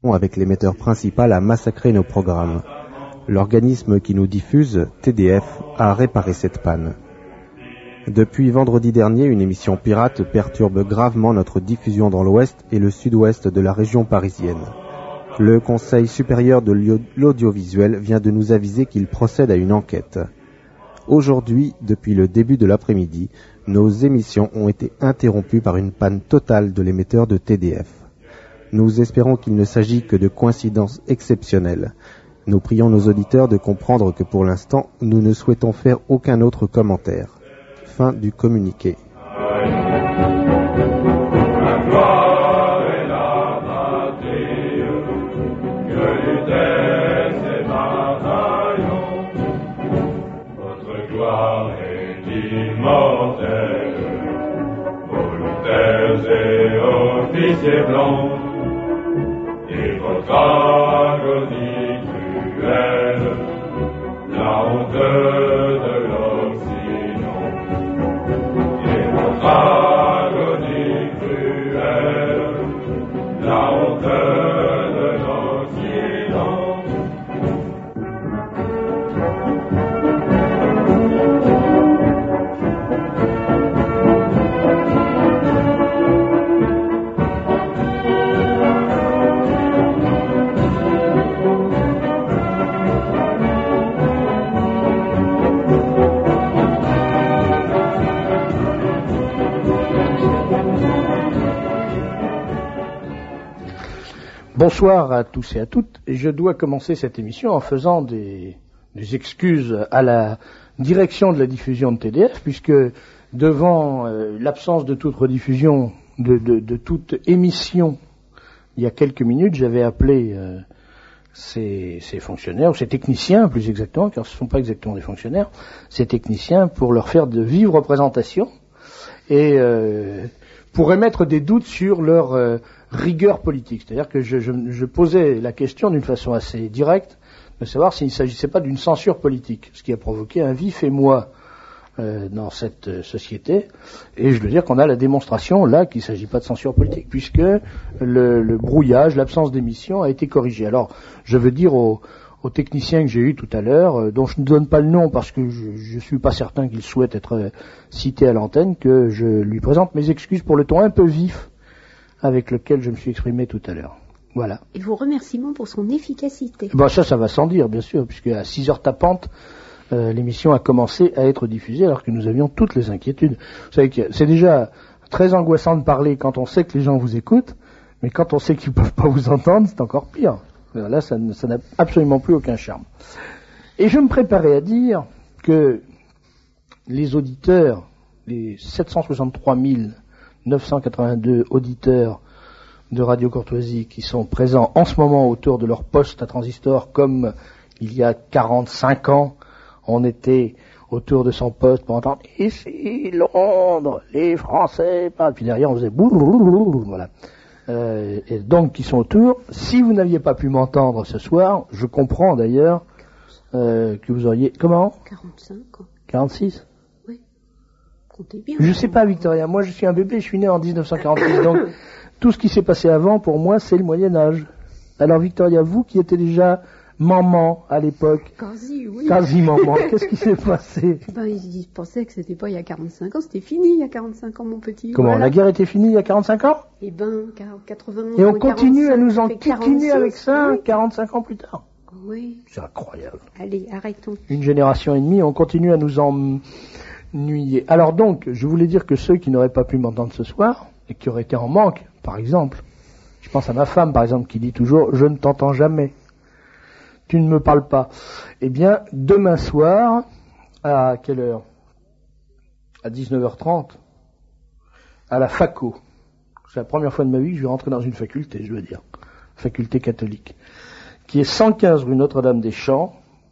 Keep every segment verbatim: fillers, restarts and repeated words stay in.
avec l'émetteur principal a massacré nos programmes. L'organisme qui nous diffuse, T D F, a réparé cette panne. Depuis vendredi dernier, une émission pirate perturbe gravement notre diffusion dans l'ouest et le sud-ouest de la région parisienne. Le Conseil supérieur de l'audiovisuel vient de nous aviser qu'il procède à une enquête. Aujourd'hui, depuis le début de l'après-midi, nos émissions ont été interrompues par une panne totale de l'émetteur de T D F. Nous espérons qu'il ne s'agit que de coïncidences exceptionnelles. Nous prions nos auditeurs de comprendre que pour l'instant, nous ne souhaitons faire aucun autre commentaire. Fin du communiqué. Blanc, et votre agonie cruelle, la honte de l'Occident, et votre agonie cruelle, la honte de l'Occident. Bonsoir à tous et à toutes. Je dois commencer cette émission en faisant des, des excuses à la direction de la diffusion de T D F, puisque devant euh, l'absence de toute rediffusion, de, de, de toute émission, il y a quelques minutes, j'avais appelé euh, ces, ces fonctionnaires, ou ces techniciens plus exactement, car ce ne sont pas exactement des fonctionnaires, ces techniciens pour leur faire de vives représentations et euh, pour émettre des doutes sur leur euh, rigueur politique. C'est-à-dire que je, je, je posais la question d'une façon assez directe de savoir s'il ne s'agissait pas d'une censure politique, ce qui a provoqué un vif émoi euh, dans cette euh, société. Et je veux dire qu'on a la démonstration là qu'il ne s'agit pas de censure politique, puisque le, le brouillage, l'absence d'émission a été corrigé. Alors, je veux dire aux, aux techniciens que j'ai eu tout à l'heure, euh, dont je ne donne pas le nom parce que je ne suis pas certain qu'il souhaite être euh, cité à l'antenne, que je lui présente mes excuses pour le ton un peu vif avec lequel je me suis exprimé tout à l'heure. Voilà. Et vos remerciements pour son efficacité. Bon, ça, ça va sans dire, bien sûr, puisque à six heures tapantes, euh, l'émission a commencé à être diffusée alors que nous avions toutes les inquiétudes. Vous savez que c'est déjà très angoissant de parler quand on sait que les gens vous écoutent, mais quand on sait qu'ils ne peuvent pas vous entendre, c'est encore pire. Là, ça, ça n'a absolument plus aucun charme. Et je me préparais à dire que les auditeurs, les sept cent soixante-trois mille neuf cent quatre-vingt-deux auditeurs de Radio Courtoisie qui sont présents en ce moment autour de leur poste à transistor, comme il y a quarante-cinq ans, on était autour de son poste pour entendre « Ici, Londres, les Français... » Puis derrière, on faisait « Bouh, voilà. Euh, et donc, qui sont autour. Si vous n'aviez pas pu m'entendre ce soir, je comprends d'ailleurs euh, que vous auriez... Comment ? quarante-cinq ans. quarante-six ? Bien, je sais pas, Victoria. Moi, je suis un bébé. Je suis né en dix-neuf cent quarante-six. Donc, tout ce qui s'est passé avant, pour moi, c'est le Moyen-Âge. Alors, Victoria, vous qui étiez déjà maman à l'époque. Quasi, oui. Quasi maman. Qu'est-ce qui s'est passé? Ben, ils pensaient que c'était pas il y a quarante-cinq ans. C'était fini il y a quarante-cinq ans, mon petit. Comment? Voilà. La guerre était finie il y a quarante-cinq ans? Eh ben, quatre-vingt-onze. Et on continue à nous en enquiquiner avec ça, oui. quarante-cinq ans plus tard. Oui. C'est incroyable. Allez, arrêtons. Une génération et demie, on continue à nous en... Nuyer. Alors donc, je voulais dire que ceux qui n'auraient pas pu m'entendre ce soir, et qui auraient été en manque, par exemple, je pense à ma femme, par exemple, qui dit toujours « Je ne t'entends jamais, tu ne me parles pas ». Eh bien, demain soir, à quelle heure? À dix-neuf heures trente, à la faco. C'est la première fois de ma vie que je vais rentrer dans une faculté, je veux dire, faculté catholique, qui est cent quinze rue Notre-Dame-des-Champs.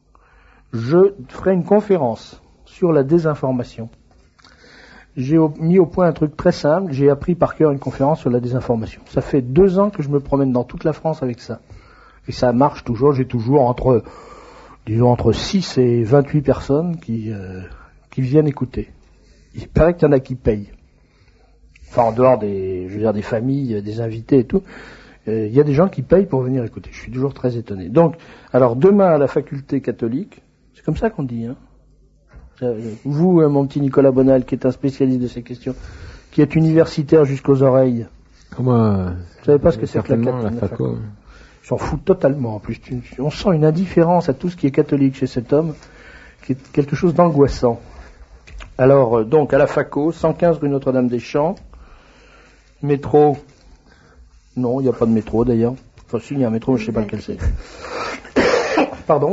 Je ferai une conférence sur la désinformation. J'ai mis au point un truc très simple, j'ai appris par cœur une conférence sur la désinformation. Ça fait deux ans que je me promène dans toute la France avec ça. Et ça marche toujours, j'ai toujours entre, disons, entre six et vingt-huit personnes qui, euh, qui viennent écouter. Il paraît qu'il y en a qui payent. Enfin, en dehors des, je veux dire, des familles, des invités et tout. Il euh, y a des gens qui payent pour venir écouter. Je suis toujours très étonné. Donc, alors demain à la faculté catholique, c'est comme ça qu'on dit, hein. Vous, mon petit Nicolas Bonal, qui est un spécialiste de ces questions, qui est universitaire jusqu'aux oreilles. Moi, vous savez pas ce que c'est que la, cat- la faco. Je s'en fous totalement. En plus, on sent une indifférence à tout ce qui est catholique chez cet homme, qui est quelque chose d'angoissant. Alors, euh, donc, à la faco, cent quinze rue Notre-Dame-des-Champs, métro. Non, il n'y a pas de métro d'ailleurs. Enfin, si, il y a un métro, mais je ne sais pas lequel c'est. Pardon ?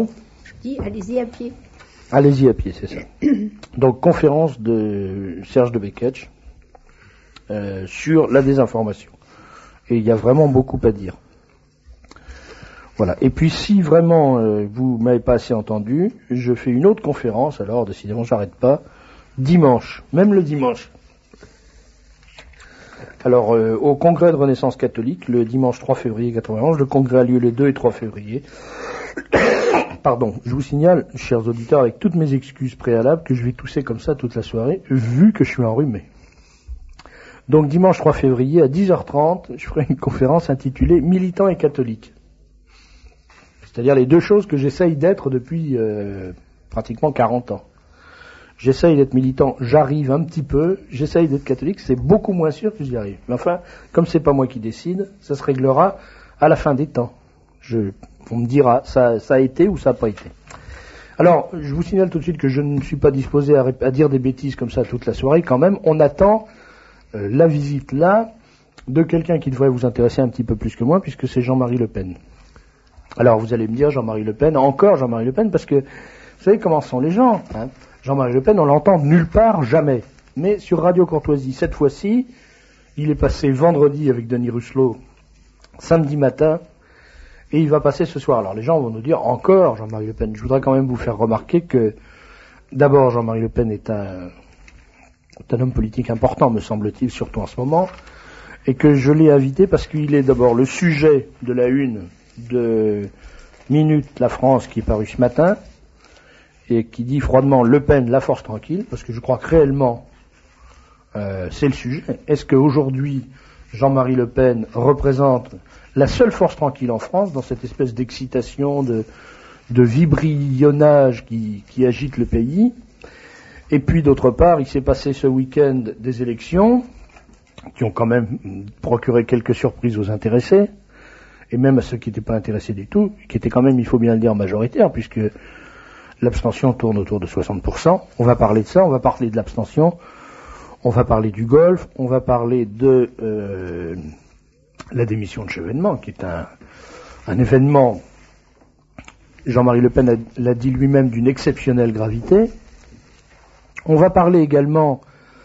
Je dis, allez-y à pied. Allez-y à pied, c'est ça. Donc, conférence de Serge de Beketch euh, sur la désinformation. Et il y a vraiment beaucoup à dire. Voilà. Et puis, si vraiment euh, vous ne m'avez pas assez entendu, je fais une autre conférence, alors décidément, j'arrête pas, dimanche, même le dimanche. Alors, euh, au congrès de Renaissance catholique, le dimanche trois février quatre-vingt-onze, le congrès a lieu les deux et trois février. Pardon, je vous signale, chers auditeurs, avec toutes mes excuses préalables, que je vais tousser comme ça toute la soirée, vu que je suis enrhumé. Donc, dimanche trois février, à dix heures trente, je ferai une conférence intitulée « Militants et catholiques ». C'est-à-dire les deux choses que j'essaye d'être depuis euh, pratiquement quarante ans. J'essaye d'être militant, j'arrive un petit peu, j'essaye d'être catholique, c'est beaucoup moins sûr que j'y arrive. Mais enfin, comme c'est pas moi qui décide, ça se réglera à la fin des temps. Je, on me dira, ça, ça a été ou ça n'a pas été. Alors, je vous signale tout de suite que je ne suis pas disposé à, à dire des bêtises comme ça toute la soirée. Quand même, on attend euh, la visite là de quelqu'un qui devrait vous intéresser un petit peu plus que moi, puisque c'est Jean-Marie Le Pen. Alors, vous allez me dire Jean-Marie Le Pen, encore Jean-Marie Le Pen, parce que vous savez comment sont les gens, hein. Jean-Marie Le Pen, on l'entend nulle part, jamais. Mais sur Radio Courtoisie, cette fois-ci, il est passé vendredi avec Denis Russelot, samedi matin, et il va passer ce soir. Alors les gens vont nous dire, encore Jean-Marie Le Pen. Je voudrais quand même vous faire remarquer que, d'abord, Jean-Marie Le Pen est un, est un homme politique important, me semble-t-il, surtout en ce moment, et que je l'ai invité parce qu'il est d'abord le sujet de la une de Minute La France qui est paru ce matin, et qui dit froidement Le Pen, la force tranquille, parce que je crois que réellement euh, c'est le sujet. Est-ce qu'aujourd'hui Jean-Marie Le Pen représente la seule force tranquille en France dans cette espèce d'excitation, de, de vibrionnage qui, qui agite le pays? Et puis d'autre part, il s'est passé ce week-end des élections qui ont quand même procuré quelques surprises aux intéressés, et même à ceux qui n'étaient pas intéressés du tout, qui étaient quand même, il faut bien le dire, majoritaires, puisque l'abstention tourne autour de soixante pour cent. On va parler de ça, on va parler de l'abstention, on va parler du golf, on va parler de euh, la démission de Chevènement, qui est un, un événement, Jean-Marie Le Pen a, l'a dit lui-même, d'une exceptionnelle gravité. On va parler également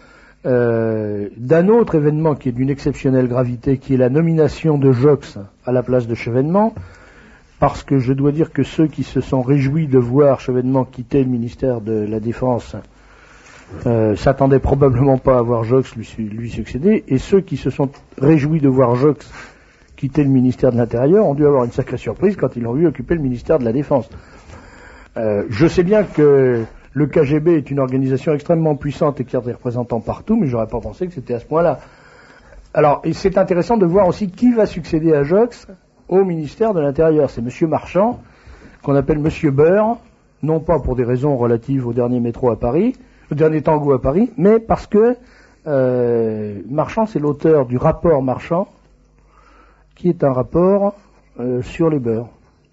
euh, d'un autre événement qui est d'une exceptionnelle gravité, qui est la nomination de Jox à la place de Chevènement. Parce que je dois dire que ceux qui se sont réjouis de voir Chevènement quitter le ministère de la Défense euh, s'attendaient probablement pas à voir Jox lui, lui succéder, et ceux qui se sont réjouis de voir Jox quitter le ministère de l'Intérieur ont dû avoir une sacrée surprise quand ils l'ont vu occuper le ministère de la Défense. Euh, je sais bien que le K G B est une organisation extrêmement puissante et qui a des représentants partout, mais j'aurais pas pensé que c'était à ce point-là. Alors, et c'est intéressant de voir aussi qui va succéder à Jox au ministère de l'Intérieur. C'est Monsieur Marchand, qu'on appelle Monsieur Beurre, non pas pour des raisons relatives au dernier métro à Paris, au dernier tango à Paris, mais parce que euh, Marchand, c'est l'auteur du rapport Marchand, qui est un rapport euh, sur les beurs.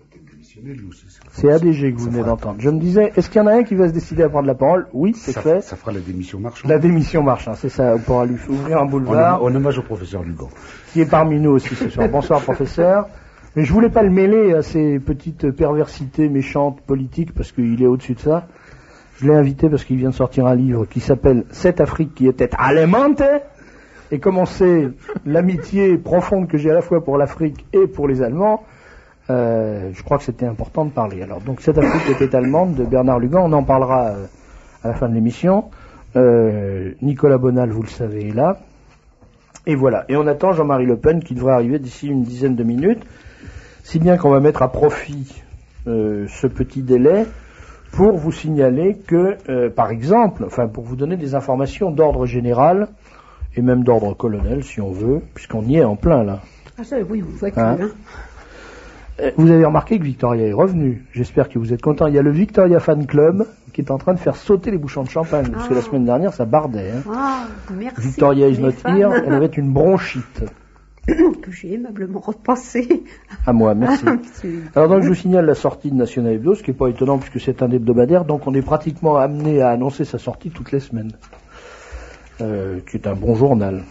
C'est A D G que vous venez d'entendre. Je me disais, est-ce qu'il y en a un qui va se décider à prendre la parole? Oui, c'est fait. Ça fera la démission Marchand. La démission Marchand, c'est ça. On pourra lui ouvrir un boulevard. En hommage au professeur Lugan, Qui est parmi nous aussi ce soir. Bonsoir, professeur. Mais je voulais pas le mêler à ces petites perversités méchantes politiques, parce qu'il est au-dessus de ça. Je l'ai invité parce qu'il vient de sortir un livre qui s'appelle « Cette Afrique qui était allemande ». Et comme on sait l'amitié profonde que j'ai à la fois pour l'Afrique et pour les Allemands, euh, je crois que c'était important de parler. Alors donc « Cette Afrique qui était allemande » de Bernard Lugan, on en parlera euh, à la fin de l'émission. Euh, Nicolas Bonal, vous le savez, est là. Et voilà. Et on attend Jean-Marie Le Pen qui devrait arriver d'ici une dizaine de minutes. Si bien qu'on va mettre à profit euh, ce petit délai pour vous signaler que, euh, par exemple, enfin pour vous donner des informations d'ordre général et même d'ordre colonel si on veut, puisqu'on y est en plein là. Ah ça, oui, on voit que... Hein hein. Vous avez remarqué que Victoria est revenue. J'espère que vous êtes content. Il y a le Victoria Fan Club qui est en train de faire sauter les bouchons de champagne. Parce que la semaine dernière, ça bardait. Hein. Ah, merci. Victoria is les not fans. here. Elle avait une bronchite. Que j'ai aimablement repassé. À moi, merci. Absolument. Alors donc je vous signale la sortie de National Hebdo, ce qui n'est pas étonnant puisque c'est un hebdomadaire, donc on est pratiquement amené à annoncer sa sortie toutes les semaines, euh, qui est un bon journal.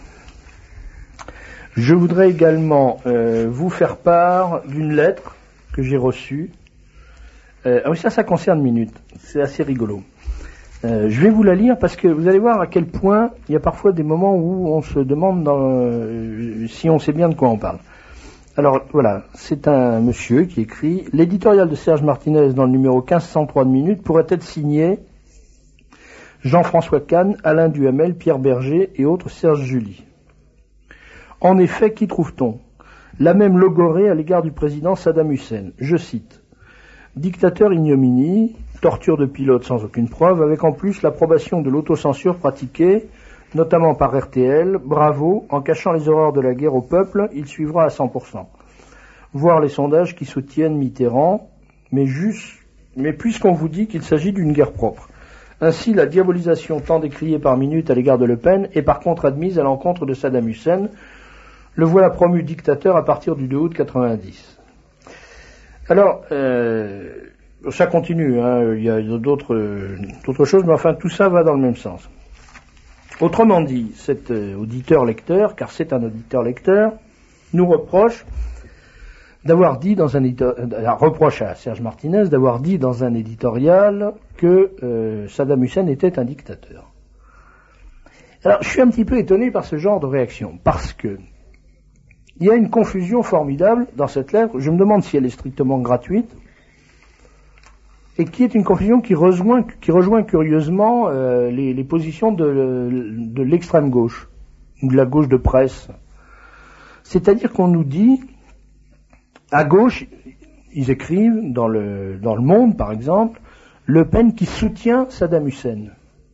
Je voudrais également euh, vous faire part d'une lettre que j'ai reçue. Euh, ah oui, ça, ça concerne Minute. C'est assez rigolo. Euh, je vais vous la lire parce que vous allez voir à quel point il y a parfois des moments où on se demande dans, euh, si on sait bien de quoi on parle. Alors voilà, c'est un monsieur qui écrit « L'éditorial de Serge Martinez dans le numéro quinze cent trois de Minute pourrait être signé Jean-François Kahn, Alain Duhamel, Pierre Berger et autres Serge Julie. En effet, qui trouve-t-on? La même logorée à l'égard du président Saddam Hussein. Je cite. Dictateur ignominie, torture de pilote sans aucune preuve, avec en plus l'approbation de l'autocensure pratiquée, notamment par R T L, bravo, en cachant les horreurs de la guerre au peuple, il suivra à cent pour cent. Voir les sondages qui soutiennent Mitterrand, mais juste, mais puisqu'on vous dit qu'il s'agit d'une guerre propre. Ainsi, la diabolisation tant décriée par Minute à l'égard de Le Pen est par contre admise à l'encontre de Saddam Hussein. Le voilà promu dictateur à partir du deux août quatre-vingt-dix. Alors, euh, ça continue, hein, il y a d'autres, euh, d'autres choses, mais enfin tout ça va dans le même sens. Autrement dit, cet euh, auditeur-lecteur, car c'est un auditeur-lecteur, nous reproche d'avoir dit dans un éditorial, reproche à Serge Martinez d'avoir dit dans un éditorial que euh, Saddam Hussein était un dictateur. Alors, je suis un petit peu étonné par ce genre de réaction, parce que il y a une confusion formidable dans cette lettre, je me demande si elle est strictement gratuite, et qui est une confusion qui rejoint, qui rejoint curieusement euh, les, les positions de, de l'extrême gauche, ou de la gauche de presse. C'est-à-dire qu'on nous dit, à gauche, ils écrivent dans le, dans le Monde, par exemple, Le Pen qui soutient Saddam Hussein.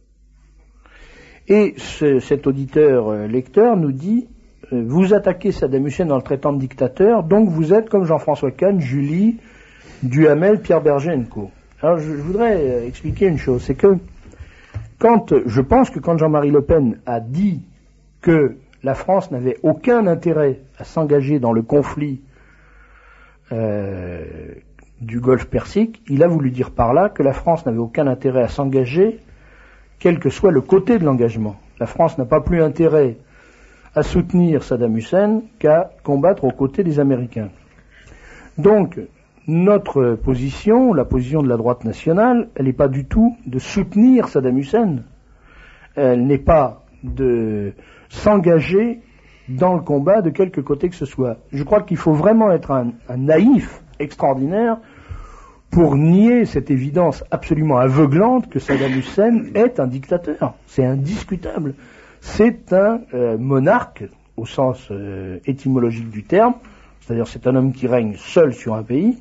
Et ce, cet auditeur euh, lecteur nous dit, euh, vous attaquez Saddam Hussein en le traitant de dictateur, donc vous êtes comme Jean-François Kahn, Julie, Duhamel, Pierre Berger et co. Alors je, je voudrais euh, expliquer une chose, c'est que quand, je pense que quand Jean-Marie Le Pen a dit que la France n'avait aucun intérêt à s'engager dans le conflit euh, du Golfe Persique, il a voulu dire par là que la France n'avait aucun intérêt à s'engager, quel que soit le côté de l'engagement. La France n'a pas plus intérêt à soutenir Saddam Hussein qu'à combattre aux côtés des Américains. Donc, notre position, la position de la droite nationale, elle n'est pas du tout de soutenir Saddam Hussein. Elle n'est pas de s'engager dans le combat de quelque côté que ce soit. Je crois qu'il faut vraiment être un, un naïf extraordinaire pour nier cette évidence absolument aveuglante que Saddam Hussein est un dictateur. C'est indiscutable. C'est un euh, monarque, au sens euh, étymologique du terme, c'est-à-dire c'est un homme qui règne seul sur un pays,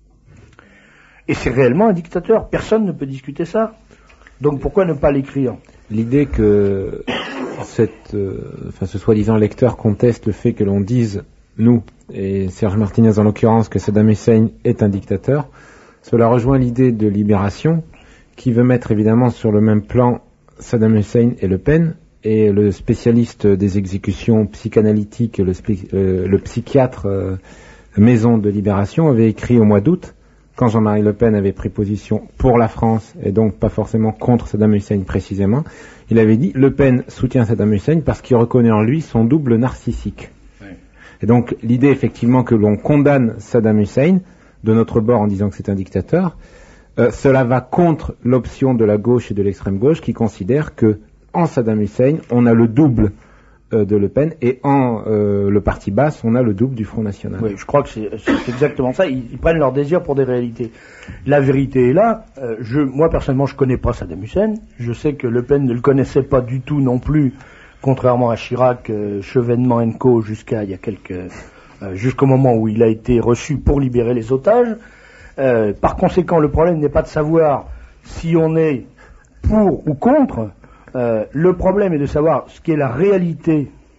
et c'est réellement un dictateur. Personne ne peut discuter ça. Donc pourquoi ne pas l'écrire? L'idée que cette, euh, enfin, ce soi-disant lecteur conteste le fait que l'on dise, nous, et Serge Martinez en l'occurrence, que Saddam Hussein est un dictateur, cela rejoint l'idée de Libération, qui veut mettre évidemment sur le même plan Saddam Hussein et Le Pen, et le spécialiste des exécutions psychanalytiques, le, spé- euh, le psychiatre euh, Maison de Libération, avait écrit au mois d'août, quand Jean-Marie Le Pen avait pris position pour la France, et donc pas forcément contre Saddam Hussein précisément, il avait dit « Le Pen soutient Saddam Hussein parce qu'il reconnaît en lui son double narcissique oui. ». Et donc l'idée effectivement que l'on condamne Saddam Hussein de notre bord en disant que c'est un dictateur, euh, cela va contre l'option de la gauche et de l'extrême gauche qui considèrent que en Saddam Hussein, on a le double euh, de Le Pen, et en euh, le parti basse, on a le double du Front National. Oui, je crois que c'est, c'est exactement ça. Ils, ils prennent leur désir pour des réalités. La vérité est là. Euh, je, moi, personnellement, je connais pas Saddam Hussein. Je sais que Le Pen ne le connaissait pas du tout non plus, contrairement à Chirac, euh, Chevènement et co, jusqu'à il y a quelques, euh, jusqu'au moment où il a été reçu pour libérer les otages. Euh, par conséquent, le problème n'est pas de savoir si on est pour ou contre. Euh, le problème est de savoir ce qu'est la réalité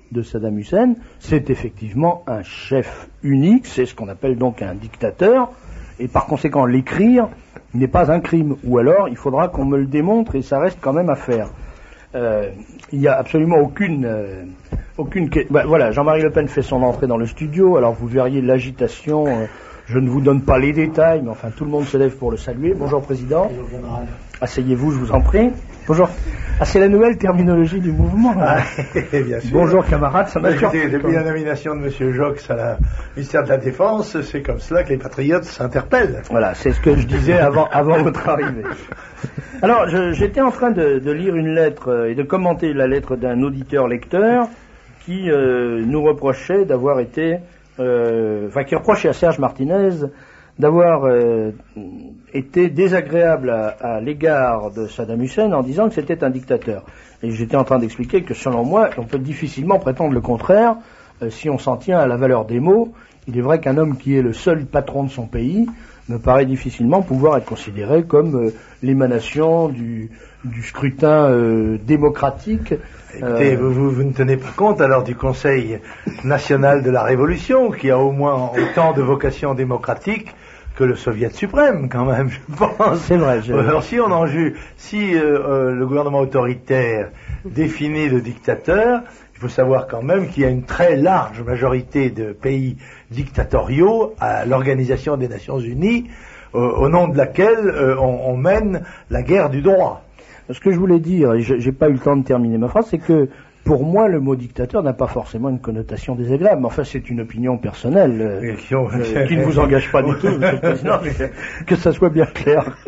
de Saddam Hussein, c'est effectivement un chef unique, c'est ce qu'on appelle donc un dictateur, et par conséquent l'écrire n'est pas un crime, ou alors il faudra qu'on me le démontre et ça reste quand même à faire. Euh, il n'y a absolument aucune... Euh, aucune... Ben, voilà, Jean-Marie Le Pen fait son entrée dans le studio, alors vous verriez l'agitation, euh, je ne vous donne pas les détails, mais enfin tout le monde se lève pour le saluer. Bonjour Président. Bonjour Général. Asseyez-vous, je vous en prie. Bonjour. Ah, c'est la nouvelle terminologie du mouvement. Ah, bien sûr. Bonjour camarades, ça m'a surpris. Depuis la nomination de M. Jox à la ministère de la Défense, c'est comme cela que les patriotes s'interpellent. Voilà, c'est ce que je disais avant, avant votre arrivée. Alors, je, j'étais en train de, de lire une lettre euh, et de commenter la lettre d'un auditeur-lecteur qui euh, nous reprochait d'avoir été, euh, enfin qui reprochait à Serge Martinez d'avoir euh, été désagréable à, à l'égard de Saddam Hussein en disant que c'était un dictateur. Et j'étais en train d'expliquer que selon moi, on peut difficilement prétendre le contraire euh, si on s'en tient à la valeur des mots. Il est vrai qu'un homme qui est le seul patron de son pays me paraît difficilement pouvoir être considéré comme euh, l'émanation du, du scrutin euh, démocratique. Écoutez, euh, vous, vous ne tenez pas compte alors du Conseil national de la Révolution, qui a au moins autant de vocation démocratique que le Soviet suprême, quand même, je pense. C'est vrai. Je... Alors si on en juge, si euh, euh, le gouvernement autoritaire définit le dictateur, il faut savoir quand même qu'il y a une très large majorité de pays dictatoriaux à l'Organisation des Nations Unies, euh, au nom de laquelle euh, on, on mène la guerre du droit. Ce que je voulais dire, et je, j'ai pas eu le temps de terminer ma phrase, c'est que pour moi, le mot dictateur n'a pas forcément une connotation désagréable. Mais enfin, c'est une opinion personnelle euh, euh, qui ne vous engage pas du tout, Monsieur le Président, que, que ça soit bien clair.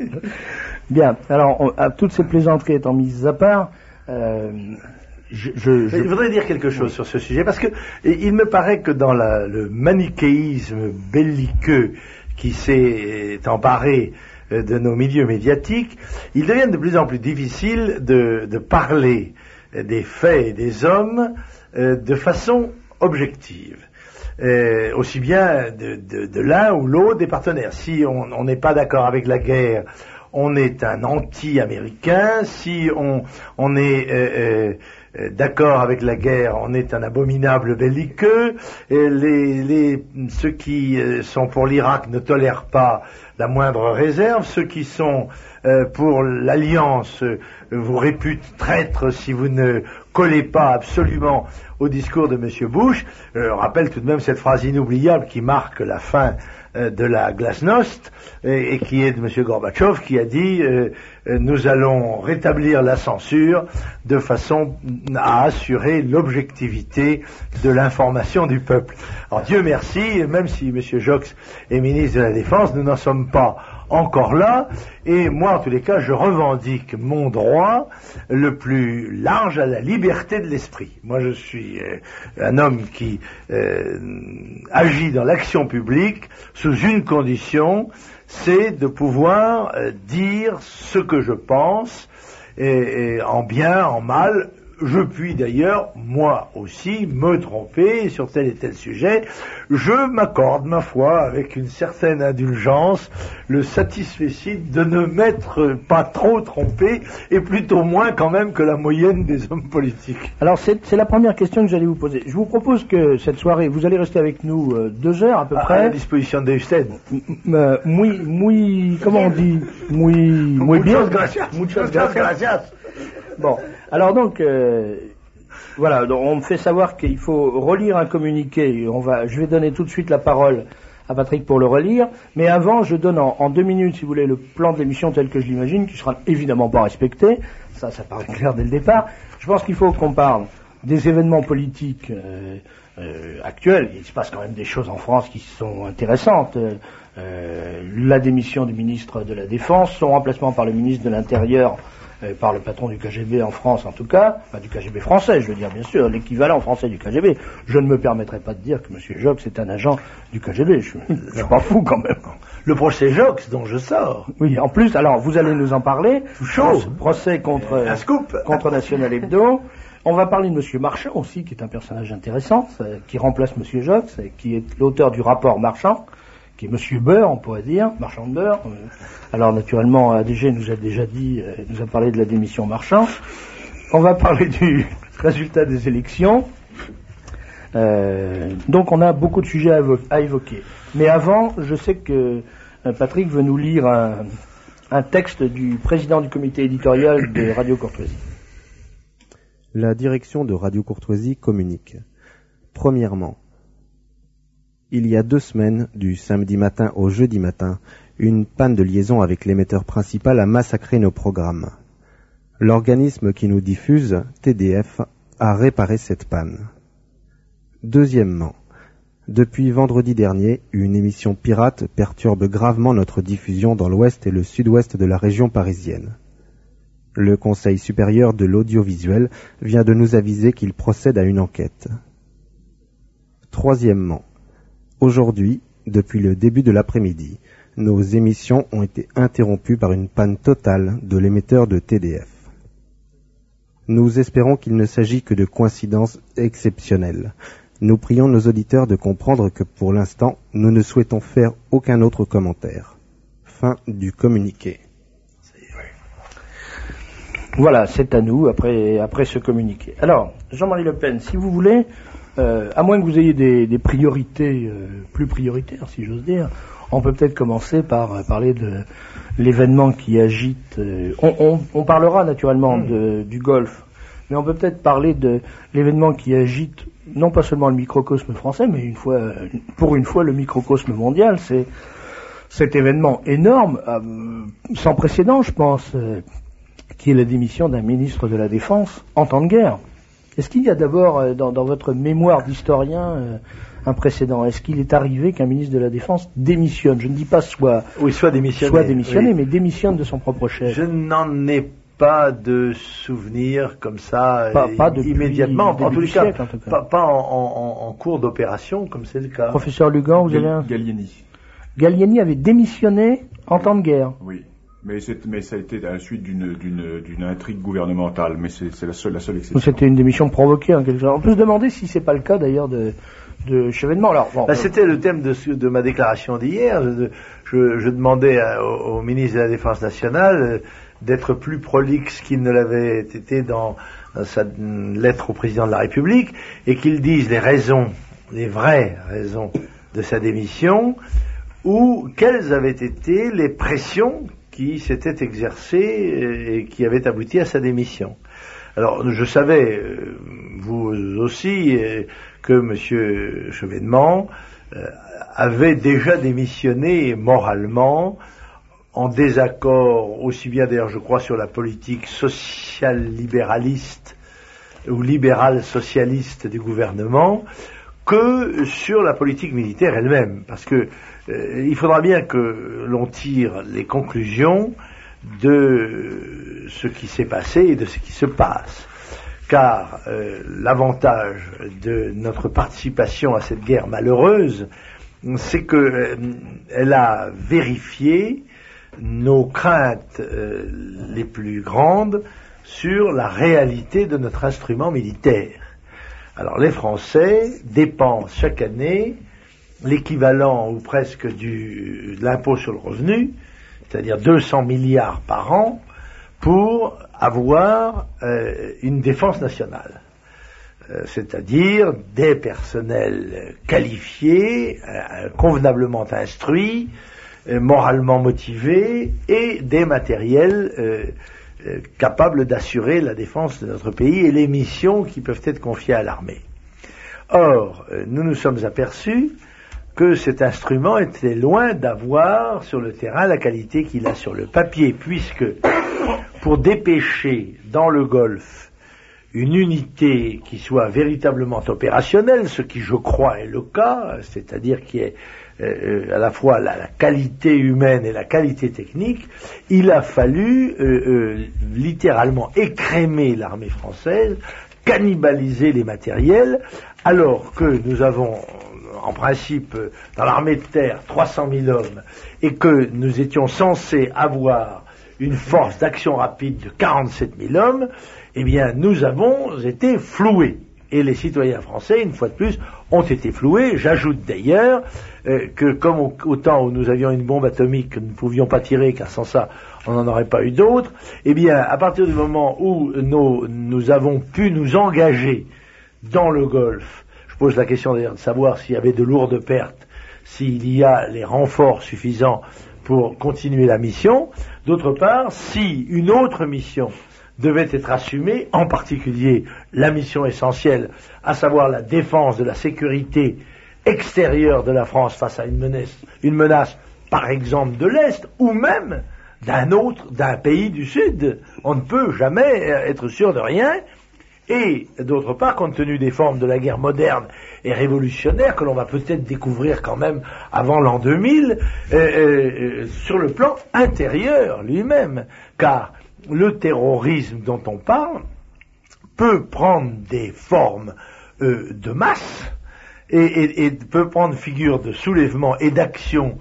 Bien. Alors, on, à, toutes ces plaisanteries étant mises à part, euh, je, je, je... je voudrais dire quelque chose sur ce sujet, parce que il me paraît que dans la, le manichéisme belliqueux qui s'est emparé de nos milieux médiatiques, il devient de plus en plus difficile de, de parler des faits et des hommes euh, de façon objective, euh, aussi bien de, de, de l'un ou l'autre des partenaires. Si on n'est pas d'accord avec la guerre, on est un anti-américain. Si on, on est euh, euh, d'accord avec la guerre, on est un abominable belliqueux. Et les, les, ceux qui sont pour l'Irak ne tolèrent pas la moindre réserve. Ceux qui sont euh, pour l'alliance euh, vous réputent traître si vous ne collez pas absolument au discours de M. Bush. Je rappelle tout de même cette phrase inoubliable qui marque la fin euh, de la glasnost et, et qui est de M. Gorbatchev, qui a dit euh, euh, nous allons rétablir la censure de façon à assurer l'objectivité de l'information du peuple. Alors Dieu merci, même si M. Jox est ministre de la Défense, nous n'en sommes pas encore là, et moi en tous les cas je revendique mon droit le plus large à la liberté de l'esprit. Moi je suis euh, un homme qui euh, agit dans l'action publique sous une condition, c'est de pouvoir euh, dire ce que je pense, et, et en bien, en mal. Je puis d'ailleurs, moi aussi, me tromper sur tel et tel sujet. Je m'accorde, ma foi, avec une certaine indulgence, le satisfecit de ne m'être pas trop trompé, et plutôt moins quand même que la moyenne des hommes politiques. Alors c'est, c'est la première question que j'allais vous poser. Je vous propose que cette soirée, vous allez rester avec nous euh, deux heures à peu à, près. À la disposition de Husted. Euh, muy, muy, comment on dit Muy, muy bien. Muchas gracias. Muchas gracias. Bon, alors donc, euh, voilà, donc on me fait savoir qu'il faut relire un communiqué. On va, je vais donner tout de suite la parole à Patrick pour le relire. Mais avant, je donne en, en deux minutes, si vous voulez, le plan de l'émission tel que je l'imagine, qui sera évidemment pas respecté. Ça, ça paraît clair dès le départ. Je pense qu'il faut qu'on parle des événements politiques euh, euh, actuels. Il se passe quand même des choses en France qui sont intéressantes. Euh, la démission du ministre de la Défense, son remplacement par le ministre de l'Intérieur, euh, par le patron du K G B en France en tout cas, enfin du K G B français, je veux dire bien sûr, l'équivalent français du K G B. Je ne me permettrai pas de dire que M. Jox est un agent du K G B, je, je suis pas fou quand même. Le procès Jox dont je sors. Oui, en plus, alors vous allez nous en parler. Chaud. Procès contre, un scoop. contre National Hebdo. On va parler de M. Marchand aussi, qui est un personnage intéressant, qui remplace M. Jox, qui est l'auteur du rapport Marchand, qui est M. Beurre, on pourrait dire, Marchand de Beurre. Alors naturellement, A D G nous a déjà dit, nous a parlé de la démission Marchand. On va parler du résultat des élections. Euh, donc on a beaucoup de sujets à, évo- à évoquer. Mais avant, je sais que euh, Patrick veut nous lire un, un texte du président du comité éditorial de Radio Courtoisie. La direction de Radio Courtoisie communique. Premièrement, il y a deux semaines, du samedi matin au jeudi matin, une panne de liaison avec l'émetteur principal a massacré nos programmes. L'organisme qui nous diffuse, T D F, a réparé cette panne. Deuxièmement, depuis vendredi dernier, une émission pirate perturbe gravement notre diffusion dans l'ouest et le sud-ouest de la région parisienne. Le Conseil supérieur de l'audiovisuel vient de nous aviser qu'il procède à une enquête. Troisièmement, aujourd'hui, depuis le début de l'après-midi, nos émissions ont été interrompues par une panne totale de l'émetteur de T D F. Nous espérons qu'il ne s'agit que de coïncidences exceptionnelles. Nous prions nos auditeurs de comprendre que pour l'instant, nous ne souhaitons faire aucun autre commentaire. Fin du communiqué. Voilà, c'est à nous, après, après ce communiqué. Alors, Jean-Marie Le Pen, si vous voulez, euh, à moins que vous ayez des, des priorités euh, plus prioritaires, si j'ose dire, on peut peut-être commencer par euh, parler de l'événement qui agite... Euh, on, on, on parlera naturellement mmh. de, du Golfe, mais on peut peut-être parler de l'événement qui agite non pas seulement le microcosme français, mais une fois, pour une fois le microcosme mondial. C'est cet événement énorme, euh, sans précédent, je pense, euh, qui est la démission d'un ministre de la Défense en temps de guerre. Est-ce qu'il y a d'abord, euh, dans, dans votre mémoire d'historien, euh, un précédent? Est-ce qu'il est arrivé qu'un ministre de la Défense démissionne? Je ne dis pas soit, oui, soit démissionné, soit démissionné oui. mais démissionne de son propre chef. Je n'en ai pas de souvenir comme ça pas, pas immédiatement, en tous les cas, siècle, en tout cas. pas, pas en, en, en cours d'opération comme c'est le cas. Professeur Lugan, vous Gal- avez un... Gallieni. Gallieni avait démissionné en temps de guerre. Oui, mais, c'est, mais ça a été à la suite d'une, d'une, d'une intrigue gouvernementale, mais c'est, c'est la seule, la seule exception. C'était une démission provoquée en quelque sorte. On peut se demander si c'est pas le cas d'ailleurs de, de Chevènement. Alors, bon, bah, c'était le thème de, de ma déclaration d'hier. Je, je, je demandais à, au, au ministre de la Défense nationale euh, d'être plus prolixe qu'il ne l'avait été dans, dans sa lettre au président de la République, et qu'il dise les raisons, les vraies raisons de sa démission, ou quelles avaient été les pressions qui s'étaient exercées et qui avaient abouti à sa démission. Alors, je savais, vous aussi, que M. Chevènement avait déjà démissionné moralement, en désaccord aussi bien d'ailleurs je crois sur la politique social-libéraliste ou libérale-socialiste du gouvernement que sur la politique militaire elle-même, parce que euh, il faudra bien que l'on tire les conclusions de ce qui s'est passé et de ce qui se passe, car euh, l'avantage de notre participation à cette guerre malheureuse, c'est que euh, elle a vérifié nos craintes euh, les plus grandes sur la réalité de notre instrument militaire. Alors les Français dépensent chaque année l'équivalent ou presque du, de l'impôt sur le revenu, c'est-à-dire deux cents milliards par an, pour avoir euh, une défense nationale. Euh, c'est-à-dire des personnels qualifiés, euh, convenablement instruits, euh, moralement motivés et des matériels euh, euh, capables d'assurer la défense de notre pays et les missions qui peuvent être confiées à l'armée. Or, euh, nous nous sommes aperçus que cet instrument était loin d'avoir sur le terrain la qualité qu'il a sur le papier, puisque pour dépêcher dans le Golfe une unité qui soit véritablement opérationnelle, ce qui je crois est le cas, c'est-à-dire qui est euh, à la fois la, la qualité humaine et la qualité technique, il a fallu euh, euh, littéralement écrémer l'armée française, cannibaliser les matériels, alors que nous avons en principe dans l'armée de terre trois cent mille hommes et que nous étions censés avoir une force d'action rapide de quarante-sept mille hommes, eh bien nous avons été floués. Et les citoyens français, une fois de plus, ont été floués. J'ajoute d'ailleurs euh, que comme au, au temps où nous avions une bombe atomique que nous ne pouvions pas tirer, car sans ça on n'en aurait pas eu d'autres, eh bien à partir du moment où nos, nous avons pu nous engager dans le Golfe, je pose la question d'ailleurs de savoir s'il y avait de lourdes pertes, s'il y a les renforts suffisants pour continuer la mission. D'autre part, si une autre mission devait être assumée, en particulier la mission essentielle, à savoir la défense de la sécurité extérieure de la France face à une menace, une menace par exemple de l'Est, ou même d'un autre, d'un pays du Sud. On ne peut jamais être sûr de rien. Et d'autre part, compte tenu des formes de la guerre moderne et révolutionnaire que l'on va peut-être découvrir quand même avant l'an deux mille, euh, euh, sur le plan intérieur lui-même, car le terrorisme dont on parle peut prendre des formes euh, de masse et, et, et peut prendre figure de soulèvement et d'action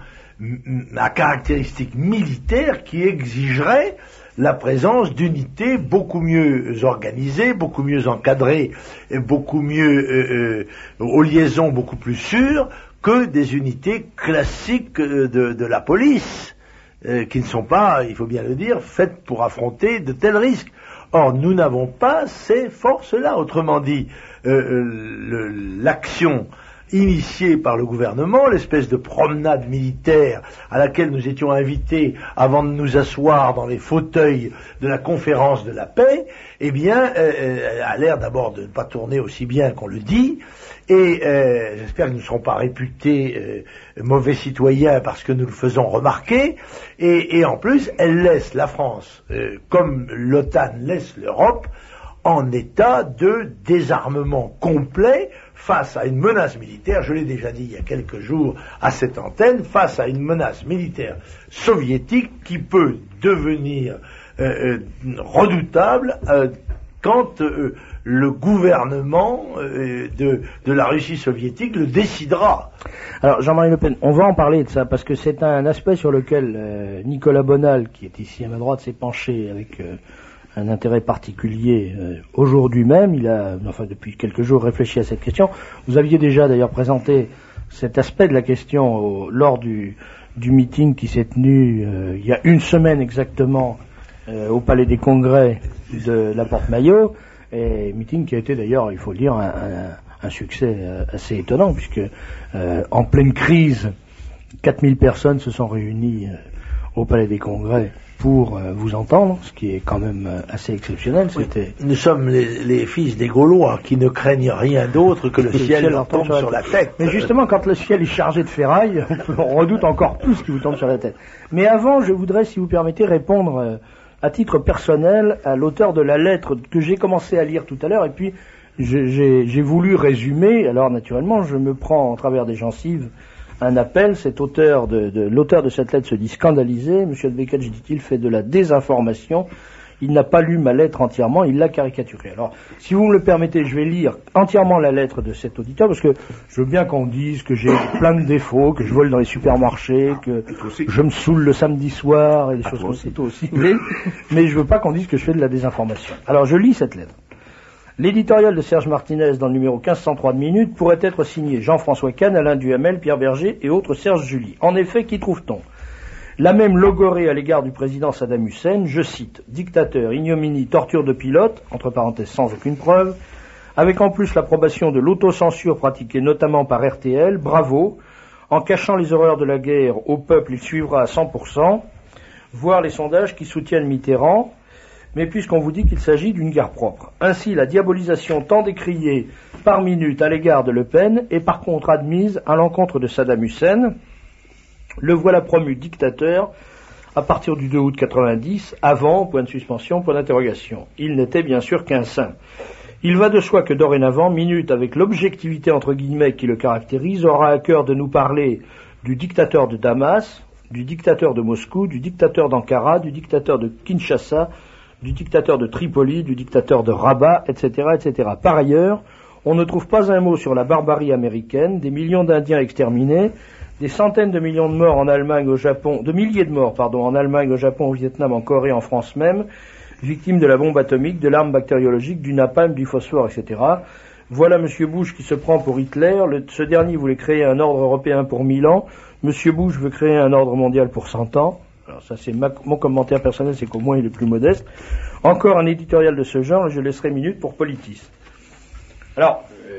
à caractéristiques militaires qui exigeraient la présence d'unités beaucoup mieux organisées, beaucoup mieux encadrées, et beaucoup mieux euh, euh, aux liaisons beaucoup plus sûres que des unités classiques de, de la police, euh, qui ne sont pas, il faut bien le dire, faites pour affronter de tels risques. Or, nous n'avons pas ces forces-là. Autrement dit, euh, le, l'action initiée par le gouvernement, l'espèce de promenade militaire à laquelle nous étions invités avant de nous asseoir dans les fauteuils de la conférence de la paix, eh bien, euh, a l'air d'abord de ne pas tourner aussi bien qu'on le dit, et euh, j'espère que nous ne serons pas réputés euh, mauvais citoyens parce que nous le faisons remarquer, et, et en plus, elle laisse la France, euh, comme l'OTAN laisse l'Europe, en état de désarmement complet face à une menace militaire, je l'ai déjà dit il y a quelques jours à cette antenne, face à une menace militaire soviétique qui peut devenir euh, euh, redoutable euh, quand euh, le gouvernement euh, de, de la Russie soviétique le décidera. Alors Jean-Marie Le Pen, on va en parler de ça, parce que c'est un aspect sur lequel euh, Nicolas Bonal, qui est ici à ma droite, s'est penché avec euh, un intérêt particulier euh, aujourd'hui même. Il a, enfin depuis quelques jours, réfléchi à cette question. Vous aviez déjà d'ailleurs présenté cet aspect de la question au, lors du, du meeting qui s'est tenu euh, il y a une semaine exactement euh, au Palais des Congrès de la Porte-Maillot, et meeting qui a été d'ailleurs, il faut le dire, un, un, un succès euh, assez étonnant, puisque euh, en pleine crise, quatre mille personnes se sont réunies euh, au Palais des Congrès pour euh, vous entendre, ce qui est quand même euh, assez exceptionnel. C'était... Oui, nous sommes les, les fils des Gaulois qui ne craignent rien d'autre que le, le ciel, ciel leur tombe sur, sur la tête. Mais justement, quand le ciel est chargé de ferraille, on redoute encore plus qu'il vous tombe sur la tête. Mais avant, je voudrais, si vous permettez, répondre euh, à titre personnel à l'auteur de la lettre que j'ai commencé à lire tout à l'heure, et puis j'ai, j'ai, j'ai voulu résumer. Alors naturellement, je me prends en travers des gencives un appel. Cet auteur de, de, l'auteur de cette lettre se dit scandalisé. Monsieur Dveketch, dit-il, fait de la désinformation. Il n'a pas lu ma lettre entièrement, il l'a caricaturée. Alors, si vous me le permettez, je vais lire entièrement la lettre de cet auditeur, parce que je veux bien qu'on dise que j'ai plein de défauts, que je vole dans les supermarchés, que je me saoule le samedi soir, et des choses comme ça, toi aussi, mais, mais je veux pas qu'on dise que je fais de la désinformation. Alors, je lis cette lettre. L'éditorial de Serge Martinez dans le numéro quinze cent trois de Minutes pourrait être signé Jean-François Kahn, Alain Duhamel, Pierre Berger et autres Serge Julie. En effet, qu'y trouve-t-on ? La même logorée à l'égard du président Saddam Hussein, je cite, dictateur, ignominie, torture de pilote, entre parenthèses sans aucune preuve, avec en plus l'approbation de l'autocensure pratiquée notamment par R T L, bravo, en cachant les horreurs de la guerre au peuple, il suivra à cent pour cent, voir les sondages qui soutiennent Mitterrand, mais puisqu'on vous dit qu'il s'agit d'une guerre propre. Ainsi, la diabolisation tant décriée par Minute à l'égard de Le Pen est par contre admise à l'encontre de Saddam Hussein. Le voilà promu dictateur à partir du deux août quatre-vingt-dix, avant, point de suspension, point d'interrogation. Il n'était bien sûr qu'un saint. Il va de soi que dorénavant, Minute, avec l'objectivité entre guillemets qui le caractérise, aura à cœur de nous parler du dictateur de Damas, du dictateur de Moscou, du dictateur d'Ankara, du dictateur de Kinshasa, du dictateur de Tripoli, du dictateur de Rabat, et cetera, et cetera. Par ailleurs, on ne trouve pas un mot sur la barbarie américaine, des millions d'Indiens exterminés, des centaines de millions de morts en Allemagne, au Japon, de milliers de morts, pardon, en Allemagne, au Japon, au Vietnam, en Corée, en France même, victimes de la bombe atomique, de l'arme bactériologique, du napalm, du phosphore, et cetera. Voilà M. Bush qui se prend pour Hitler. Le, ce dernier voulait créer un ordre européen pour mille ans. M. Bush veut créer un ordre mondial pour cent ans. Alors ça c'est ma, mon commentaire personnel, c'est qu'au moins il est plus modeste. Encore un éditorial de ce genre, et je laisserai Minute pour Politis. Alors, euh,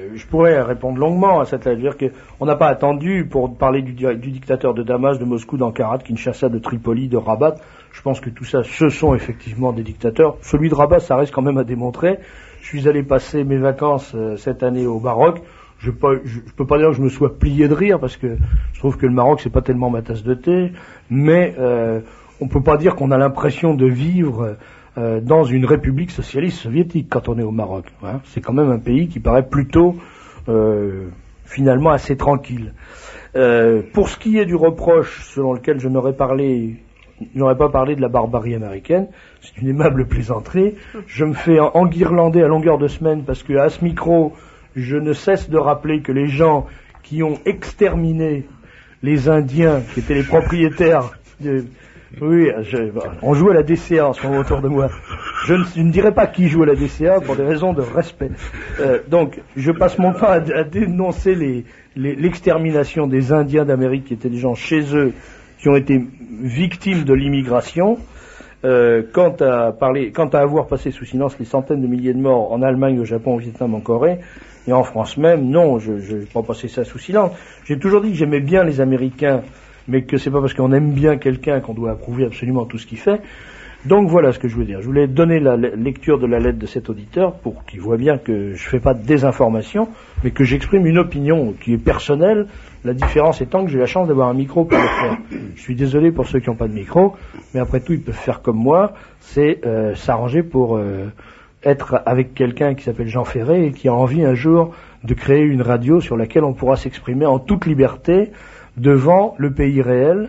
euh, je pourrais répondre longuement à cette lettre. Je veux dire qu'on n'a pas attendu pour parler du, du dictateur de Damas, de Moscou, d'Ankara, de Kinshasa, de Tripoli, de Rabat. Je pense que tout ça, ce sont effectivement des dictateurs. Celui de Rabat, ça reste quand même à démontrer. Je suis allé passer mes vacances euh, cette année au Maroc. Je peux, je, je peux pas dire que je me sois plié de rire parce que je trouve que le Maroc c'est pas tellement ma tasse de thé, mais euh, on peut pas dire qu'on a l'impression de vivre euh, dans une république socialiste soviétique quand on est au Maroc. Hein. C'est quand même un pays qui paraît plutôt euh, finalement assez tranquille. Euh, pour ce qui est du reproche selon lequel je n'aurais parlé, je n'aurais pas parlé de la barbarie américaine, c'est une aimable plaisanterie. Je me fais enguirlander à longueur de semaine parce que à ce micro je ne cesse de rappeler que les gens qui ont exterminé les Indiens, qui étaient les propriétaires de... Oui, je... on joue à la D C A en ce moment autour de moi. Je ne, je ne dirais pas qui joue à la D C A pour des raisons de respect. Euh, donc, je passe mon temps à, à dénoncer les, les, l'extermination des Indiens d'Amérique qui étaient des gens chez eux, qui ont été victimes de l'immigration. Euh, quant à parler, quant à avoir passé sous silence les centaines de milliers de morts en Allemagne, au Japon, au Vietnam, en Corée, et en France même, non, je je vais pas passer ça sous silence. J'ai toujours dit que j'aimais bien les Américains, mais que c'est pas parce qu'on aime bien quelqu'un qu'on doit approuver absolument tout ce qu'il fait. Donc voilà ce que je voulais dire. Je voulais donner la lecture de la lettre de cet auditeur pour qu'il voit bien que je fais pas de désinformation, mais que j'exprime une opinion qui est personnelle. La différence étant que j'ai la chance d'avoir un micro pour le faire. Je suis désolé pour ceux qui n'ont pas de micro, mais après tout ils peuvent faire comme moi, c'est euh, s'arranger pour euh, être avec quelqu'un qui s'appelle Jean Ferré et qui a envie un jour de créer une radio sur laquelle on pourra s'exprimer en toute liberté devant le pays réel.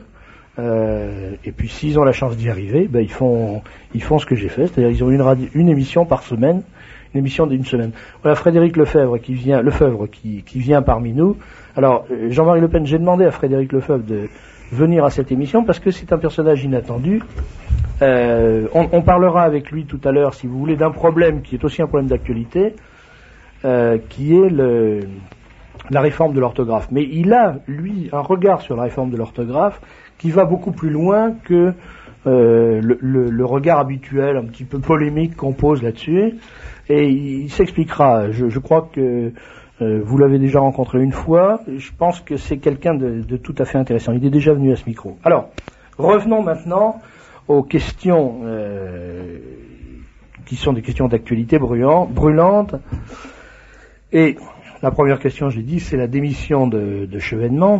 Euh, et puis s'ils ont la chance d'y arriver, ben ils font ils font ce que j'ai fait, c'est-à-dire ils ont une radio, une émission par semaine, une émission d'une semaine. Voilà Frédéric Lefebvre qui vient Lefebvre qui, qui vient parmi nous. Alors Jean-Marie Le Pen, j'ai demandé à Frédéric Lefebvre de venir à cette émission parce que c'est un personnage inattendu. Euh, on, on parlera avec lui tout à l'heure, si vous voulez, d'un problème qui est aussi un problème d'actualité, euh, qui est le, la réforme de l'orthographe. Mais il a, lui, un regard sur la réforme de l'orthographe qui va beaucoup plus loin que euh, le, le, le regard habituel, un petit peu polémique qu'on pose là-dessus. Et il, il s'expliquera. Je, je crois que euh, vous l'avez déjà rencontré une fois. Je pense que c'est quelqu'un de, de tout à fait intéressant. Il est déjà venu à ce micro. Alors, revenons maintenant aux questions euh, qui sont des questions d'actualité brûlantes. Et la première question, je l'ai dit, c'est la démission de, de Chevènement.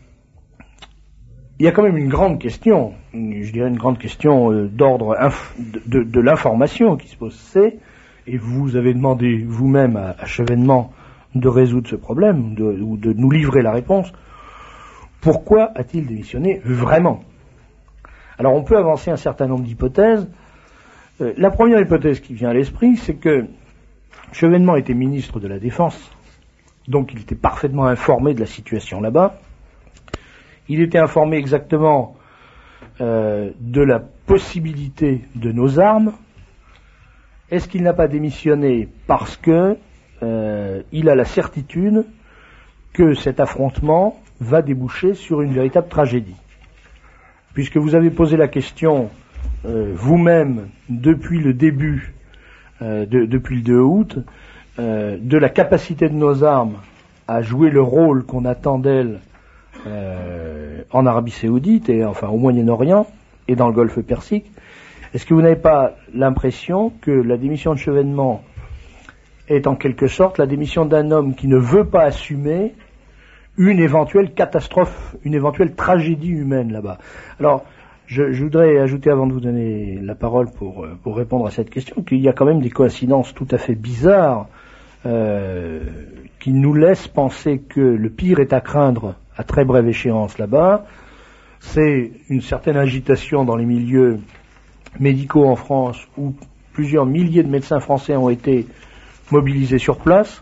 Il y a quand même une grande question, je dirais une grande question euh, d'ordre inf- de, de, de l'information qui se pose, c'est, et vous avez demandé vous-même à, à Chevènement de résoudre ce problème, de, ou de nous livrer la réponse, pourquoi a-t-il démissionné vraiment ? Alors on peut avancer un certain nombre d'hypothèses. Euh, la première hypothèse qui vient à l'esprit, c'est que Chevènement était ministre de la Défense, donc il était parfaitement informé de la situation là-bas. Il était informé exactement euh, de la possibilité de nos armes. Est-ce qu'il n'a pas démissionné parce que euh, il a la certitude que cet affrontement va déboucher sur une véritable tragédie ? Puisque vous avez posé la question euh, vous-même depuis le début, euh, de, depuis le deux août, euh, de la capacité de nos armes à jouer le rôle qu'on attend d'elles euh, en Arabie Saoudite et enfin au Moyen-Orient et dans le Golfe Persique. Est-ce que vous n'avez pas l'impression que la démission de Chevènement est en quelque sorte la démission d'un homme qui ne veut pas assumer une éventuelle catastrophe, une éventuelle tragédie humaine là-bas? Alors, je, je voudrais ajouter avant de vous donner la parole pour, pour répondre à cette question qu'il y a quand même des coïncidences tout à fait bizarres euh, qui nous laissent penser que le pire est à craindre à très brève échéance là-bas. C'est une certaine agitation dans les milieux médicaux en France où plusieurs milliers de médecins français ont été mobilisés sur place,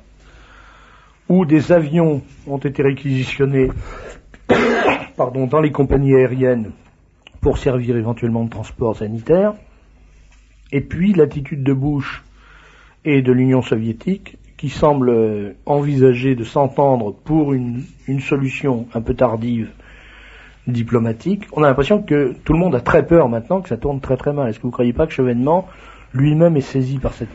où des avions ont été réquisitionnés pardon, dans les compagnies aériennes pour servir éventuellement de transport sanitaire, et puis l'attitude de Bush et de l'Union soviétique qui semble envisager de s'entendre pour une, une solution un peu tardive diplomatique. On a l'impression que tout le monde a très peur maintenant, que ça tourne très très mal. Est-ce que vous ne croyez pas que Chevènement lui-même est saisi par cette peur ?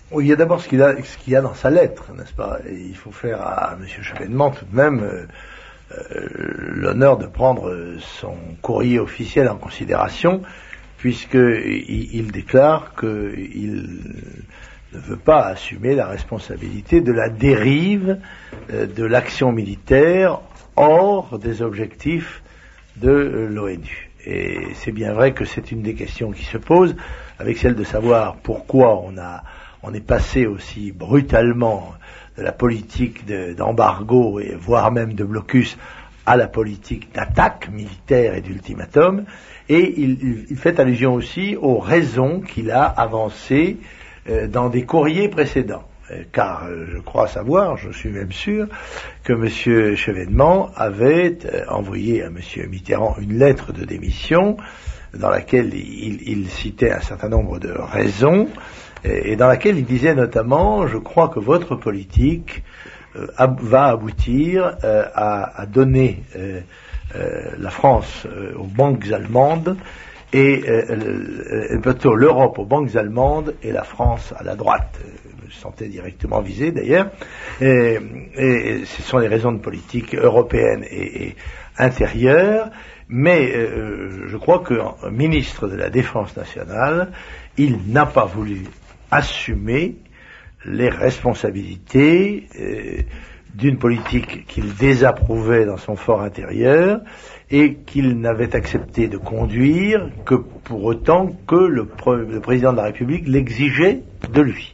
Oui, il y a d'abord ce qu'il a, ce qu'il y a dans sa lettre, n'est-ce pas? Et il faut faire à M. Chevènement tout de même euh, euh, l'honneur de prendre son courrier officiel en considération, puisqu'il il déclare qu'il ne veut pas assumer la responsabilité de la dérive euh, de l'action militaire hors des objectifs de euh, l'ONU. Et c'est bien vrai que c'est une des questions qui se pose, avec celle de savoir pourquoi on a on est passé aussi brutalement de la politique de, d'embargo et voire même de blocus à la politique d'attaque militaire et d'ultimatum. Et il, il, il fait allusion aussi aux raisons qu'il a avancées euh, dans des courriers précédents. Euh, car euh, je crois savoir, je suis même sûr, que M. Chevènement avait euh, envoyé à M. Mitterrand une lettre de démission dans laquelle il, il citait un certain nombre de raisons et dans laquelle il disait notamment, je crois que votre politique euh, ab- va aboutir euh, à, à donner euh, euh, la France euh, aux banques allemandes et euh, plutôt l'Europe aux banques allemandes et la France à la droite. Je me sentais directement visé d'ailleurs. Et, et ce sont des raisons de politique européenne et, et intérieure. Mais euh, je crois qu'un ministre de la Défense nationale, il n'a pas voulu assumer les responsabilités euh, d'une politique qu'il désapprouvait dans son fort intérieur et qu'il n'avait accepté de conduire que pour autant que le, pre- le président de la République l'exigeait de lui.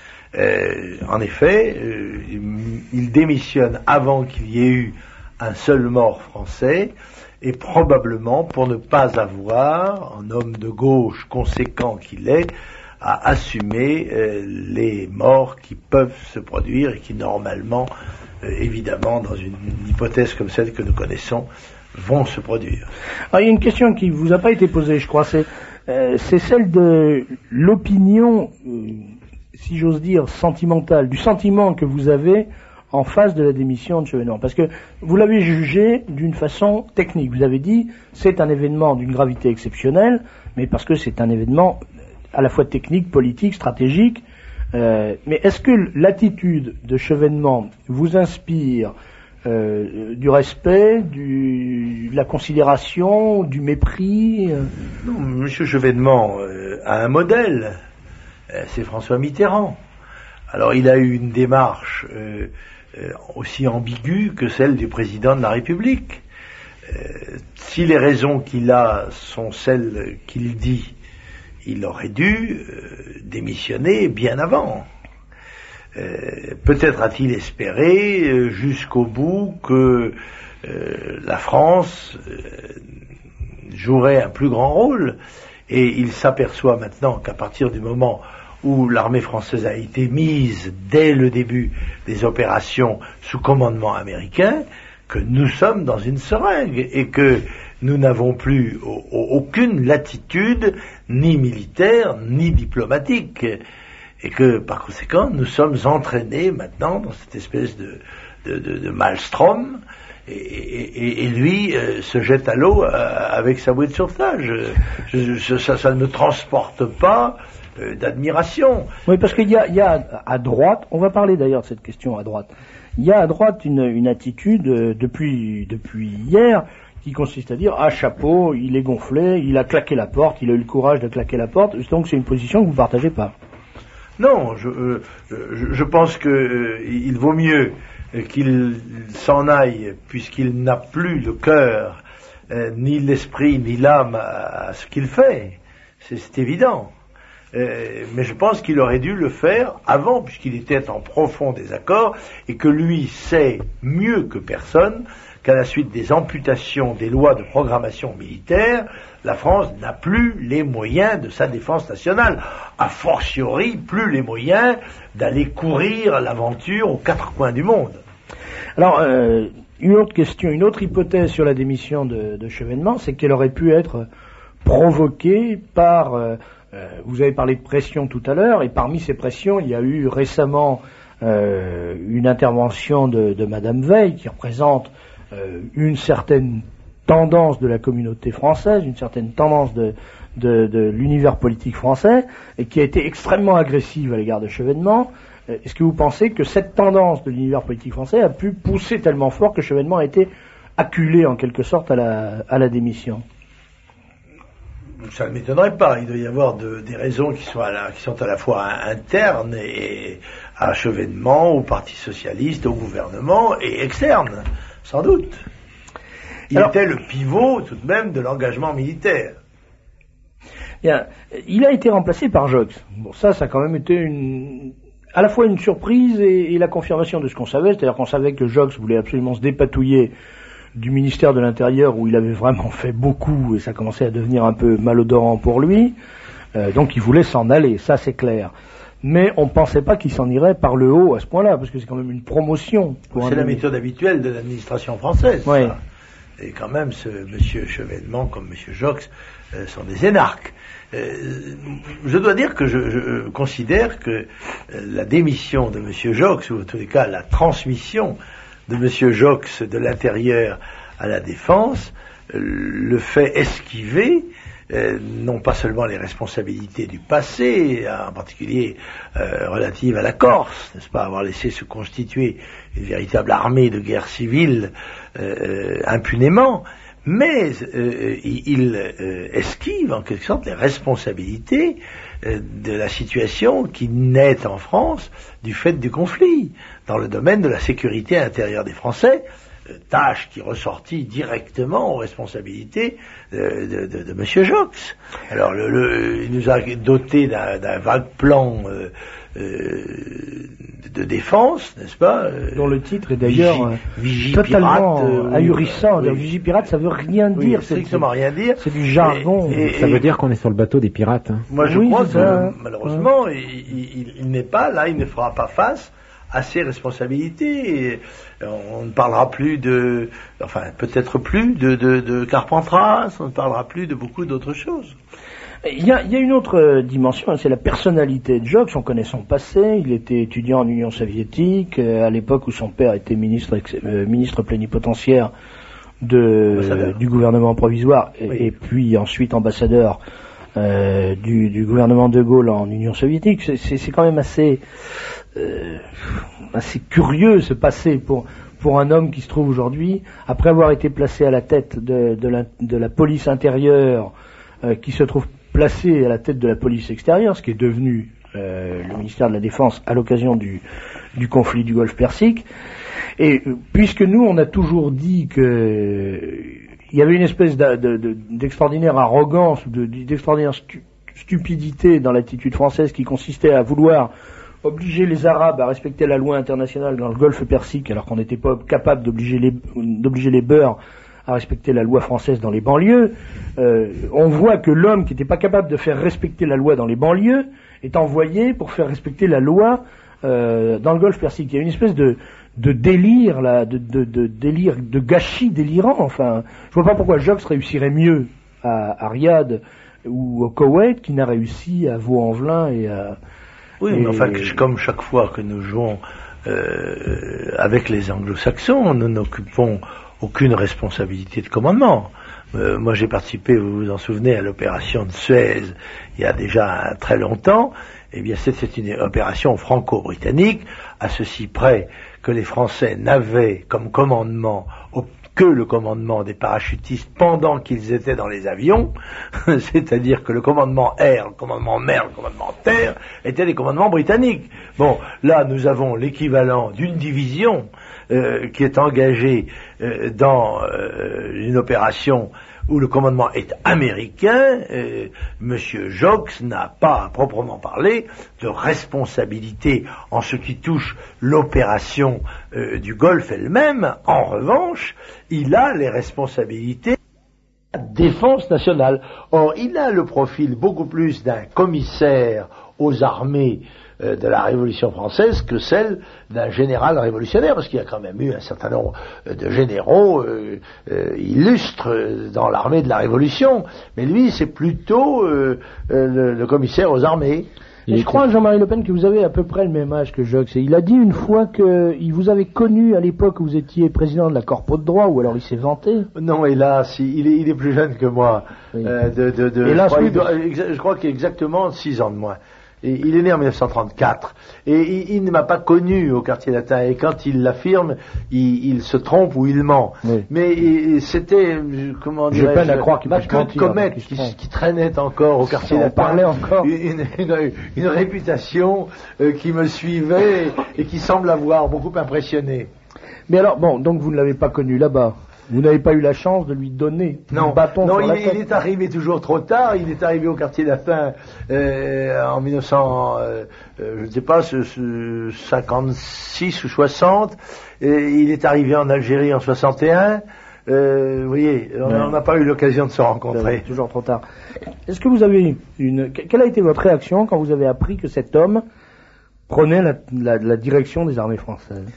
Euh, en effet, euh, il démissionne avant qu'il y ait eu un seul mort français, et probablement pour ne pas avoir, un homme de gauche conséquent qu'il est, à assumer euh, les morts qui peuvent se produire et qui normalement, euh, évidemment, dans une, une hypothèse comme celle que nous connaissons, vont se produire. Alors, il y a une question qui vous a pas été posée, je crois, c'est, euh, c'est celle de l'opinion, euh, si j'ose dire, sentimentale, du sentiment que vous avez en face de la démission de Chevènement. Parce que vous l'avez jugé d'une façon technique. Vous avez dit, c'est un événement d'une gravité exceptionnelle, mais parce que c'est un événement à la fois technique, politique, stratégique. Euh, mais est-ce que l'attitude de Chevènement vous inspire euh, du respect, du, de la considération, du mépris? Non, M. Chevènement euh, a un modèle, euh, c'est François Mitterrand. Alors il a eu une démarche euh, euh, aussi ambiguë que celle du président de la République. Euh, si les raisons qu'il a sont celles qu'il dit, il aurait dû euh, démissionner bien avant. Euh, peut-être a-t-il espéré euh, jusqu'au bout que euh, la France euh, jouerait un plus grand rôle, et il s'aperçoit maintenant qu'à partir du moment où l'armée française a été mise dès le début des opérations sous commandement américain, que nous sommes dans une seringue et que nous n'avons plus au, au, aucune latitude, ni militaire, ni diplomatique, et que par conséquent nous sommes entraînés maintenant dans cette espèce de, de, de, de maelstrom, et, et, et lui euh, se jette à l'eau euh, avec sa bouée de sauvetage. Je, je, ça, ça ne me transporte pas euh, d'admiration. Oui, parce qu'il y a, il y a à droite, on va parler d'ailleurs de cette question à droite, il y a à droite une, une attitude euh, depuis, depuis hier qui consiste à dire « Ah, chapeau, il est gonflé, il a claqué la porte, il a eu le courage de claquer la porte », donc c'est une position que vous ne partagez pas. Non, je, euh, je, je pense qu'il euh, vaut mieux qu'il s'en aille, puisqu'il n'a plus le cœur, euh, ni l'esprit, ni l'âme à, à ce qu'il fait. C'est, c'est évident. Euh, mais je pense qu'il aurait dû le faire avant, puisqu'il était en profond désaccord, et que lui sait mieux que personne qu'à la suite des amputations des lois de programmation militaire, la France n'a plus les moyens de sa défense nationale, a fortiori plus les moyens d'aller courir l'aventure aux quatre coins du monde. Alors, euh, une autre question, une autre hypothèse sur la démission de, de Chevènement, c'est qu'elle aurait pu être provoquée par, euh, euh, vous avez parlé de pression tout à l'heure, et parmi ces pressions, il y a eu récemment euh, une intervention de, de Madame Veil, qui représente euh, une certaine tendance de la communauté française, une certaine tendance de, de, de l'univers politique français, et qui a été extrêmement agressive à l'égard de Chevènement. Est-ce que vous pensez que cette tendance de l'univers politique français a pu pousser tellement fort que Chevènement a été acculé en quelque sorte à la, à la démission? Ça ne m'étonnerait pas. Il doit y avoir de, des raisons qui sont, à la, qui sont à la fois internes et à Chevènement, au Parti socialiste, au gouvernement, et externes, sans doute. Il Alors, était le pivot tout de même de l'engagement militaire. Bien, il a été remplacé par Joxe. Bon, ça, ça a quand même été une, à la fois une surprise et, et la confirmation de ce qu'on savait, c'est-à-dire qu'on savait que Joxe voulait absolument se dépatouiller du ministère de l'Intérieur où il avait vraiment fait beaucoup et ça commençait à devenir un peu malodorant pour lui, euh, donc il voulait s'en aller, ça c'est clair. Mais on ne pensait pas qu'il s'en irait par le haut à ce point-là, parce que c'est quand même une promotion. C'est la méthode habituelle de l'administration française. Oui. Ça. Et quand même, ce monsieur Chevènement comme monsieur Joxe euh, sont des énarques. Euh, je dois dire que je, je considère que euh, la démission de monsieur Joxe, ou en tous les cas la transmission de monsieur Joxe de l'Intérieur à la Défense, euh, le fait esquiver euh, non pas seulement les responsabilités du passé, en particulier euh, relatives à la Corse, n'est-ce pas, avoir laissé se constituer une véritable armée de guerre civile euh, impunément, mais euh, il euh, esquive en quelque sorte les responsabilités euh, de la situation qui naît en France du fait du conflit, dans le domaine de la sécurité intérieure des Français, euh, tâche qui ressortit directement aux responsabilités de, de, de, de monsieur Joxe. Alors le, le, il nous a doté d'un, d'un vague plan euh, euh, de défense, n'est-ce pas, euh, dont le titre est d'ailleurs Vigie, totalement pirate, euh, ahurissant. Oui. Vigipirate, ça veut rien oui, dire. Strictement rien dire. C'est du jargon. Et, et, ça veut dire qu'on est sur le bateau des pirates. Hein. Moi, je oui, crois que ça, malheureusement, ouais. il, il, il n'est pas là, il ne fera pas face à ses responsabilités. Et on ne parlera plus de, enfin, peut-être plus de, de, de Carpentras, on ne parlera plus de beaucoup d'autres choses. Il y a, il y a une autre dimension, c'est la personnalité de Joxe. On connaît son passé. Il était étudiant en Union soviétique, euh, à l'époque où son père était ministre, euh, ministre plénipotentiaire de, du gouvernement provisoire, et, oui. et puis ensuite ambassadeur euh, du, du gouvernement de Gaulle en Union soviétique. C'est, c'est, c'est quand même assez, euh, assez curieux ce passé pour, pour un homme qui se trouve aujourd'hui, après avoir été placé à la tête de, de, la, de la police intérieure, euh, qui se trouve placé à la tête de la police extérieure, ce qui est devenu euh, le ministère de la Défense à l'occasion du, du conflit du Golfe Persique. Et euh, puisque nous, on a toujours dit que euh, il y avait une espèce de, de, de, d'extraordinaire arrogance ou de, d'extraordinaire stu- stupidité dans l'attitude française qui consistait à vouloir obliger les Arabes à respecter la loi internationale dans le Golfe Persique, alors qu'on n'était pas capable d'obliger les, d'obliger les Beurs à respecter la loi française dans les banlieues, euh, on voit que l'homme qui n'était pas capable de faire respecter la loi dans les banlieues est envoyé pour faire respecter la loi euh, dans le Golfe Persique. Il y a une espèce de, de délire, là, de, de, de délire, de gâchis délirant. Enfin, je vois pas pourquoi Joxe réussirait mieux à, à Riyad ou au Koweït qu'il n'a réussi à Vaux-en-Velin et à... Oui, et... mais enfin, comme chaque fois que nous jouons euh, avec les anglo-saxons, nous n'occupons aucune responsabilité de commandement. Euh, moi j'ai participé, vous vous en souvenez, à l'opération de Suez il y a déjà très longtemps. Eh bien c'est, c'est une opération franco-britannique, à ceci près que les Français n'avaient comme commandement que le commandement des parachutistes pendant qu'ils étaient dans les avions, c'est-à-dire que le commandement air, le commandement mer, le commandement terre étaient des commandements britanniques. Bon, là nous avons l'équivalent d'une division euh, qui est engagée euh, dans euh, une opération où le commandement est américain. euh, Monsieur Joxe n'a pas, à proprement parler, de responsabilité en ce qui touche l'opération euh, du Golfe elle-même. En revanche, il a les responsabilités de la défense nationale. Or, il a le profil beaucoup plus d'un commissaire aux armées euh, de la Révolution française que celle d'un général révolutionnaire, parce qu'il y a quand même eu un certain nombre de généraux euh, euh, illustres dans l'armée de la Révolution, mais lui c'est plutôt euh, euh, le, le commissaire aux armées. Je crois, Jean-Marie Le Pen, que vous avez à peu près le même âge que Jox. Et il a dit une fois qu'il vous avait connu à l'époque où vous étiez président de la Corpo de droit, ou alors il s'est vanté. Non, hélas, il est, il est plus jeune que moi. Oui. Euh, de, de, de, Hélas, je crois, oui, il doit- exa- je crois qu'il a exactement six ans de moins. Et il est né en mille neuf cent trente-quatre. Et il, il ne m'a pas connu au quartier latin. Et quand il l'affirme, il, il se trompe ou il ment. Oui. Mais et, c'était, euh, comment Je dirais-je, peine à croire qu'il ma puisse queue de mentir, comète qu'il se qui, trompe. qui traînait encore au quartier On latin. parlait encore. Une, une, une réputation euh, qui me suivait et qui semble avoir beaucoup impressionné. Mais alors, bon, donc vous ne l'avez pas connu là-bas. Vous n'avez pas eu la chance de lui donner Non, un bâton non sur la il, tête. il est arrivé toujours trop tard. Il est arrivé au quartier latin euh, en mille neuf cents, euh, euh, je ne sais pas, ce- ce cinquante-six ou soixante. Et il est arrivé en Algérie en soixante et un. Euh, vous voyez, on Ouais. on n'a pas eu l'occasion de se C'est rencontrer. toujours trop tard. Est-ce que vous avez une... Quelle a été votre réaction quand vous avez appris que cet homme prenait la, la- la direction des armées françaises?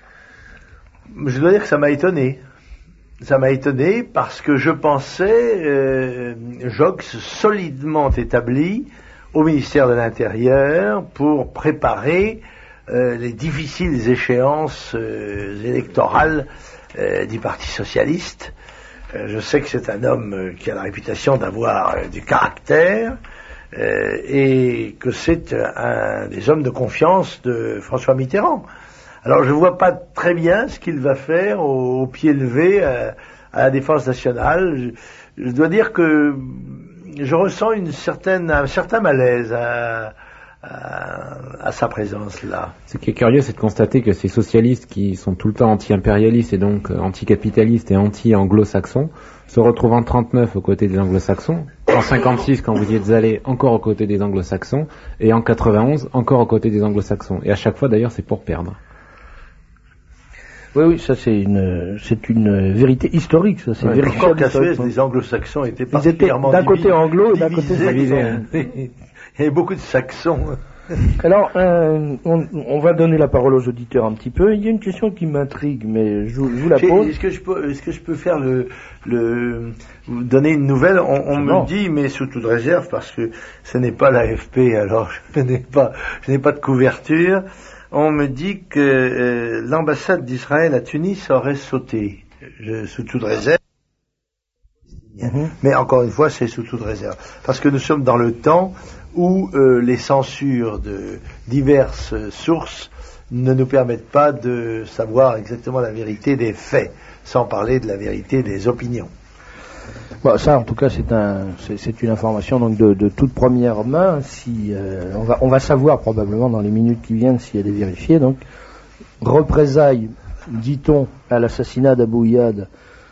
Je dois dire que ça m'a étonné. Ça m'a étonné parce que je pensais euh, Jox solidement établi au ministère de l'Intérieur pour préparer euh, les difficiles échéances euh, électorales euh, du Parti socialiste. Euh, je sais que c'est un homme euh, qui a la réputation d'avoir euh, du caractère euh, et que c'est euh, un des hommes de confiance de François Mitterrand. Alors je vois pas très bien ce qu'il va faire au, au pied levé à, à la défense nationale. Je, je dois dire que je ressens une certaine, un certain malaise à, à, à sa présence là. Ce qui est curieux, c'est de constater que ces socialistes qui sont tout le temps anti-impérialistes et donc euh, anti-capitalistes et anti-anglo-saxons se retrouvent en trente-neuf aux côtés des anglo-saxons, en cinquante-six quand vous y êtes allés encore aux côtés des anglo-saxons et en quatre-vingt-onze encore aux côtés des anglo-saxons. Et à chaque fois d'ailleurs c'est pour perdre. Oui, oui, ça c'est une, c'est une vérité historique, ça c'est Ouais, vérifiable encore qu'à historique. Suez, les anglo-saxons étaient Ils étaient particulièrement d'un côté divi- anglo et d'un côté divisés. saxon. Il y avait beaucoup de saxons. Alors, euh, on, on va donner la parole aux auditeurs un petit peu. Il y a une question qui m'intrigue, mais je, vous- je vous la J'ai- pose. Est-ce que je peux, est-ce que je peux faire le, le, vous donner une nouvelle? On, on Non. me dit, mais sous toute réserve, parce que ce n'est pas l'A F P, alors je n'ai pas, je n'ai pas de couverture. On me dit que euh, l'ambassade d'Israël à Tunis aurait sauté, Je- sous toute réserve. Mhm. Mais encore une fois, c'est sous toute réserve. Parce que nous sommes dans le temps où euh, les censures de diverses euh, sources ne nous permettent pas de savoir exactement la vérité des faits, sans parler de la vérité des opinions. Bon, ça, en tout cas, c'est un, c'est, c'est une information donc de, de toute première main. Si euh, on va, on va savoir probablement dans les minutes qui viennent si elle est vérifiée. Donc, représailles, dit-on, à l'assassinat d'Abou Iyad.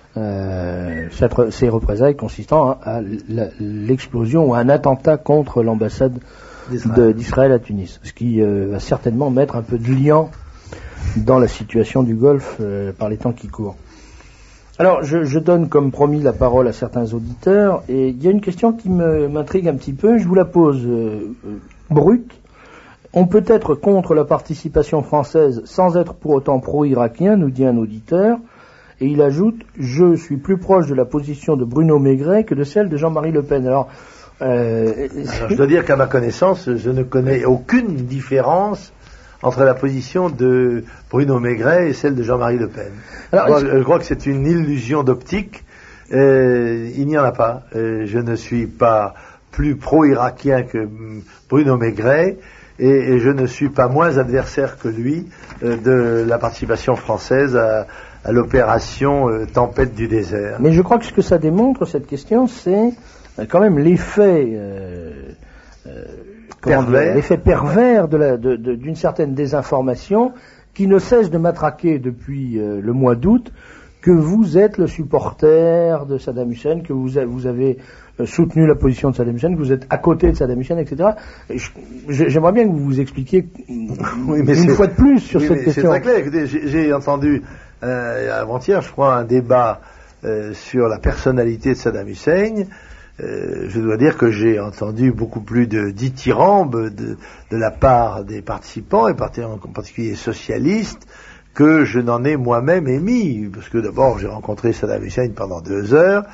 Euh, cette re- ces représailles consistant à, à la- l'explosion ou à un attentat contre l'ambassade de- d'Israël à Tunis, ce qui euh, va certainement mettre un peu de liant dans la situation du Golfe euh, par les temps qui courent. Alors, je, je donne comme promis la parole à certains auditeurs, et il y a une question qui me, m'intrigue un petit peu, je vous la pose euh, euh, brute. On peut être contre la participation française sans être pour autant pro-irakien, nous dit un auditeur, et il ajoute « Je suis plus proche de la position de Bruno Maigret que de celle de Jean-Marie Le Pen ». Alors, euh, Alors, je dois dire qu'à ma connaissance, je ne connais aucune différence entre la position de Bruno Maigret et celle de Jean-Marie Le Pen. Alors, je, crois, est-ce- je crois que c'est une illusion d'optique. Euh, il n'y en a pas. Euh, je ne suis pas plus pro-irakien que hum, Bruno Maigret et, et je ne suis pas moins adversaire que lui euh, de la participation française à, à l'opération euh, Tempête du désert. mais je crois que ce que ça démontre, cette question, c'est euh, quand même l'effet... euh, euh, comment dire, Pervers. l'effet pervers de la, de, de, d'une certaine désinformation qui ne cesse de matraquer depuis euh, le mois d'août que vous êtes le supporter de Saddam Hussein, que vous, a, vous avez euh, soutenu la position de Saddam Hussein, que vous êtes à côté de Saddam Hussein, et cetera. Et je, je, j'aimerais bien que vous vous expliquiez Oui, mais une c'est- fois de plus sur oui, cette mais question. C'est très clair. Écoutez, j'ai, j'ai entendu euh, avant-hier, je crois, un débat euh, sur la personnalité de Saddam Hussein. Euh, je dois dire que j'ai entendu beaucoup plus de dithyrambes de, de la part des participants, et en particulier socialistes, que je n'en ai moi-même émis. Parce que d'abord, j'ai rencontré Saddam Hussein pendant deux heures, que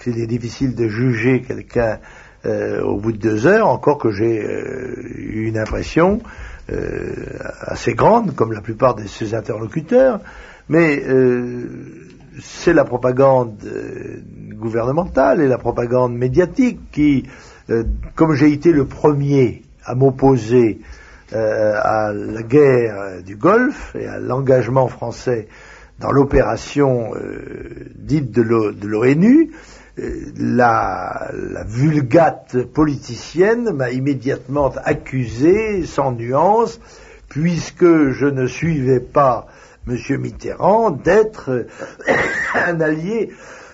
qu'il est difficile de juger quelqu'un euh, au bout de deux heures, encore que j'ai euh, eu une impression euh, assez grande, comme la plupart de ses interlocuteurs, mais euh, c'est la propagande euh, gouvernementale et la propagande médiatique qui, euh, comme j'ai été le premier à m'opposer euh, à la guerre du Golfe et à l'engagement français dans l'opération euh, dite de l'ONU, euh, la, la vulgate politicienne m'a immédiatement accusé, sans nuance, puisque je ne suivais pas M. Mitterrand, d'être un allié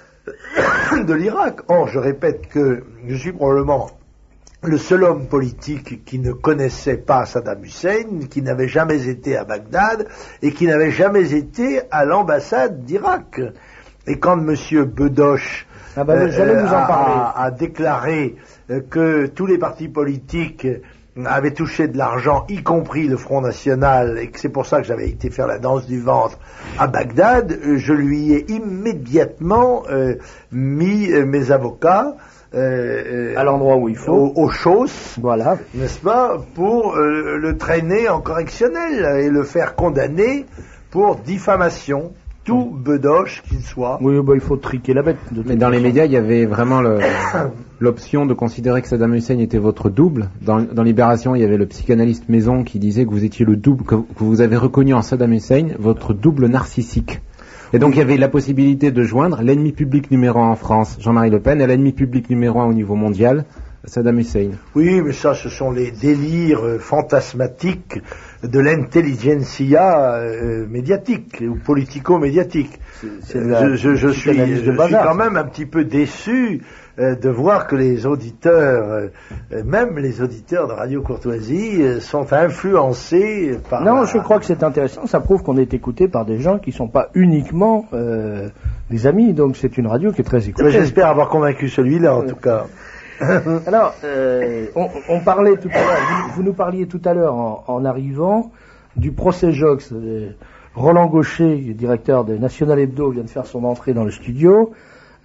de l'Irak. Or, je répète que je suis probablement le seul homme politique qui ne connaissait pas Saddam Hussein, qui n'avait jamais été à Bagdad et qui n'avait jamais été à l'ambassade d'Irak. Et quand M. Bedoche ah ben, euh, a, a, a déclaré euh, que tous les partis politiques avaient touché de l'argent, y compris le Front National, et que c'est pour ça que j'avais été faire la danse du ventre à Bagdad, euh, je lui ai immédiatement euh, mis euh, mes avocats Euh, à l'endroit où il faut, aux, aux chausses, voilà, n'est-ce pas, pour euh, le traîner en correctionnel et le faire condamner pour diffamation, tout oui. Bedoche qu'il soit. Oui, bah, il faut triquer la bête. Mais dans les médias, il y avait vraiment le, l'option de considérer que Saddam Hussein était votre double. Dans, dans Libération, il y avait le psychanalyste Maison qui disait que vous étiez le double, que, que vous avez reconnu en Saddam Hussein votre double narcissique. Et donc il y avait la possibilité de joindre l'ennemi public numéro un en France, Jean-Marie Le Pen, et l'ennemi public numéro un au niveau mondial, Saddam Hussein. Oui, mais ça, ce sont les délires euh, fantasmatiques de l'intelligentsia euh, médiatique ou politico-médiatique. C'est, c'est la, je, je, je, suis, je suis quand même un petit peu déçu euh, de voir que les auditeurs, euh, même les auditeurs de Radio Courtoisie, euh, sont influencés par... Non, la... je crois que c'est intéressant. Ça prouve qu'on est écouté par des gens qui ne sont pas uniquement euh, des amis. Donc c'est une radio qui est très écoutée. J'espère avoir convaincu celui-là, en tout cas. Alors, euh, on, on parlait tout à l'heure, vous, vous nous parliez tout à l'heure en, en arrivant du procès Jox. Euh, Roland Gaucher, directeur de National Hebdo, vient de faire son entrée dans le studio.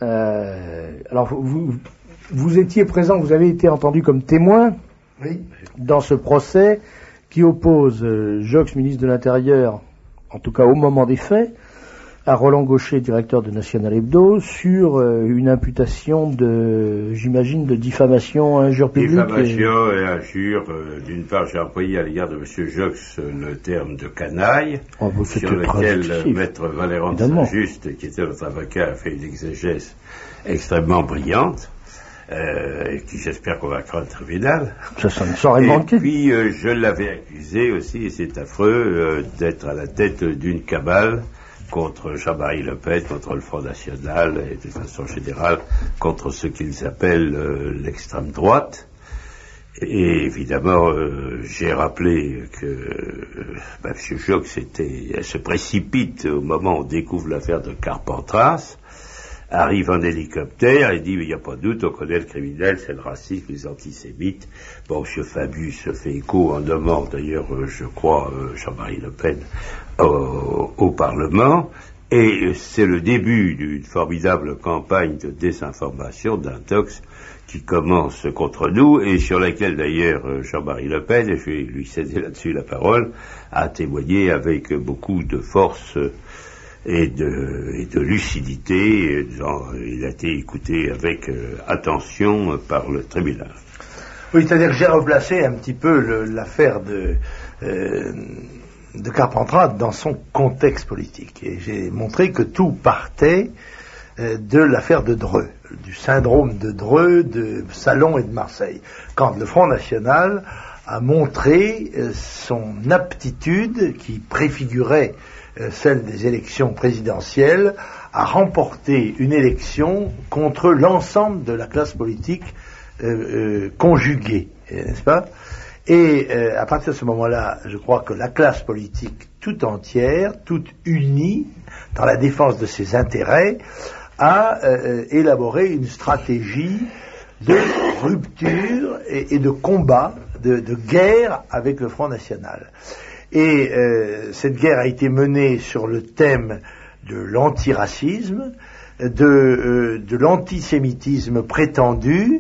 Euh, alors, vous, vous étiez présent, vous avez été entendu comme témoin oui. dans ce procès qui oppose euh, Jox, ministre de l'Intérieur, en tout cas au moment des faits, à Roland Gaucher, directeur de National Hebdo, sur euh, une imputation de, j'imagine, de diffamation, injure publique. Diffamation et, et injure. Euh, d'une part, j'ai employé à l'égard de M. Jox le terme de canaille, oh, bah, sur lequel euh, Maître Valéran de Saint-Just, qui était notre avocat, a fait une exégèse extrêmement brillante, euh, qui j'espère convaincra le tribunal. Ça, ça ne saurait manquer. Et puis, euh, je l'avais accusé aussi, et c'est affreux, euh, d'être à la tête d'une cabale contre Jean-Marie Le Pen, contre le Front National et de façon générale contre ce qu'ils appellent euh, l'extrême droite. Et évidemment, euh, j'ai rappelé que euh, bah, M. Jox était, se précipite au moment où on découvre l'affaire de Carpentras, arrive en hélicoptère et dit, il n'y a pas de doute, on connaît le criminel, c'est le raciste, les antisémites. Bon, M. Fabius se fait écho en nommant d'ailleurs, euh, je crois, euh, Jean-Marie Le Pen au, au Parlement, et c'est le début d'une formidable campagne de désinformation d'intox qui commence contre nous, et sur laquelle d'ailleurs Jean-Marie Le Pen, et je vais lui céder là-dessus la parole, a témoigné avec beaucoup de force et de, et de lucidité. Il a été écouté avec euh, attention par le tribunal. Oui, c'est-à-dire que j'ai replacé un petit peu le, l'affaire de, euh, de Carpentras dans son contexte politique. Et j'ai montré que tout partait euh, de l'affaire de Dreux, du syndrome de Dreux, de Salon et de Marseille. Quand le Front National a montré euh, son aptitude, qui préfigurait euh, celle des élections présidentielles, à remporter une élection contre l'ensemble de la classe politique euh, euh, conjuguée, n'est-ce pas ? Et euh, à partir de ce moment-là, je crois que la classe politique tout entière, toute unie dans la défense de ses intérêts, a euh, élaboré une stratégie de rupture et, et de combat, de, de guerre avec le Front National. Et euh, cette guerre a été menée sur le thème de l'antiracisme, de, euh, de l'antisémitisme prétendu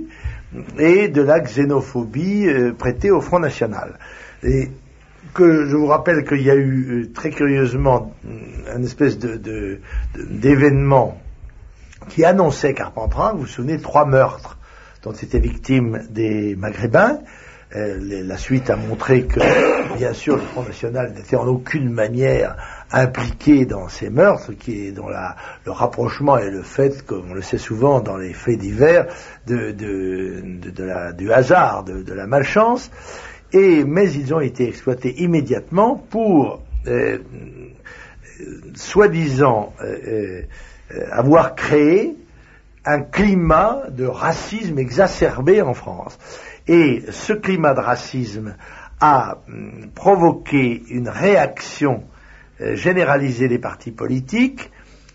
et de la xénophobie euh, prêtée au Front National. Et que je vous rappelle qu'il y a eu euh, très curieusement une espèce de, de, de, d'événement qui annonçait Carpentras, vous vous souvenez, trois meurtres dont étaient victimes des Maghrébins. Euh, les, la suite a montré que, bien sûr, le Front National n'était en aucune manière impliqué dans ces meurtres, qui est dont la, le rapprochement est le fait, comme on le sait souvent dans les faits divers, de, de, de, de la, du hasard, de, de la malchance. Et mais ils ont été exploités immédiatement pour, euh, euh, soi-disant, euh, euh, avoir créé un climat de racisme exacerbé en France. Et ce climat de racisme a hum, provoqué une réaction euh, généralisée des partis politiques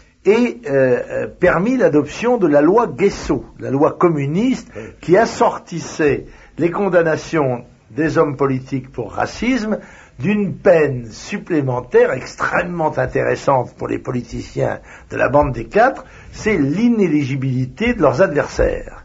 et euh, permis l'adoption de la loi Guesso, la loi communiste qui assortissait les condamnations des hommes politiques pour racisme d'une peine supplémentaire extrêmement intéressante pour les politiciens de la bande des quatre, c'est l'inéligibilité de leurs adversaires.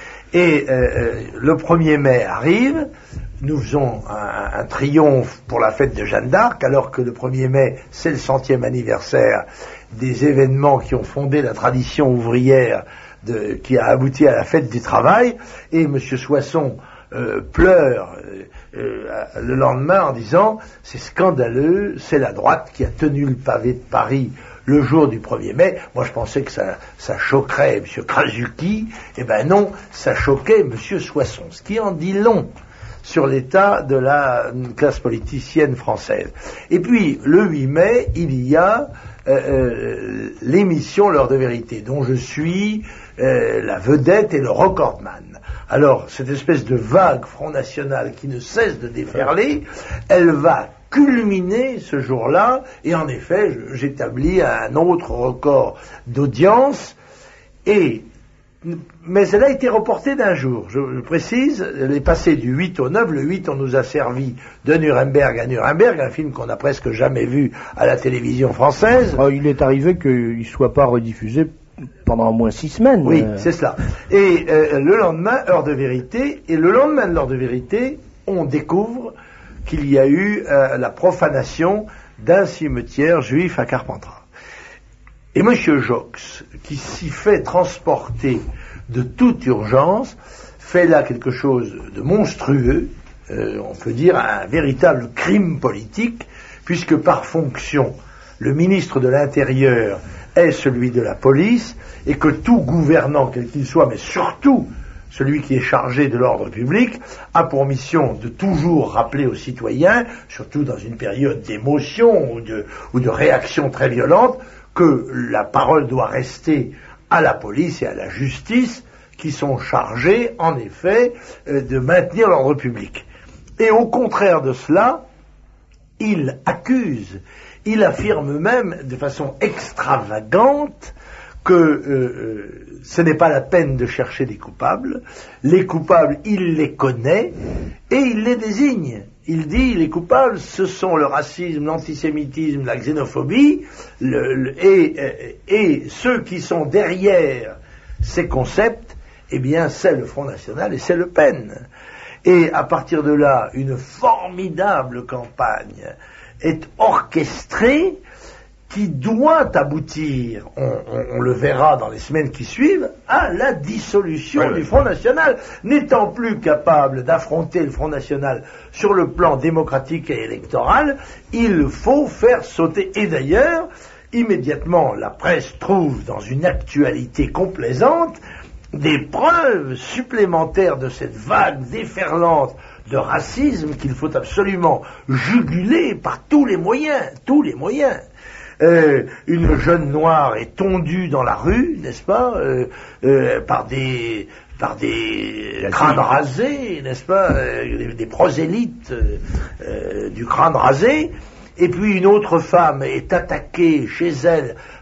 Et euh, le premier mai arrive, nous faisons un, un triomphe pour la fête de Jeanne d'Arc, alors que le premier mai, c'est le centième anniversaire des événements qui ont fondé la tradition ouvrière de, qui a abouti à la fête du travail, et M. Soisson euh, pleure euh, euh, le lendemain en disant « c'est scandaleux, c'est la droite qui a tenu le pavé de Paris le jour du premier mai, moi je pensais que ça, ça choquerait M. Krasuki, eh ben non, ça choquait M. Soisson, ce qui en dit long sur l'état de la classe politicienne française. Et puis, le huit mai, il y a euh, euh, l'émission L'heure de vérité, dont je suis euh, la vedette et le recordman. Alors, cette espèce de vague Front National qui ne cesse de déferler, elle va culminer ce jour-là, et en effet, j'établis un autre record d'audience, et, mais elle a été reportée d'un jour, je, je précise, elle est passée du huit au neuf, le huit on nous a servi de Nuremberg à Nuremberg, un film qu'on n'a presque jamais vu à la télévision française. Oh, il est arrivé qu'il ne soit pas rediffusé pendant au moins six semaines. Oui, euh... c'est cela. Et euh, le lendemain, heure de vérité, et le lendemain de l'heure de vérité, on découvre qu'il y a eu euh, la profanation d'un cimetière juif à Carpentras. Et M. Jox, qui s'y fait transporter de toute urgence, fait là quelque chose de monstrueux, euh, on peut dire un véritable crime politique, puisque par fonction, le ministre de l'Intérieur est celui de la police, et que tout gouvernant, quel qu'il soit, mais surtout celui qui est chargé de l'ordre public, a pour mission de toujours rappeler aux citoyens, surtout dans une période d'émotion ou de, ou de réaction très violente, que la parole doit rester à la police et à la justice, qui sont chargés, en effet, euh, de maintenir l'ordre public. Et au contraire de cela, il accuse, il affirme même de façon extravagante que euh, ce n'est pas la peine de chercher des coupables. Les coupables, il les connaît et il les désigne. Il dit les coupables, ce sont le racisme, l'antisémitisme, la xénophobie, le, le, et, et ceux qui sont derrière ces concepts, eh bien c'est le Front National et c'est Le Pen. Et à partir de là, une formidable campagne est orchestrée qui doit aboutir, on, on, on le verra dans les semaines qui suivent, à la dissolution oui, du Front National. N'étant plus capable d'affronter le Front National sur le plan démocratique et électoral, il faut faire sauter. Et d'ailleurs, immédiatement, la presse trouve dans une actualité complaisante des preuves supplémentaires de cette vague déferlante de racisme qu'il faut absolument juguler par tous les moyens, tous les moyens. Euh, une jeune noire est tondue dans la rue, n'est-ce pas, euh, euh, par des par des crânes rasés, n'est-ce pas, euh, des, des prosélytes euh, euh, du crâne rasé. Et puis une autre femme est attaquée chez elle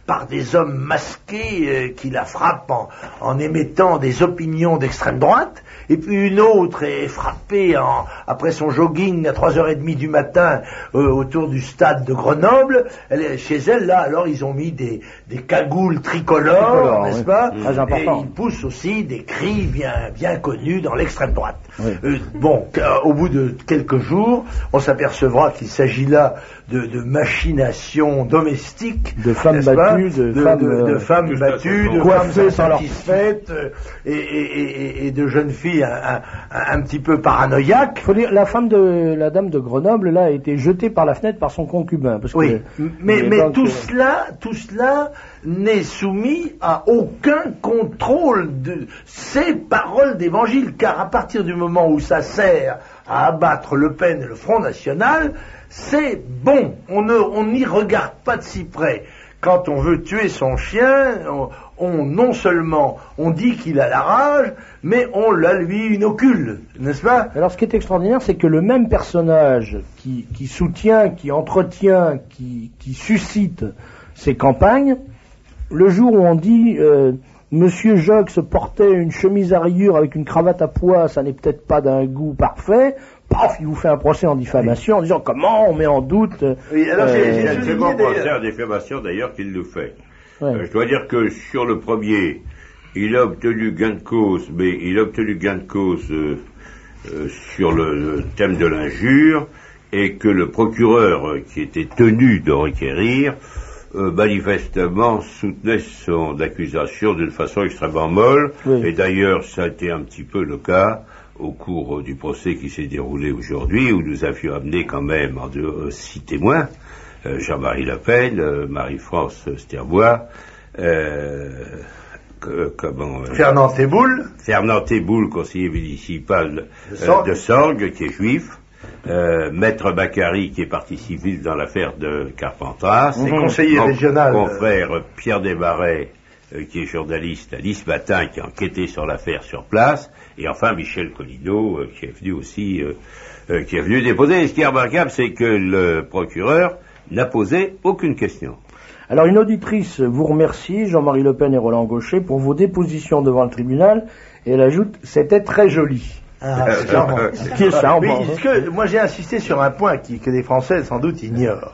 par des hommes masqués euh, qui la frappent en, en émettant des opinions d'extrême droite, et puis une autre est frappée en, après son jogging à trois heures trente du matin euh, autour du stade de Grenoble. Elle est, chez elle, là, alors ils ont mis des, des cagoules tricolores, Tricolore, n'est-ce oui. pas? Très important. Et ils poussent aussi des cris bien, bien connus dans l'extrême droite. Oui. Euh, bon, au bout de quelques jours, on s'apercevra qu'il s'agit là de, de machinations domestiques, De femmes n'est-ce pas, battues, de de, femmes, de, de euh, femmes battues, de femmes coiffées par leur- insatisfaites, euh, et, et, et, et de jeunes filles un, un, un petit peu paranoïaques. Faut dire, la femme de la dame de Grenoble là a été jetée par la fenêtre par son concubin. Parce Oui, que, mais, mais mais donc, tout euh, cela, tout cela n'est soumis à aucun contrôle de ces paroles d'évangile, car à partir du moment où ça sert à abattre Le Pen et le Front National, c'est bon. On ne, on n'y regarde pas de si près. Quand on veut tuer son chien, on, on non seulement on dit qu'il a la rage, mais on la lui inocule, n'est-ce pas? Alors ce qui est extraordinaire, c'est que le même personnage qui, qui soutient, qui entretient, qui, qui suscite ces campagnes, le jour où on dit euh, Monsieur Jox portait une chemise à rayures avec une cravate à pois, ça n'est peut-être pas d'un goût parfait, paf, il vous fait un procès en diffamation en disant comment on met en doute. Oui, alors j'ai- j'ai C'est le souligné second d'ailleurs- procès en diffamation d'ailleurs qu'il nous fait. Ouais. Euh, je dois dire que sur le premier, il a obtenu gain de cause, mais il a obtenu gain de cause euh, euh, sur le, le thème de l'injure, et que le procureur euh, qui était tenu de requérir euh, manifestement soutenait son accusation d'une façon extrêmement molle, Oui. et d'ailleurs ça a été un petit peu le cas au cours euh, du procès qui s'est déroulé aujourd'hui, où nous avions amené quand même en deux, euh, six témoins, euh, Jean-Marie Le Pen, euh, Marie-France Sterbois, euh, que- comment, euh, Fernand Théboul, Fernand Théboul, conseiller municipal De euh, Sorgues. de Sorgues, qui est juif, euh, Maître Bacary, qui est partie civile dans l'affaire de Carpentras, et conseiller mon régional. confrère Pierre Desmarais, euh, qui est journaliste à Nice Matin, qui a enquêté sur l'affaire sur place, et enfin Michel Collineau, euh, qui est venu aussi, euh, euh, qui est venu déposer. Et ce qui est remarquable, c'est que le procureur n'a posé aucune question. Alors une auditrice vous remercie, Jean-Marie Le Pen et Roland Gaucher, pour vos dépositions devant le tribunal, et elle ajoute c'était très joli. Ah, c'est charmant. Ce qui est charmant. Oui, hein. parce que moi j'ai insisté sur un point qui, que les Français sans doute ignorent,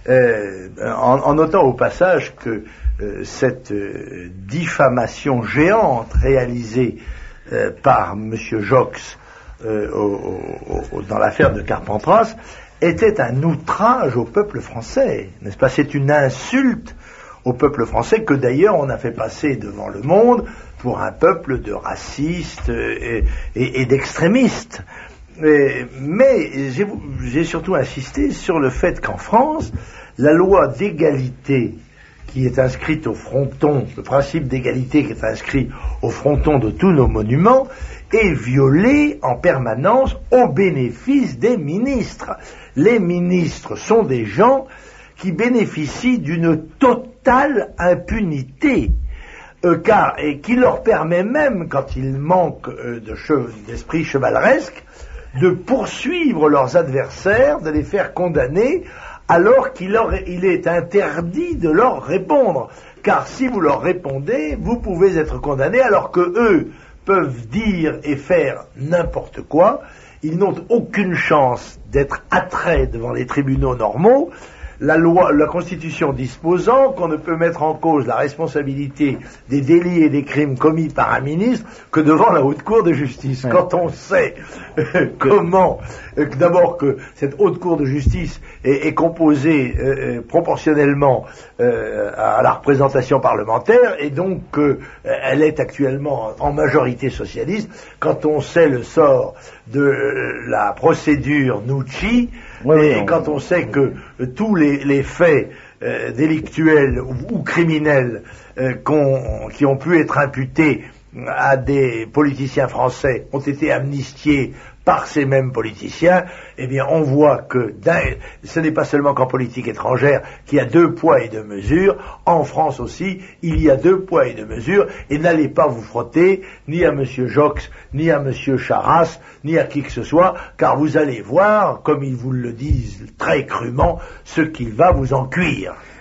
euh, en, en notant au passage que euh, cette euh, diffamation géante réalisée euh, par Monsieur Jox euh, au, au, au, dans l'affaire de Carpentras était un outrage au peuple français, n'est-ce pas? C'est une insulte au peuple français que d'ailleurs on a fait passer devant le monde pour un peuple de racistes et, et, et d'extrémistes. Et- mais j'ai, j'ai surtout insisté sur le fait qu'en France, la loi d'égalité qui est inscrite au fronton, le principe d'égalité qui est inscrit au fronton de tous nos monuments, est violé en permanence au bénéfice des ministres. Les ministres sont des gens qui bénéficient d'une totale impunité, euh, car, et qui leur permet même, quand ils manquent euh, de che- d'esprit chevaleresque, de poursuivre leurs adversaires, de les faire condamner, alors qu'il leur est, il est interdit de leur répondre. Car si vous leur répondez, vous pouvez être condamné, alors que eux peuvent dire et faire n'importe quoi. Ils n'ont aucune chance d'être attraits devant les tribunaux normaux. La loi, la Constitution disposant qu'on ne peut mettre en cause la responsabilité des délits et des crimes commis par un ministre que devant la Haute Cour de justice. Ouais. Quand on sait euh, comment, euh, d'abord que cette Haute Cour de justice est, est composée euh, euh, proportionnellement euh, à la représentation parlementaire, et donc euh, elle est actuellement en majorité socialiste, quand on sait le sort de euh, la procédure Nucci, Oui, oui, et on- quand on sait que euh, tous les, les faits euh, délictuels ou, ou criminels euh, qu'on- qui ont pu être imputés à des politiciens français ont été amnistiés par ces mêmes politiciens, eh bien on voit que d'un- ce n'est pas seulement qu'en politique étrangère qu'il y a deux poids et deux mesures, en France aussi il y a deux poids et deux mesures, et n'allez pas vous frotter ni à Monsieur Jox, ni à Monsieur Charras, ni à qui que ce soit, car vous allez voir, comme ils vous le disent très crûment, ce qu'il va vous en cuire.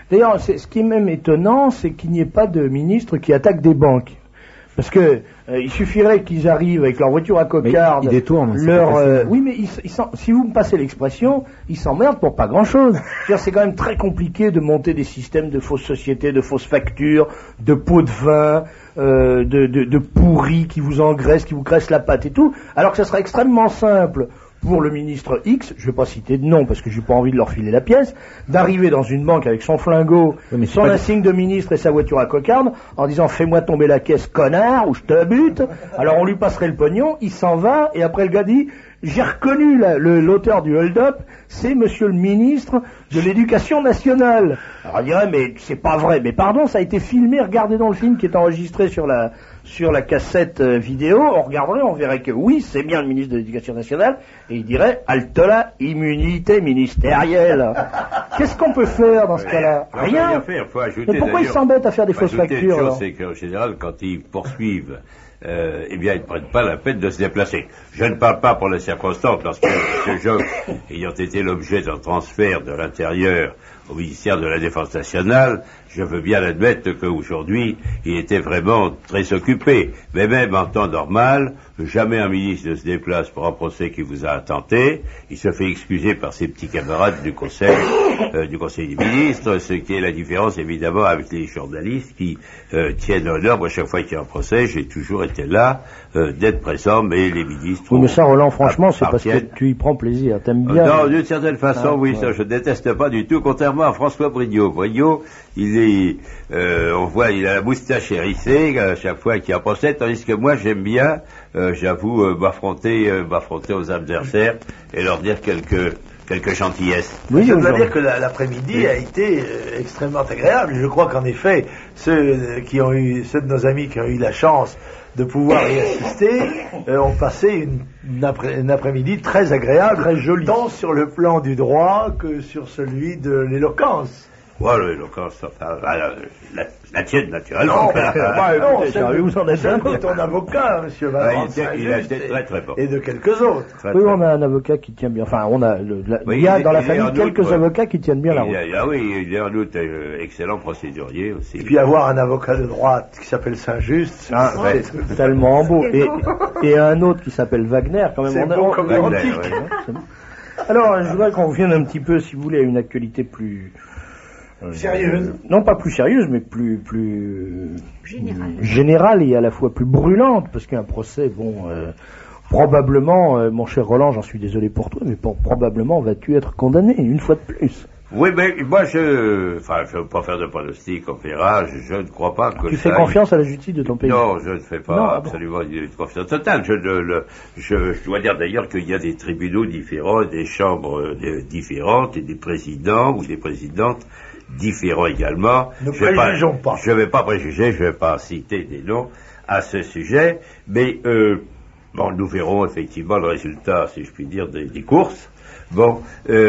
D'ailleurs, c'est, ce qui est même étonnant, c'est qu'il n'y ait pas de ministre qui attaque des banques. Parce que euh, il suffirait qu'ils arrivent avec leur voiture à cocarde, ils détournent. leur euh, oui, mais ils, ils si vous me passez l'expression, ils s'emmerdent pour pas grand-chose. C'est quand même très compliqué de monter des systèmes de fausses sociétés, de fausses factures, de pots de vin, euh, de, de, de pourris qui vous engraissent, qui vous graissent la patte et tout. Alors que ça serait extrêmement simple pour le ministre X, je ne vais pas citer de nom parce que j'ai pas envie de leur filer la pièce, d'arriver dans une banque avec son flingot, oui, son insigne de ministre et sa voiture à cocarde, en disant fais-moi tomber la caisse connard ou je te bute. Alors on lui passerait le pognon, il s'en va et après le gars dit j'ai reconnu la, le, l'auteur du hold-up, c'est monsieur le ministre de l'Éducation nationale. Alors on dirait mais c'est pas vrai, mais pardon, ça a été filmé, regardez dans le film qui est enregistré sur la sur la cassette euh, vidéo, on regarderait, on verrait que oui, c'est bien le ministre de l'Éducation nationale, et il dirait halte la immunité ministérielle. Qu'est-ce qu'on peut faire dans ce cas-là? Rien. Rien faire. Faut ajouter, mais pourquoi ils s'embêtent à faire des fausses factures alors? C'est qu'en général, quand ils poursuivent, euh, eh bien, ils ne prennent pas la peine de se déplacer. Je ne parle pas pour les circonstances, lorsque M. Jox, ayant été l'objet d'un transfert de l'Intérieur au ministère de la Défense nationale, je veux bien admettre qu'aujourd'hui, il était vraiment très occupé. Mais même en temps normal, jamais un ministre ne se déplace pour un procès qui vous a attenté. Il se fait excuser par ses petits camarades du Conseil, euh, du Conseil des ministres, ce qui est la différence évidemment avec les journalistes qui euh, tiennent l'honneur. Moi, chaque fois qu'il y a un procès, j'ai toujours été là euh, d'être présent, mais les ministres... Oui, mais ça, Roland, franchement, c'est parce que tu y prends plaisir. T'aimes bien... Euh, non, d'une certaine façon, ah, oui, ouais. Ça, je déteste pas du tout, contrairement à François Brignot. Brignot, il est... Euh, on voit, il a la moustache hérissée à chaque fois qu'il y a un procès, tandis que moi, j'aime bien, euh, j'avoue, euh, m'affronter, euh, m'affronter aux adversaires et leur dire quelques... quelques gentillesses. Oui, je dois dire que la, l'après-midi oui. a été euh, extrêmement agréable. Je crois qu'en effet, ceux euh, qui ont eu, ceux de nos amis qui ont eu la chance de pouvoir y assister, euh, ont passé une, une, après, une après-midi très agréable, très jolie, tant sur le plan du droit que sur celui de l'éloquence. Voilà, l'éloquence, enfin, la, la, la tienne, naturellement. Non, bah, non, c'est vous en êtes un de ton avocat, monsieur Valrand. Ouais, il, il a été très très bon. Et de quelques autres. Très, oui, très on a un avocat qui tient bien, enfin, on a, le, la, oui, il y a il, dans la famille quelques autre, avocats qui tiennent bien il, la route. Ah oui, il est en doute euh, excellent procédurier aussi. Et puis avoir un avocat de droite qui s'appelle Saint-Just, ah, ouais, c'est tellement beau. Et, et un autre qui s'appelle Wagner, quand même. C'est on a, beau on, comme on, antique. Ouais, alors, je voudrais qu'on revienne un petit peu, si vous voulez, à une actualité plus... Euh, sérieuse. Non, pas plus sérieuse, mais plus plus générale, générale et à la fois plus brûlante, parce qu'un procès, bon, euh, probablement, euh, mon cher Roland, j'en suis désolé pour toi, mais pour, probablement vas-tu être condamné une fois de plus. Oui, mais moi, je, enfin, je ne veux pas faire de pronostic, on verra. Je, je ne crois pas que. Tu fais confiance à la justice de ton pays? Non, je ne fais pas non, absolument bon. Une confiance totale. Je, le, le, je, je dois dire d'ailleurs qu'il y a des tribunaux différents, des chambres euh, différentes, et des présidents ou des présidentes différents également. Ne je préjugeons pas, pas. Je ne vais pas préjuger, je ne vais pas citer des noms à ce sujet, mais euh, bon, nous verrons effectivement le résultat, si je puis dire, des, des courses. Bon,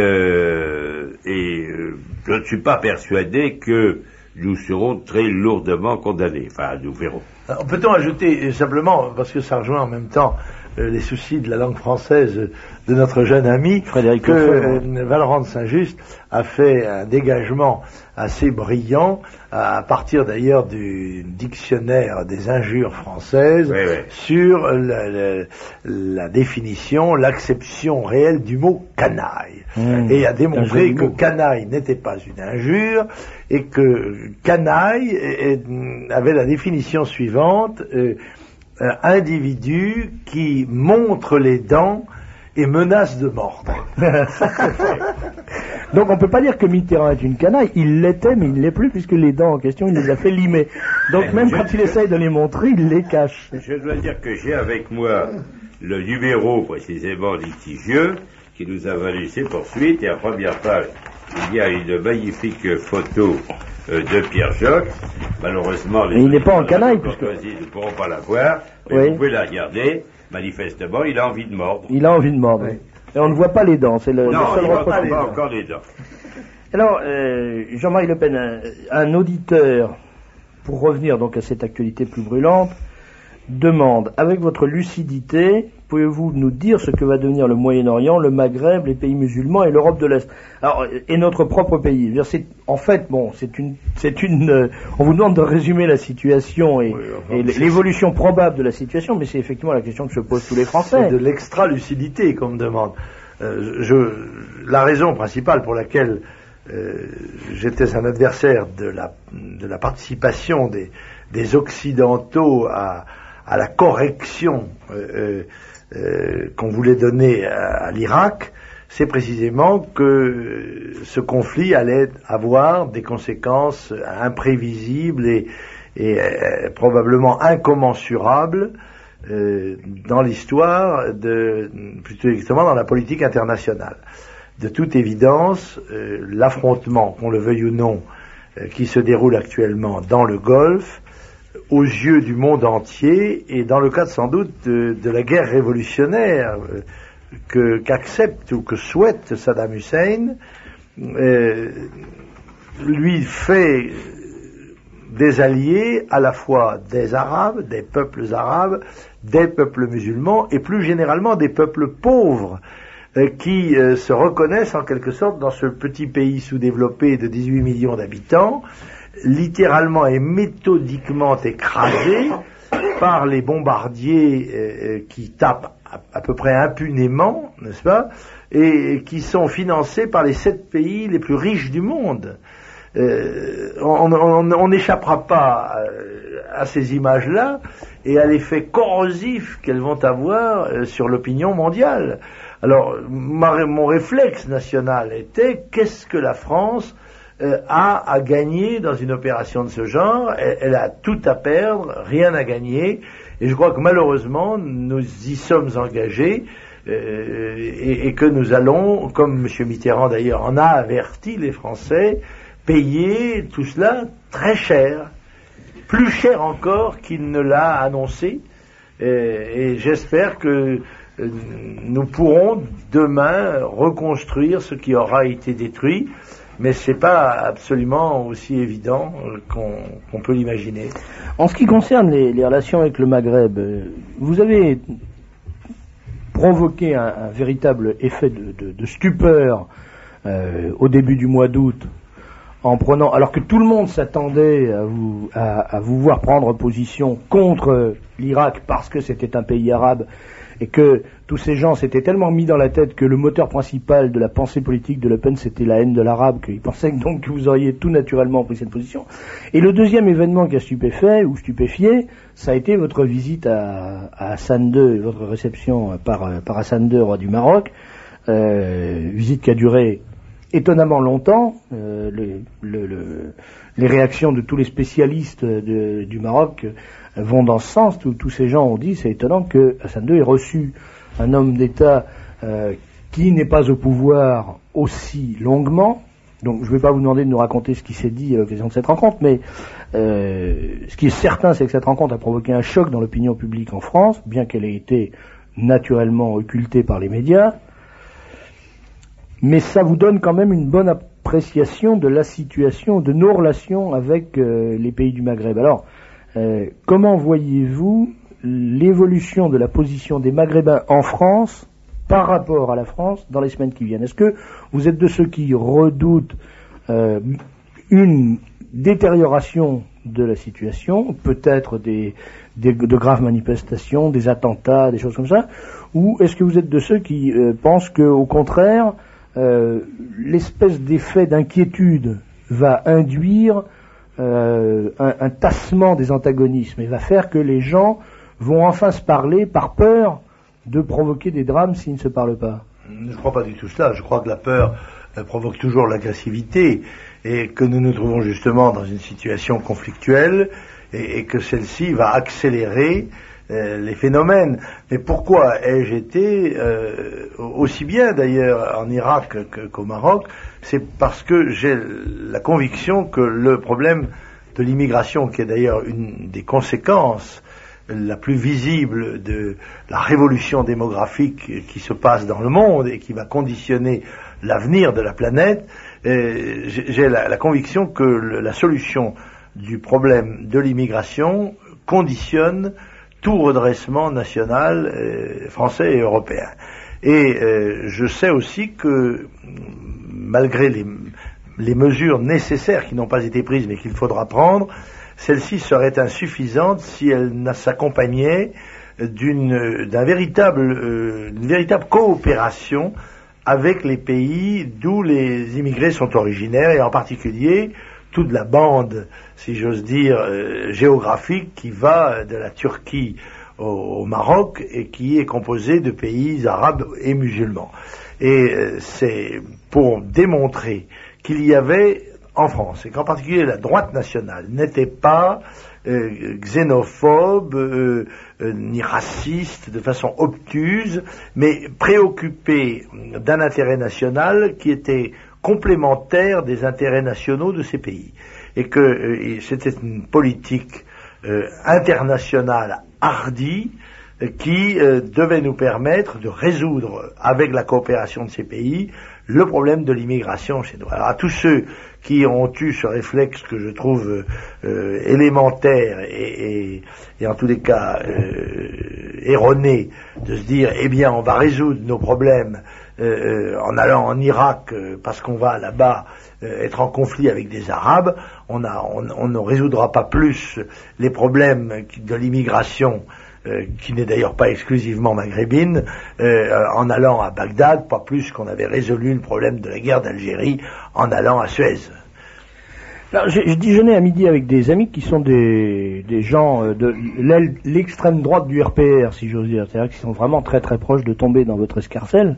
euh, et euh, je ne suis pas persuadé que nous serons très lourdement condamnés. Enfin, nous verrons. Alors, peut-on ajouter simplement, parce que ça rejoint en même temps euh, les soucis de la langue française de notre jeune ami, Frédéric que euh, Valrand de Saint-Just a fait un dégagement assez brillant, à partir d'ailleurs du dictionnaire des injures françaises, oui, oui. sur la, la, la définition, l'acception réelle du mot canaille. Mmh, et a démontré que canaille n'était pas une injure, et que canaille est, est, avait la définition suivante, euh, un individu qui montre les dents et menace de mordre. Donc on peut pas dire que Mitterrand est une canaille, il l'était mais il ne l'est plus puisque les dents en question il les a fait limer. Donc même quand il essaye de les montrer, il les cache. Je dois dire que j'ai avec moi le numéro précisément litigieux qui nous a valu ses poursuites, et à première page il y a une magnifique photo euh, de Pierre Jox. Malheureusement les mais il n'est pas en canaille puisque nous ne pourrons pas la voir, mais oui. Vous pouvez la regarder. Manifestement, il a envie de mordre. Il a envie de mordre. Oui. Et on ne voit pas les dents, c'est le, non, le seul il ne voit pas, les pas encore les dents. Alors, euh, Jean-Marie Le Pen, un, un auditeur, pour revenir donc à cette actualité plus brûlante, demande, avec votre lucidité, pouvez-vous nous dire ce que va devenir le Moyen-Orient, le Maghreb, les pays musulmans et l'Europe de l'Est? Alors, et notre propre pays. C'est, en fait, bon, c'est une, c'est une, euh, on vous demande de résumer la situation et, oui, enfin, et l'évolution probable de la situation, mais c'est effectivement la question que se posent tous les Français. C'est de l'extra-lucidité qu'on me demande. Euh, je, la raison principale pour laquelle euh, j'étais un adversaire de la, de la participation des, des Occidentaux à, à la correction euh, euh, qu'on voulait donner à, à l'Irak, c'est précisément que ce conflit allait avoir des conséquences imprévisibles et, et euh, probablement incommensurables euh, dans l'histoire, de, plutôt exactement dans la politique internationale. De toute évidence, euh, l'affrontement, qu'on le veuille ou non, euh, qui se déroule actuellement dans le Golfe, aux yeux du monde entier, et dans le cadre sans doute de, de la guerre révolutionnaire euh, que, qu'accepte ou que souhaite Saddam Hussein, euh, lui fait des alliés à la fois des Arabes, des peuples arabes, des peuples musulmans, et plus généralement des peuples pauvres, euh, qui euh, se reconnaissent en quelque sorte dans ce petit pays sous-développé de dix-huit millions d'habitants, littéralement et méthodiquement écrasé par les bombardiers euh, qui tapent à, à peu près impunément, n'est-ce pas, et qui sont financés par les sept pays les plus riches du monde. Euh, on n'échappera pas à, à ces images-là et à l'effet corrosif qu'elles vont avoir euh, sur l'opinion mondiale. Alors, ma, mon réflexe national était, qu'est-ce que la France Euh, a à gagner dans une opération de ce genre? Elle, elle a tout à perdre, rien à gagner, et je crois que malheureusement nous y sommes engagés euh, et, et que nous allons, comme M. Mitterrand d'ailleurs en a averti les Français, payer tout cela très cher, plus cher encore qu'il ne l'a annoncé, euh, et j'espère que euh, nous pourrons demain reconstruire ce qui aura été détruit. Mais c'est pas absolument aussi évident qu'on, qu'on peut l'imaginer. En ce qui concerne les, les relations avec le Maghreb, vous avez provoqué un, un véritable effet de, de, de stupeur euh, au début du mois d'août, en prenant, alors que tout le monde s'attendait à vous, à, à vous voir prendre position contre l'Irak parce que c'était un pays arabe, et que tous ces gens s'étaient tellement mis dans la tête que le moteur principal de la pensée politique de Le Pen c'était la haine de l'arabe, qu'ils pensaient donc que vous auriez tout naturellement pris cette position. Et le deuxième événement qui a stupéfait ou stupéfié, ça a été votre visite à, à Hassan deux, votre réception par, par Hassan deux, roi du Maroc, euh, visite qui a duré étonnamment longtemps. Euh, le, le, le, les réactions de tous les spécialistes de, du Maroc vont dans ce sens. Tous, tous ces gens ont dit, c'est étonnant que Hassan deux ait reçu un homme d'État euh, qui n'est pas au pouvoir aussi longuement. Donc je ne vais pas vous demander de nous raconter ce qui s'est dit à l'occasion de cette rencontre, mais euh, ce qui est certain, c'est que cette rencontre a provoqué un choc dans l'opinion publique en France, bien qu'elle ait été naturellement occultée par les médias. Mais ça vous donne quand même une bonne appréciation de la situation, de nos relations avec euh, les pays du Maghreb. Alors, euh, comment voyez-vous l'évolution de la position des Maghrébins en France par rapport à la France dans les semaines qui viennent? Est-ce que vous êtes de ceux qui redoutent euh, une détérioration de la situation, peut-être des, des, de graves manifestations, des attentats, des choses comme ça, ou est-ce que vous êtes de ceux qui euh, pensent qu'au contraire, euh, l'espèce d'effet d'inquiétude va induire euh, un, un tassement des antagonismes et va faire que les gens vont enfin se parler par peur de provoquer des drames s'ils ne se parlent pas? Je ne crois pas du tout cela. Je crois que la peur euh, provoque toujours l'agressivité et que nous nous trouvons justement dans une situation conflictuelle et, et que celle-ci va accélérer euh, les phénomènes. Mais pourquoi ai-je été euh, aussi bien d'ailleurs en Irak que, qu'au Maroc? C'est parce que j'ai la conviction que le problème de l'immigration, qui est d'ailleurs une des conséquences la plus visible de la révolution démographique qui se passe dans le monde et qui va conditionner l'avenir de la planète, euh, j'ai la, la conviction que le, la solution du problème de l'immigration conditionne tout redressement national euh, français et européen. Et euh, je sais aussi que, malgré les, les mesures nécessaires qui n'ont pas été prises mais qu'il faudra prendre, celles-ci seraient insuffisantes si elles ne s'accompagnaient d'une, d'un véritable, euh, d'une véritable coopération avec les pays d'où les immigrés sont originaires, et en particulier toute la bande, si j'ose dire, euh, géographique qui va de la Turquie au, au Maroc et qui est composée de pays arabes et musulmans. Et euh, c'est pour démontrer qu'il y avait en France, et qu'en particulier la droite nationale n'était pas euh, xénophobe, euh, euh, ni raciste de façon obtuse, mais préoccupée d'un intérêt national qui était complémentaire des intérêts nationaux de ces pays. Et que euh, c'était une politique euh, internationale hardie euh, qui euh, devait nous permettre de résoudre, avec la coopération de ces pays, le problème de l'immigration chez nous. Alors à tous ceux qui ont eu ce réflexe que je trouve euh, élémentaire et, et, et en tous les cas euh, erroné, de se dire eh bien on va résoudre nos problèmes euh, en allant en Irak euh, parce qu'on va là-bas euh, être en conflit avec des Arabes, on, a, on, on ne résoudra pas plus les problèmes de l'immigration, Euh, qui n'est d'ailleurs pas exclusivement maghrébine, euh, en allant à Bagdad, pas plus qu'on avait résolu le problème de la guerre d'Algérie en allant à Suez. Alors, je, je déjeunais à midi avec des amis qui sont des, des gens euh, de l'aile, l'extrême droite du R P R, si j'ose dire, c'est-à-dire qui sont vraiment très très proches de tomber dans votre escarcelle,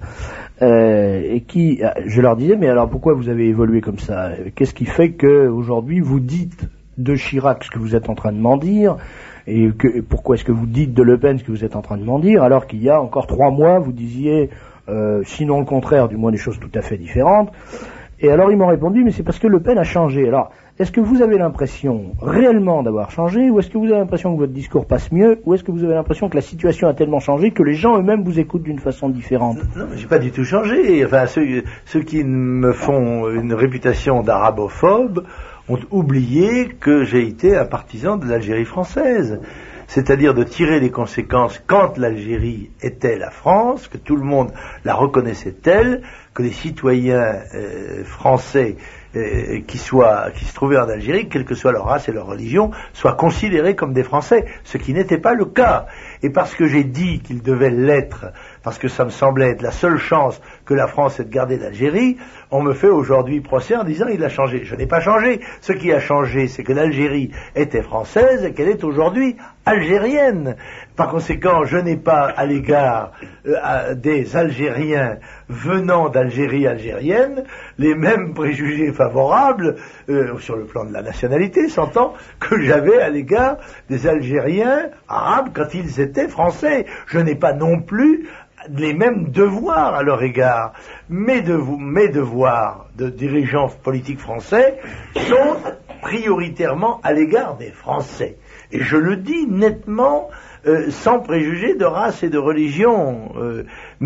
euh, et qui, je leur disais, mais alors pourquoi vous avez évolué comme ça? Qu'est-ce qui fait que aujourd'hui vous dites de Chirac ce que vous êtes en train de m'en dire? Et que, pourquoi est-ce que vous dites de Le Pen ce que vous êtes en train de m'en dire, alors qu'il y a encore trois mois, vous disiez, euh, sinon le contraire, du moins des choses tout à fait différentes. Et alors ils m'ont répondu, mais c'est parce que Le Pen a changé. Alors, est-ce que vous avez l'impression réellement d'avoir changé, ou est-ce que vous avez l'impression que votre discours passe mieux, ou est-ce que vous avez l'impression que la situation a tellement changé que les gens eux-mêmes vous écoutent d'une façon différente? Non, mais j'ai pas du tout changé. Enfin, ceux, ceux qui me font une réputation d'arabophobe ont oublié que j'ai été un partisan de l'Algérie française, c'est-à-dire de tirer les conséquences quand l'Algérie était la France, que tout le monde la reconnaissait telle, que les citoyens euh, français euh, qui, soient, qui se trouvaient en Algérie, quelle que soit leur race et leur religion, soient considérés comme des Français, ce qui n'était pas le cas. Et parce que j'ai dit qu'ils devaient l'être, parce que ça me semblait être la seule chance que la France ait de garder l'Algérie, on me fait aujourd'hui procès en disant il a changé. Je n'ai pas changé. Ce qui a changé, c'est que l'Algérie était française et qu'elle est aujourd'hui algérienne. Par conséquent, je n'ai pas à l'égard euh, des Algériens venant d'Algérie algérienne les mêmes préjugés favorables, euh, sur le plan de la nationalité, s'entend, que j'avais à l'égard des Algériens arabes quand ils étaient français. Je n'ai pas non plus les mêmes devoirs à leur égard. Mes, devo- mes devoirs de dirigeants politiques français sont prioritairement à l'égard des Français. Et je le dis nettement, euh, sans préjuger de race et de religion, euh,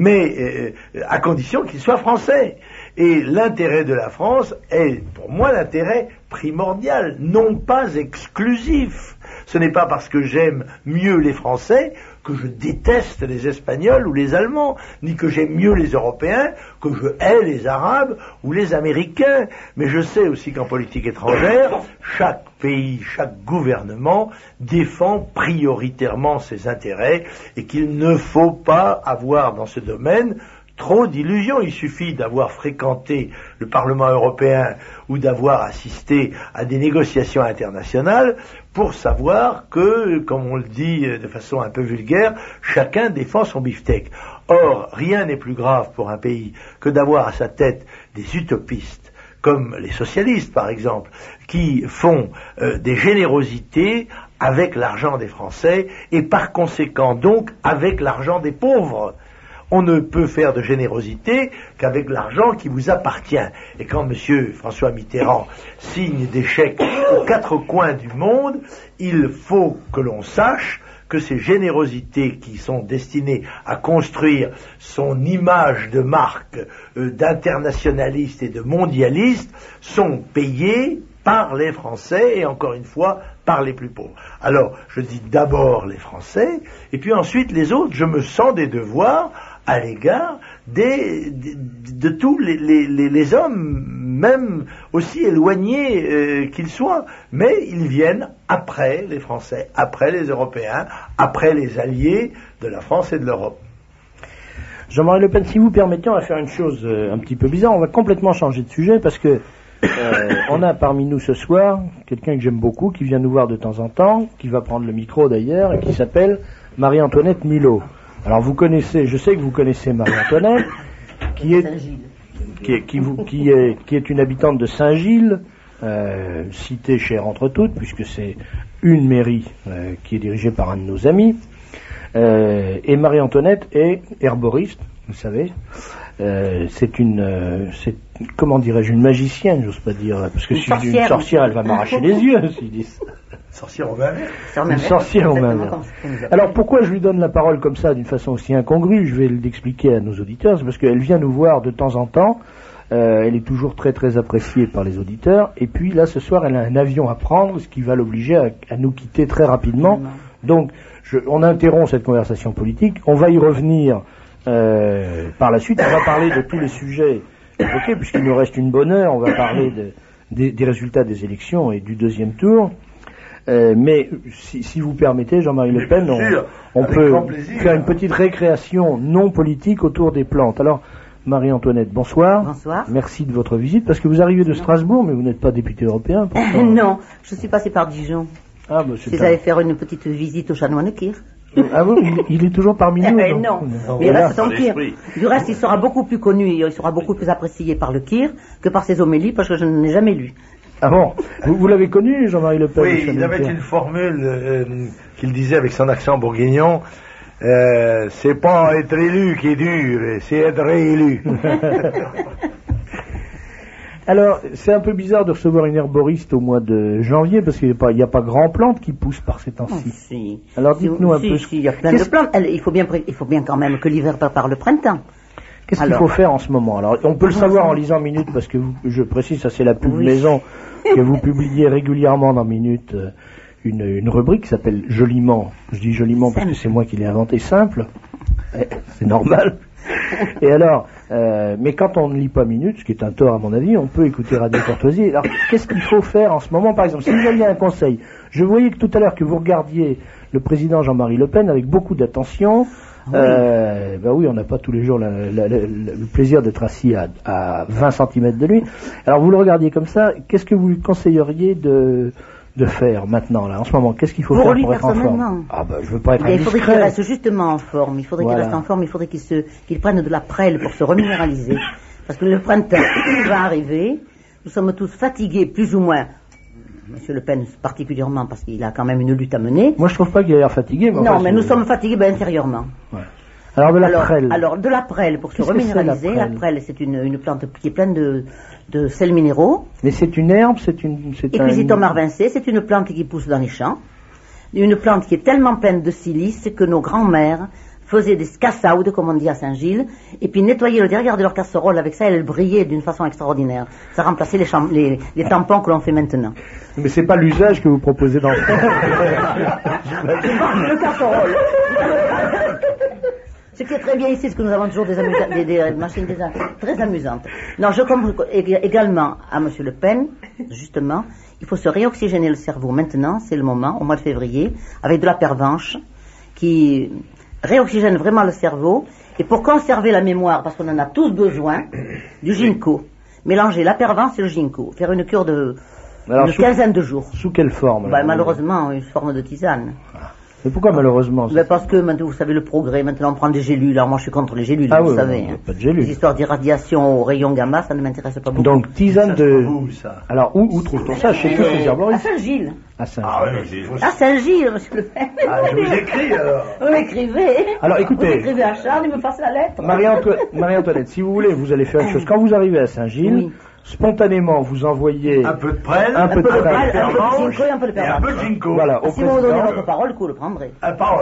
mais euh, à condition qu'ils soient français. Et l'intérêt de la France est, pour moi, l'intérêt primordial, non pas exclusif. Ce n'est pas parce que j'aime mieux les Français que je déteste les Espagnols ou les Allemands, ni que j'aime mieux les Européens que je hais les Arabes ou les Américains. Mais je sais aussi qu'en politique étrangère, chaque pays, chaque gouvernement défend prioritairement ses intérêts et qu'il ne faut pas avoir dans ce domaine trop d'illusions. Il suffit d'avoir fréquenté le Parlement européen ou d'avoir assisté à des négociations internationales pour savoir que, comme on le dit de façon un peu vulgaire, chacun défend son beefsteak. Or, rien n'est plus grave pour un pays que d'avoir à sa tête des utopistes, comme les socialistes par exemple, qui font euh, des générosités avec l'argent des Français et par conséquent donc avec l'argent des pauvres. On ne peut faire de générosité qu'avec l'argent qui vous appartient. Et quand M. François Mitterrand signe des chèques aux quatre coins du monde, il faut que l'on sache que ces générosités qui sont destinées à construire son image de marque euh, d'internationaliste et de mondialiste sont payées par les Français et encore une fois par les plus pauvres. Alors, je dis d'abord les Français et puis ensuite les autres. Je me sens des devoirs à l'égard des, de, de tous les, les, les, les hommes, même aussi éloignés euh, qu'ils soient, mais ils viennent après les Français, après les Européens, après les alliés de la France et de l'Europe. Jean-Marie Le Pen, si vous permettez, on va faire une chose euh, un petit peu bizarre, on va complètement changer de sujet parce que euh, on a parmi nous ce soir quelqu'un que j'aime beaucoup, qui vient nous voir de temps en temps, qui va prendre le micro d'ailleurs, et qui s'appelle Marie-Antoinette Mulot. Alors vous connaissez, je sais que vous connaissez Marie-Antoinette, qui est, qui est, qui vous, qui est, qui est une habitante de Saint-Gilles, euh, cité chère entre toutes, puisque c'est une mairie euh, qui est dirigée par un de nos amis. Euh, et Marie-Antoinette est herboriste, vous savez. Euh, c'est une, euh, c'est, comment dirais-je, une magicienne, j'ose pas dire, parce que une si sorcière, une sorcière, elle va m'arracher les yeux, s'ils disent. Sorcière au main verte. Une sorcière au main verte. Alors pourquoi je lui donne la parole comme ça, d'une façon aussi incongrue, je vais l'expliquer à nos auditeurs, c'est parce qu'elle vient nous voir de temps en temps, euh, elle est toujours très très appréciée par les auditeurs, et puis là ce soir elle a un avion à prendre, ce qui va l'obliger à, à nous quitter très rapidement. Donc je, on interrompt cette conversation politique, on va y revenir euh, par la suite, on va parler de tous les sujets évoqués, puisqu'il nous reste une bonne heure, on va parler de, des, des résultats des élections et du deuxième tour. Euh, mais si, si vous permettez, Jean-Marie Le Pen, on, on peut faire une petite récréation non politique autour des plantes. Alors, Marie-Antoinette, bonsoir. Bonsoir. Merci de votre visite, parce que vous arrivez de Strasbourg, mais vous n'êtes pas député européen. Euh, non, je suis passé par Dijon. Ah, bah, c'est J'allais faire une petite visite au chanoine Kir. Ah bon, il, il est toujours parmi nous. Eh, non, non, mais il reste en Kir. Du reste, il sera beaucoup plus connu, il sera beaucoup plus apprécié par le Kir que par ses homélies, parce que je ne l'ai jamais lu. Ah bon, vous, vous l'avez connu, Jean-Marie Le Pen? Oui, il avait une formule euh, qu'il disait avec son accent bourguignon, euh, c'est pas être élu qui est dur, c'est être réélu. Alors, c'est un peu bizarre de recevoir une herboriste au mois de janvier, parce qu'il n'y a pas, il n'y a pas grand plante qui pousse par ces temps-ci. Oh, si. Alors, dites-nous un si, peu. Si, il y a plein de plantes. Il faut bien, il faut bien quand même que l'hiver prépare le printemps. Qu'est-ce qu'il faut faire en ce moment? Alors, on peut le savoir en lisant Minute, parce que vous, je précise, ça c'est la pub oui. maison, que vous publiez régulièrement dans Minute, une, une rubrique qui s'appelle Joliment. Je dis joliment parce que c'est moi qui l'ai inventé, simple. C'est normal. Et alors, euh, mais quand on ne lit pas Minute, ce qui est un tort à mon avis, on peut écouter Radio Courtoisie. Alors, qu'est-ce qu'il faut faire en ce moment? Par exemple, si vous aviez un conseil, je voyais que tout à l'heure que vous regardiez le président Jean-Marie Le Pen avec beaucoup d'attention. Oui. Euh, ben oui, on n'a pas tous les jours la, la, la, le plaisir d'être assis à, à vingt centimètres de lui. Alors vous le regardiez comme ça, qu'est-ce que vous lui conseilleriez de, de faire maintenant, là, en ce moment? Qu'est-ce qu'il faut pour faire lui pour être en forme? Ah ben, je veux pas être il faudrait indiscret. qu'il reste justement en forme, il faudrait voilà. qu'il reste en forme, il faudrait qu'il se, qu'il prenne de la prêle pour se reminéraliser. Parce que le printemps va arriver, nous sommes tous fatigués, plus ou moins. Monsieur Le Pen particulièrement, parce qu'il a quand même une lutte à mener. Moi je trouve pas qu'il a l'air fatigué. Mais non, enfin, mais nous sommes fatigués ben, intérieurement. Ouais. Alors de la alors, prêle. Alors de la prêle pour se reminéraliser. La prêle, la prêle c'est une, une plante qui est pleine de, de sels minéraux. Mais c'est une herbe, c'est une... C'est Equisetum arvense, c'est une plante qui pousse dans les champs. Une plante qui est tellement pleine de silice que nos grands-mères faisaient des cassaudes, comme on dit à Saint-Gilles, et puis nettoyaient le derrière de leur casserole avec ça, elles brillaient d'une façon extraordinaire. Ça remplaçait les, cham- les, les tampons que l'on fait maintenant. Mais c'est pas l'usage que vous proposez dans le Le casserole. Ce qui est très bien ici, c'est que nous avons toujours des, amusa- des, des machines des, très amusantes. Non, je comprends également à Monsieur Le Pen, justement, il faut se réoxygéner le cerveau maintenant, c'est le moment, au mois de février, avec de la pervenche, qui réoxygène vraiment le cerveau, et pour conserver la mémoire, parce qu'on en a tous besoin, du ginkgo. Mélanger la pervenche et le ginkgo. Faire une cure de alors, une sous, quinzaine de jours. Sous quelle forme? Bah, malheureusement, une forme de tisane. Ah. Mais pourquoi malheureusement? Ben parce que maintenant, vous savez, le progrès, maintenant on prend des gélules. Alors moi je suis contre les gélules, ah vous oui, savez. Non, hein. Pas de gélules. Les histoires d'irradiation au rayon gamma, ça ne m'intéresse pas beaucoup. Donc tisane ça de... Où, ça Alors où, où trouve-t-on ça? Chez tous les herboristes? À Saint-Gilles. À Saint-Gilles. Ah, oui, à Saint-Gilles, monsieur Le Pen. Ah, je vous écris alors. Vous m'écrivez. Alors écoutez. Vous écrivez à Charles, il me passe la lettre. Marie-Antoinette, Marie-Antoinette, si vous voulez, vous allez faire une chose. Quand vous arrivez à Saint-Gilles, oui. spontanément, vous envoyez un peu de prêle, un, un peu de prêle, un peu de ginkgo et un peu de pervenche. Un peu de ginkgo. Voilà, au si vous me donnez votre parole, que vous le prendrez. Un parole.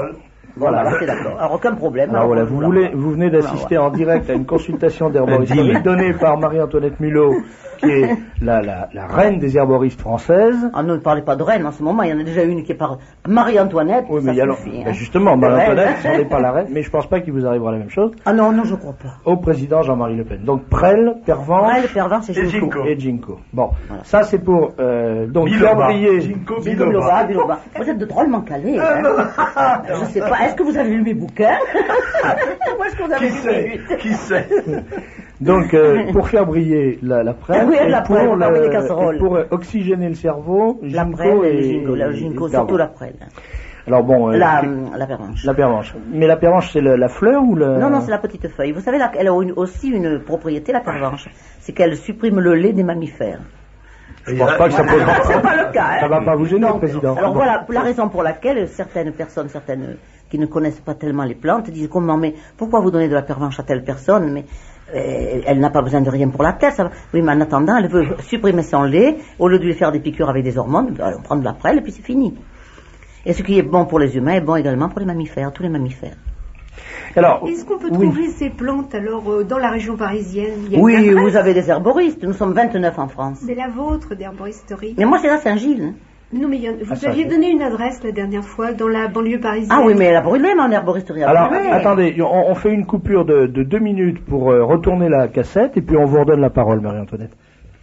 Voilà, c'est d'accord. Alors, aucun problème. Alors, voilà, vous, voulez, vous venez d'assister en direct à une consultation d'herboristerie donnée par Marie-Antoinette Mulot, qui est la, la, la reine des herboristes françaises. Ah, ne parlez pas de reine en ce moment, il y en a déjà une qui est par Marie-Antoinette. Oui, mais ça alors, suffit, hein. ben justement, Marie-Antoinette, ce n'est pas la reine, mais je pense pas qu'il vous arrivera la même chose. Ah non, non, je crois pas. Au président Jean-Marie Le Pen. Donc, Prel, Pervenche. Prel, Pervenche et Ginko. Et Ginko. Bon, voilà. Ça c'est pour, euh, donc, Biloba. Ginko, Biloba. Biloba. Vous êtes de drôlement calés, hein. Je sais pas, est-ce que vous avez lu mes bouquins? Ou est-ce que vous avez Qui lu sait? mes buts? Qui sait? Donc, euh, pour faire briller la, la presse, oui, la pour, presse, pour, le, les casseroles. pour euh, oxygéner le cerveau, la Ginko prêle et, et, le Ginko, la Ginko, et surtout la prêle. Alors bon, euh, la, la pervenche. La pervenche. Mais la pervenche, c'est le, la fleur ou le... Non, non, c'est la petite feuille. Vous savez, la, elle a une, aussi une propriété, la pervenche. C'est qu'elle supprime le lait des mammifères. Je pense pas que ça voilà. pose... C'est pas le cas, hein. Ça va pas vous gêner, Donc, président. Alors bon. voilà la raison pour laquelle certaines personnes, certaines qui ne connaissent pas tellement les plantes, disent comment, mais pourquoi vous donnez de la pervenche à telle personne, mais euh, elle n'a pas besoin de rien pour la tête. Ça va. Oui, mais en attendant, elle veut supprimer son lait, au lieu de lui faire des piqûres avec des hormones, on prend de la prêle et puis c'est fini. Et ce qui est bon pour les humains est bon également pour les mammifères, tous les mammifères. Alors, est-ce qu'on peut oui. trouver ces plantes alors euh, dans la région parisienne? Il y a Oui, vous avez des herboristes, nous sommes vingt-neuf en France. C'est la vôtre d'herboristerie. Mais moi c'est à Saint-Gilles. Hein. Non, mais il y a, vous Ah, aviez ça, donné une adresse la dernière fois dans la banlieue parisienne. Ah oui, mais elle a brûlé mon herboristerie. Alors, brûlé. attendez, on, on fait une coupure de, de deux minutes pour euh, retourner la cassette et puis on vous redonne la parole, Marie-Antoinette.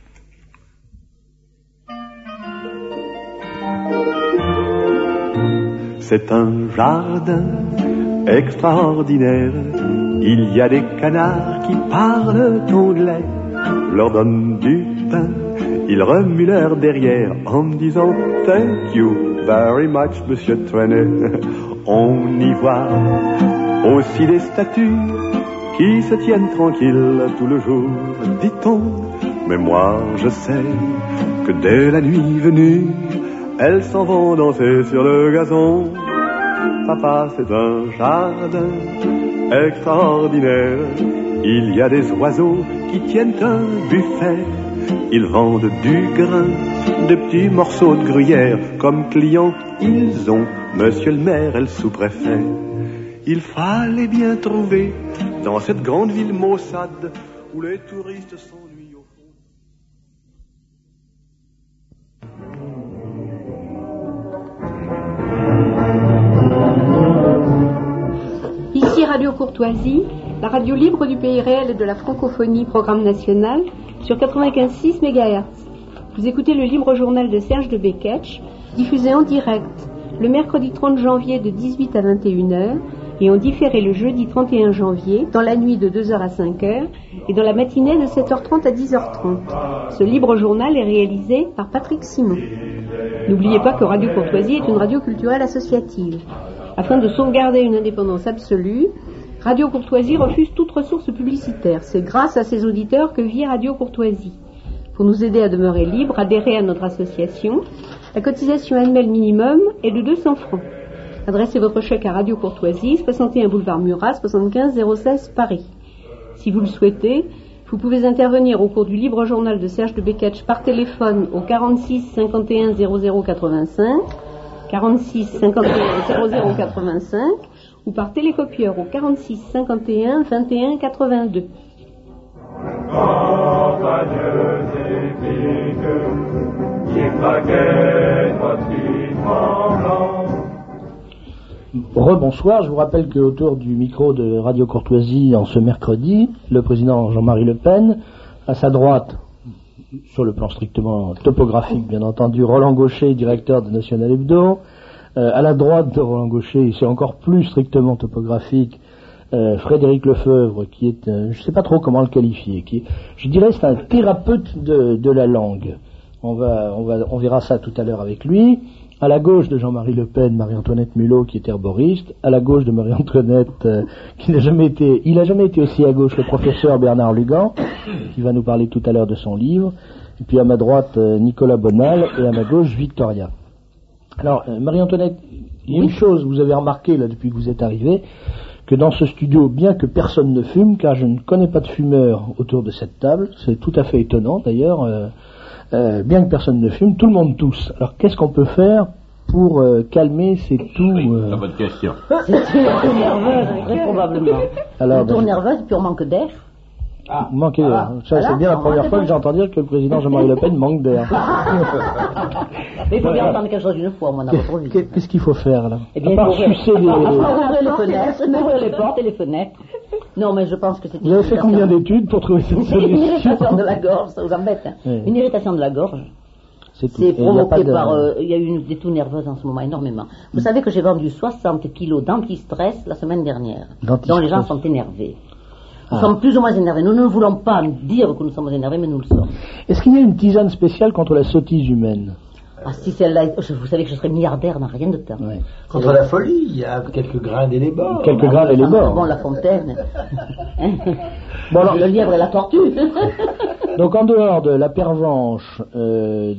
C'est un jardin extraordinaire. Il y a des canards qui parlent anglais, leur donnent du pain, ils remuent leur derrière en me disant thank you very much, monsieur Trenet. On y voit aussi des statues qui se tiennent tranquilles tout le jour, dit-on. Mais moi je sais que dès la nuit venue, elles s'en vont danser sur le gazon. Papa, c'est un jardin extraordinaire. Il y a des oiseaux qui tiennent un buffet. Ils vendent du grain, de petits morceaux de gruyère. Comme clients, ils ont monsieur le maire et le sous-préfet. Il fallait bien trouver dans cette grande ville maussade où les touristes s'ennuient au fond. Ici Radio Courtoisie, la radio libre du pays réel et de la francophonie, programme national, sur quatre-vingt-quinze virgule six mégahertz. Vous écoutez le libre journal de Serge de Beketch, diffusé en direct le mercredi trente janvier de dix-huit à vingt et une heures et en différé le jeudi trente et un janvier, dans la nuit de deux heures à cinq heures et dans la matinée de sept heures trente à dix heures trente. Ce libre journal est réalisé par Patrick Simon. N'oubliez pas que Radio Courtoisie est une radio culturelle associative. Afin de sauvegarder une indépendance absolue, Radio Courtoisie refuse toute ressource publicitaire. C'est grâce à ses auditeurs que vit Radio Courtoisie. Pour nous aider à demeurer libre, adhérez à notre association. La cotisation annuelle minimum est de deux cents francs. Adressez votre chèque à Radio Courtoisie, soixante et un boulevard Murat, soixante-quinze zéro seize Paris. Si vous le souhaitez, vous pouvez intervenir au cours du libre journal de Serge de Beketch par téléphone au quarante-six cinquante et un zéro zéro quatre-vingt-cinq, quarante-six cinquante et un zéro zéro quatre-vingt-cinq ou par télécopieur au quarante-six cinquante et un vingt et un quatre-vingt-deux. Rebonsoir, je vous rappelle que autour du micro de Radio Courtoisie en ce mercredi, le président Jean-Marie Le Pen, à sa droite, sur le plan strictement topographique bien entendu, Roland Gaucher, directeur de National Hebdo, euh, à la droite de Roland Gaucher, c'est encore plus strictement topographique, euh, Frédéric Lefebvre, qui est, euh, je ne sais pas trop comment le qualifier, qui, je dirais, c'est un thérapeute de, de la langue. On va, on va, on verra ça tout à l'heure avec lui. À la gauche de Jean-Marie Le Pen, Marie-Antoinette Mulot, qui est herboriste. À la gauche de Marie-Antoinette, euh, qui n'a jamais été, il n'a jamais été aussi à gauche, le professeur Bernard Lugan, qui va nous parler tout à l'heure de son livre. Et puis à ma droite, euh, Nicolas Bonal, et à ma gauche, Victoria. Alors, euh, Marie-Antoinette, il y a une chose, vous avez remarqué là depuis que vous êtes arrivée, que dans ce studio, bien que personne ne fume, car je ne connais pas de fumeurs autour de cette table, c'est tout à fait étonnant d'ailleurs, euh, euh, bien que personne ne fume, tout le monde tousse. Alors qu'est-ce qu'on peut faire pour euh, calmer ces toux euh, La bonne question. C'est une toux nerveuse, très probablement. Alors, Une toux ben, nerveuse, puis on manque d'air. Ah, manquer d'air. voilà. Ça, Voilà, c'est bien la on première manque fois que d'air. j'entends dire que le président Jean-Marie Le Pen manque d'air. Mais il faut bien entendre quelque chose d'une fois, moi, dans votre vie. Qu'est- Qu'est-ce qu'il faut faire là? Eh bien, À part il faut sucer ouvrir, des... ouvrir les fenêtres, ouvrir les portes et les fenêtres. Non, mais je pense que c'est Vous avez fait combien d'études pour trouver cette Une solution? irritation de la gorge, ça vous embête. Hein. Oui. Une irritation de la gorge. C'est tout. C'est Et il y a provoqué pas de- par... euh, Il y a eu une, des toux nerveuses en ce moment, énormément. Vous savez que j'ai vendu soixante kilos d'anti-stress la semaine dernière. D'anti-stress. Dont les gens sont énervés. Nous Ah. sommes plus ou moins énervés. Nous ne voulons pas dire que nous sommes énervés, mais nous le sommes. Est-ce qu'il y a une tisane spéciale contre la sottise humaine? Ah, si celle-là... je- Vous savez que je serais milliardaire dans rien de temps. Ouais. Contre la folie, il y a quelques grains et les bords. Quelques grains et les bords. Bon, La Fontaine. Bon, alors- Le lièvre et la tortue. Donc en dehors de la pervenche, euh,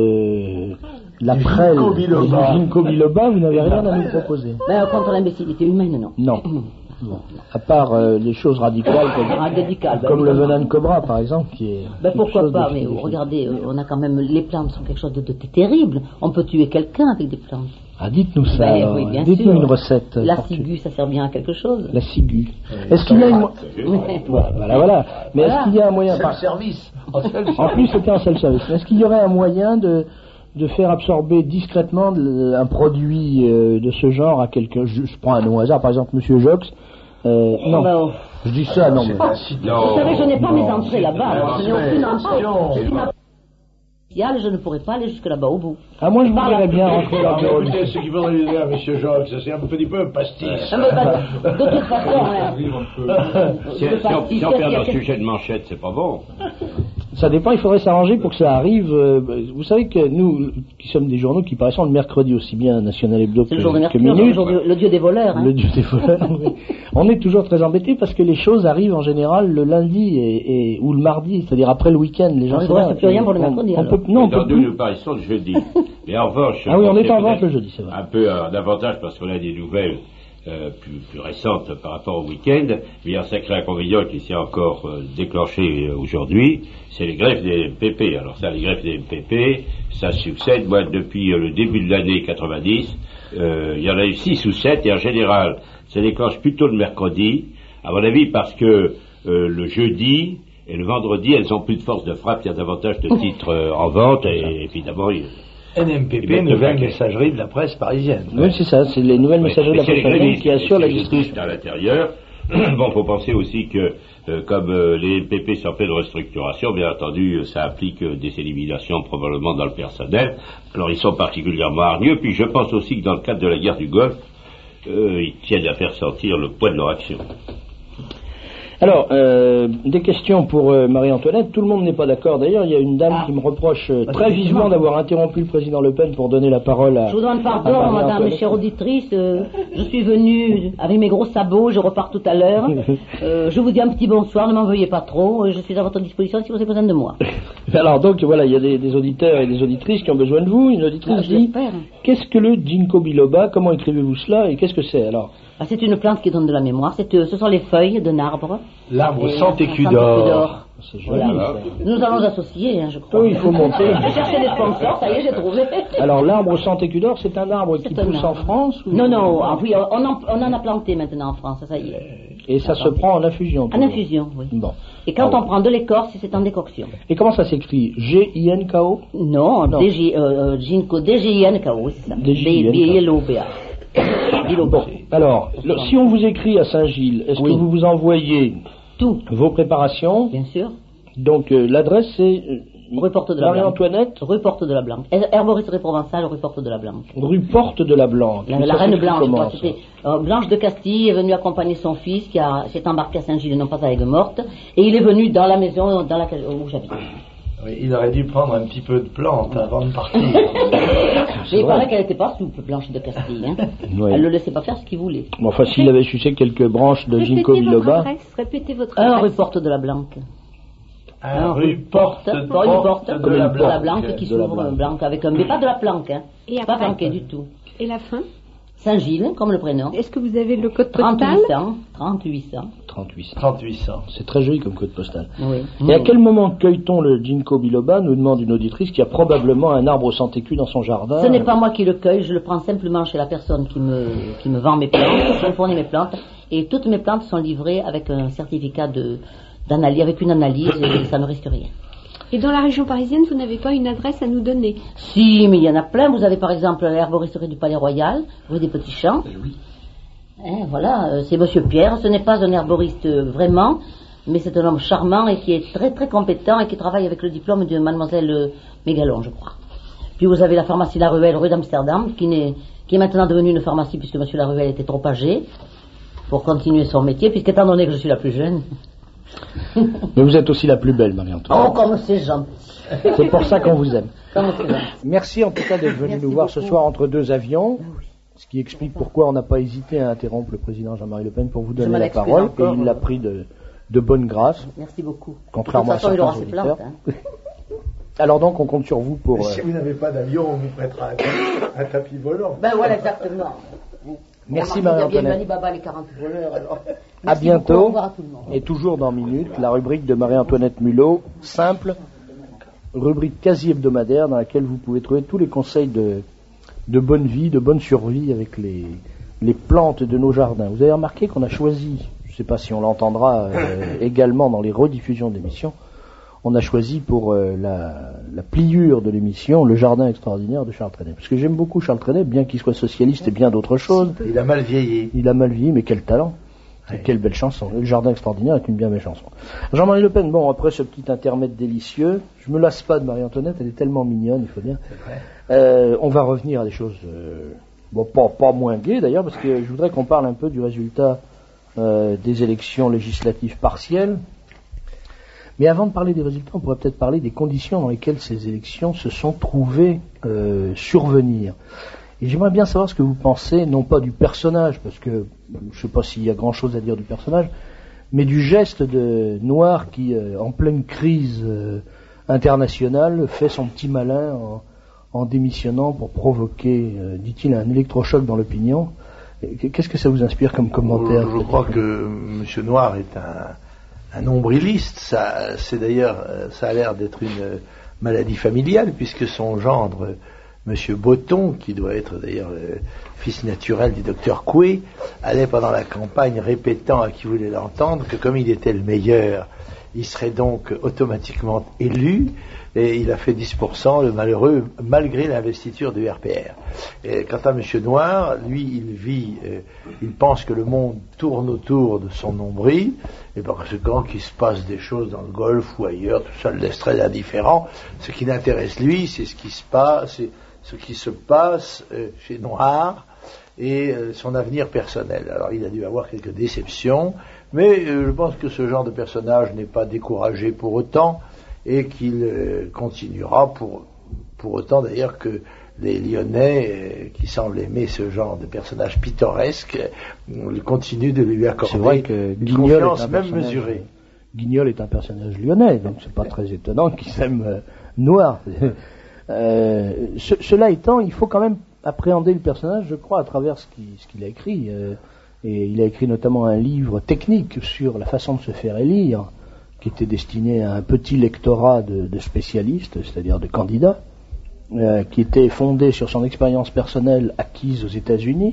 de la Du prêle ginkgo et du biloba. ginkgo biloba, vous n'avez rien à nous proposer? Mais euh, contre l'imbécilité humaine, non. Non. Bon. À part euh, les choses radicales comme, Radical, ben, comme le évidemment. venin de cobra par exemple, qui est... Ben quelque pourquoi chose pas, de- mais de- regardez, euh, on a quand même, les plantes sont quelque chose de, de terrible. On peut tuer quelqu'un avec des plantes. Ah, dites-nous ça. Ben, alors. oui, bien Dites-nous sûr. une recette. euh, La pour tuer. ciguë, ça sert bien à quelque chose. La ciguë. Est-ce qu'il y a une... mo- Voilà, voilà, voilà. Mais Voilà. est-ce qu'il y a un moyen... C'est par- le service. En plus, c'était en self-service. Mais est-ce qu'il y aurait un moyen de, de faire absorber discrètement de- un produit euh, de ce genre à quelqu'un? Je, je prends un nom au hasard, par exemple, Monsieur Jox. Euh, non, Ben, oh. je dis ça, non, mais... Vous savez, je n'ai pas mes entrées là-bas, alors je n'ai aucune entrée. non. Je suis une spéciale et je ne pourrai pas aller jusque là-bas au bout. Ah, moi, je Par voudrais la- bien rentrer dans le bureau. Écoutez, ce qu'il faudrait lui dire à M. Jacques, c'est un petit peu un pastis. Ah, mais pas- de toute façon, hein, Si, je si on, participe si on à- perd il y a un quelque- sujet de manchette, c'est pas bon. Ça dépend, il faudrait s'arranger pour que ça arrive. euh, vous savez que nous, qui sommes des journaux qui paraissent le mercredi aussi bien National Hebdo que, C'est le jour de que Mercure, Minute, le, jour de- le dieu des voleurs. Hein. le dieu des voleurs, oui. On est toujours très embêtés parce que les choses arrivent en général le lundi et, et- ou le mardi, c'est-à-dire après le week-end. Les gens Alors, il sont ne là, reste plus rien pour le on- mercredi, on alors. peut- Non, on Mais dans peut nous, plus. nous paraissons le jeudi. Mais en revanche, Ah oui, on je est pense en que revanche peut-être le jeudi, c'est vrai. Un peu un avantage parce qu'on a des nouvelles euh, plus, plus récentes par rapport au week-end. Mais il y a un sacré inconvénient qui s'est encore euh, déclenché euh, aujourd'hui, c'est les greffes des M P P. Alors ça, les greffes des M P P, ça succède. Moi, depuis euh, le début de l'année quatre-vingt-dix, euh, il y en a eu six ou sept, et en général, ça déclenche plutôt le mercredi, à mon avis, parce que euh, le jeudi et le vendredi, elles ont plus de force de frappe, il y a davantage de titres euh, en vente, et évidemment, il- N M P Ils P, mettent le nouvelle paquet. messagerie de la presse parisienne. Oui, c'est ça, c'est les nouvelles Oui, messageries de mais la c'est les presse grévistes, qui assurent c'est la les distribution. grévistes à l'intérieur. Bon, faut penser aussi que, euh, comme euh, les M P P sont en pleine restructuration, bien entendu, euh, ça implique euh, des éliminations probablement dans le personnel. Alors, ils sont particulièrement hargneux. Puis, je pense aussi que dans le cadre de la guerre du Golfe, euh, ils tiennent à faire sentir le poids de leur action. Alors, euh, des questions pour euh, Marie-Antoinette. Tout le monde n'est pas d'accord. D'ailleurs, il y a une dame Ah. qui me reproche euh, Bah, très effectivement. vivement d'avoir interrompu le président Le Pen pour donner la parole à... Je vous demande à pardon, madame, Marie-Antoinette. chère auditrice. euh, je suis venue avec mes gros sabots, je repars tout à l'heure. Euh, je vous dis un petit bonsoir, ne m'en veuillez pas trop. euh, Je suis à votre disposition si vous avez besoin de moi. Alors donc voilà, il y a des, des auditeurs et des auditrices qui ont besoin de vous. Une auditrice Ah, je dit l'espère. qu'est-ce que le ginkgo biloba? Comment écrivez-vous cela et qu'est-ce que c'est alors? Ah, c'est une plante qui donne de la mémoire. C'est, euh, ce sont les feuilles d'un arbre. L'arbre Et, sans euh, écu sans d'or. écu d'or. C'est joli. Voilà. ça. Nous allons associer, hein, je crois. Oui, il faut monter. Je cherchais des sponsors, ça y est, j'ai trouvé. Alors l'arbre sans écu d'or, c'est un arbre qui C'est un pousse en arbre. France ou- Non, non, ah oui, on en, on en a planté maintenant en France, ça y est. Et ça se prend en infusion. En toujours. infusion, oui. Bon. Et quand Ah on oui. prend de l'écorce, c'est en décoction. Et comment ça s'écrit? G I N K O? Non, Non. D J, euh, Ginkgo, D J I N K O, c'est ça. D J I N K O. B L O B A. Bon, alors, le- si on vous écrit à Saint-Gilles, est-ce Oui. que vous vous envoyez Tout, vos préparations? bien sûr. Donc euh, l'adresse c'est euh, Rue Porte de la Blanque. Marie-Antoinette, Rue Porte de la Blanque. Her- Herboristerie provençale, rue Porte de la Blanque. rue Porte de la Blanque. La, Mais la ça reine s'écrit Blanche, comment, quoi, ça c'était euh, Blanche de Castille est venue accompagner son fils qui a, s'est embarqué à Saint-Gilles et non pas à Aigues-Mortes, et il est venu dans la maison dans laquelle, où j'habite. Oui, il aurait dû prendre un petit peu de plante avant de partir. Et il paraît qu'elle n'était pas souple, Blanche de Castille. Hein. Ouais. Elle ne le laissait pas faire ce qu'il voulait. Bon, enfin, s'il avait sucé quelques branches de ginkgo Répétez votre biloba, adresse, répétez votre Un rue adresse. Porte de la Blanque. Un rue Porte, Pas une porte porte, de comme la une porte de la Blanque. Blanque qui de la s'ouvre, Blanque. Blanque avec un, mais pas de la planque, hein. Et Pas après planqué du tout. Et la fin? Saint-Gilles, comme le prénom. Est-ce que vous avez le code postal? trente-huit cents, trente-huit cents. trente-huit cents. trente-huit cents. C'est très joli comme code postal. Oui. Et à quel moment cueille-t-on le ginkgo biloba, nous demande une auditrice qui a probablement un arbre sans écu dans son jardin. Ce n'est pas moi qui le cueille, je le prends simplement chez la personne qui me, qui me vend mes plantes, qui me fournit mes plantes, et toutes mes plantes sont livrées avec un certificat de, d'analyse, avec une analyse, et ça ne risque rien. Et dans la région parisienne, vous n'avez pas une adresse à nous donner? Si, mais il y en a plein. Vous avez par exemple l'herboristerie du Palais Royal, rue des Petits Champs. Oui. Hein, voilà, euh, c'est Monsieur Pierre. Ce n'est pas un herboriste euh, vraiment, mais c'est un homme charmant et qui est très très compétent et qui travaille avec le diplôme de Mademoiselle euh, Mégalon, je crois. Puis vous avez la pharmacie La Ruelle, rue d'Amsterdam, qui, n'est, qui est maintenant devenue une pharmacie puisque Monsieur La Ruelle était trop âgé pour continuer son métier, puisqu'étant donné que je suis la plus jeune. Mais vous êtes aussi la plus belle, Marie-Antoinette. Oh, comme c'est gentil. C'est pour ça qu'on vous aime. Comme c'est gentil. Merci en tout cas d'être venu Merci nous voir beaucoup. ce soir entre deux avions. Ce qui explique pourquoi on n'a pas hésité à interrompre le président Jean-Marie Le Pen pour vous Je donner m'en la excuse parole. encore. Et il l'a pris de, de bonne grâce, Merci beaucoup. contrairement de toute façon, à il aura certains ses auditeurs. plantes. Hein. Alors donc, on compte sur vous pour... Si euh, vous n'avez pas d'avion, on vous prêtera un, un tapis volant. Ben voilà, exactement. Merci Il y a bien Marie-Antoinette. Alibaba, les quarante voleurs, alors. À Merci bientôt. beaucoup, au revoir à tout le monde. Et toujours dans Minute, la rubrique de Marie-Antoinette Mulot, simple, rubrique quasi hebdomadaire dans laquelle vous pouvez trouver tous les conseils de, de bonne vie, de bonne survie avec les, les plantes de nos jardins. Vous avez remarqué qu'on a choisi, je ne sais pas si on l'entendra euh, également dans les rediffusions d'émissions, on a choisi pour euh, la, la pliure de l'émission le jardin extraordinaire de Charles Trenet. Parce que j'aime beaucoup Charles Trenet, bien qu'il soit socialiste et bien d'autres choses. Il a mal vieilli. Il a mal vieilli, mais quel talent. Et Oui. quelle belle chanson. Le jardin extraordinaire est une bien belle chanson. Jean-Marie Le Pen, bon, après ce petit intermède délicieux, je me lasse pas de Marie-Antoinette, elle est tellement mignonne, il faut dire. Euh, on va revenir à des choses, euh, bon, pas, pas moins gaies d'ailleurs, parce que je voudrais qu'on parle un peu du résultat euh, des élections législatives partielles. Mais avant de parler des résultats, on pourrait peut-être parler des conditions dans lesquelles ces élections se sont trouvées euh, survenir. Et j'aimerais bien savoir ce que vous pensez, non pas du personnage, parce que je ne sais pas s'il y a grand-chose à dire du personnage, mais du geste de Noir qui, euh, en pleine crise euh, internationale, fait son petit malin en, en démissionnant pour provoquer, euh, dit-il, un électrochoc dans l'opinion. Et qu'est-ce que ça vous inspire comme commentaire? Je, je crois que M. Noir est un, un nombriliste. Ça, c'est d'ailleurs, ça a l'air d'être une maladie familiale, puisque son gendre, Monsieur Botton, qui doit être d'ailleurs le fils naturel du docteur Coué, allait pendant la campagne répétant à qui voulait l'entendre que comme il était le meilleur, il serait donc automatiquement élu, et il a fait dix pour cent, le malheureux, malgré l'investiture du R P R. Et quant à Monsieur Noir, lui, il vit, euh, il pense que le monde tourne autour de son nombril, et par conséquent qu'il se passe des choses dans le Golfe ou ailleurs, tout ça le laisse très indifférent. Ce qui l'intéresse lui, c'est ce qui se passe, c'est ce qui se passe euh, chez Noir et euh, son avenir personnel. Alors il a dû avoir quelques déceptions, mais euh, je pense que ce genre de personnage n'est pas découragé pour autant et qu'il euh, continuera pour, pour autant d'ailleurs que les Lyonnais, euh, qui semblent aimer ce genre de personnage pittoresque, euh, continuent de lui accorder C'est vrai que une Guignol confiance est un même personnage- mesurée. Guignol est un personnage lyonnais, donc c'est pas très étonnant qu'il s'aime euh, Noir. Euh, ce, cela étant, il faut quand même appréhender le personnage, je crois, à travers ce qu'il, ce qu'il a écrit. Euh, et il a écrit notamment un livre technique sur la façon de se faire élire, qui était destiné à un petit lectorat de, de spécialistes, c'est-à-dire de candidats, euh, qui était fondé sur son expérience personnelle acquise aux États-Unis,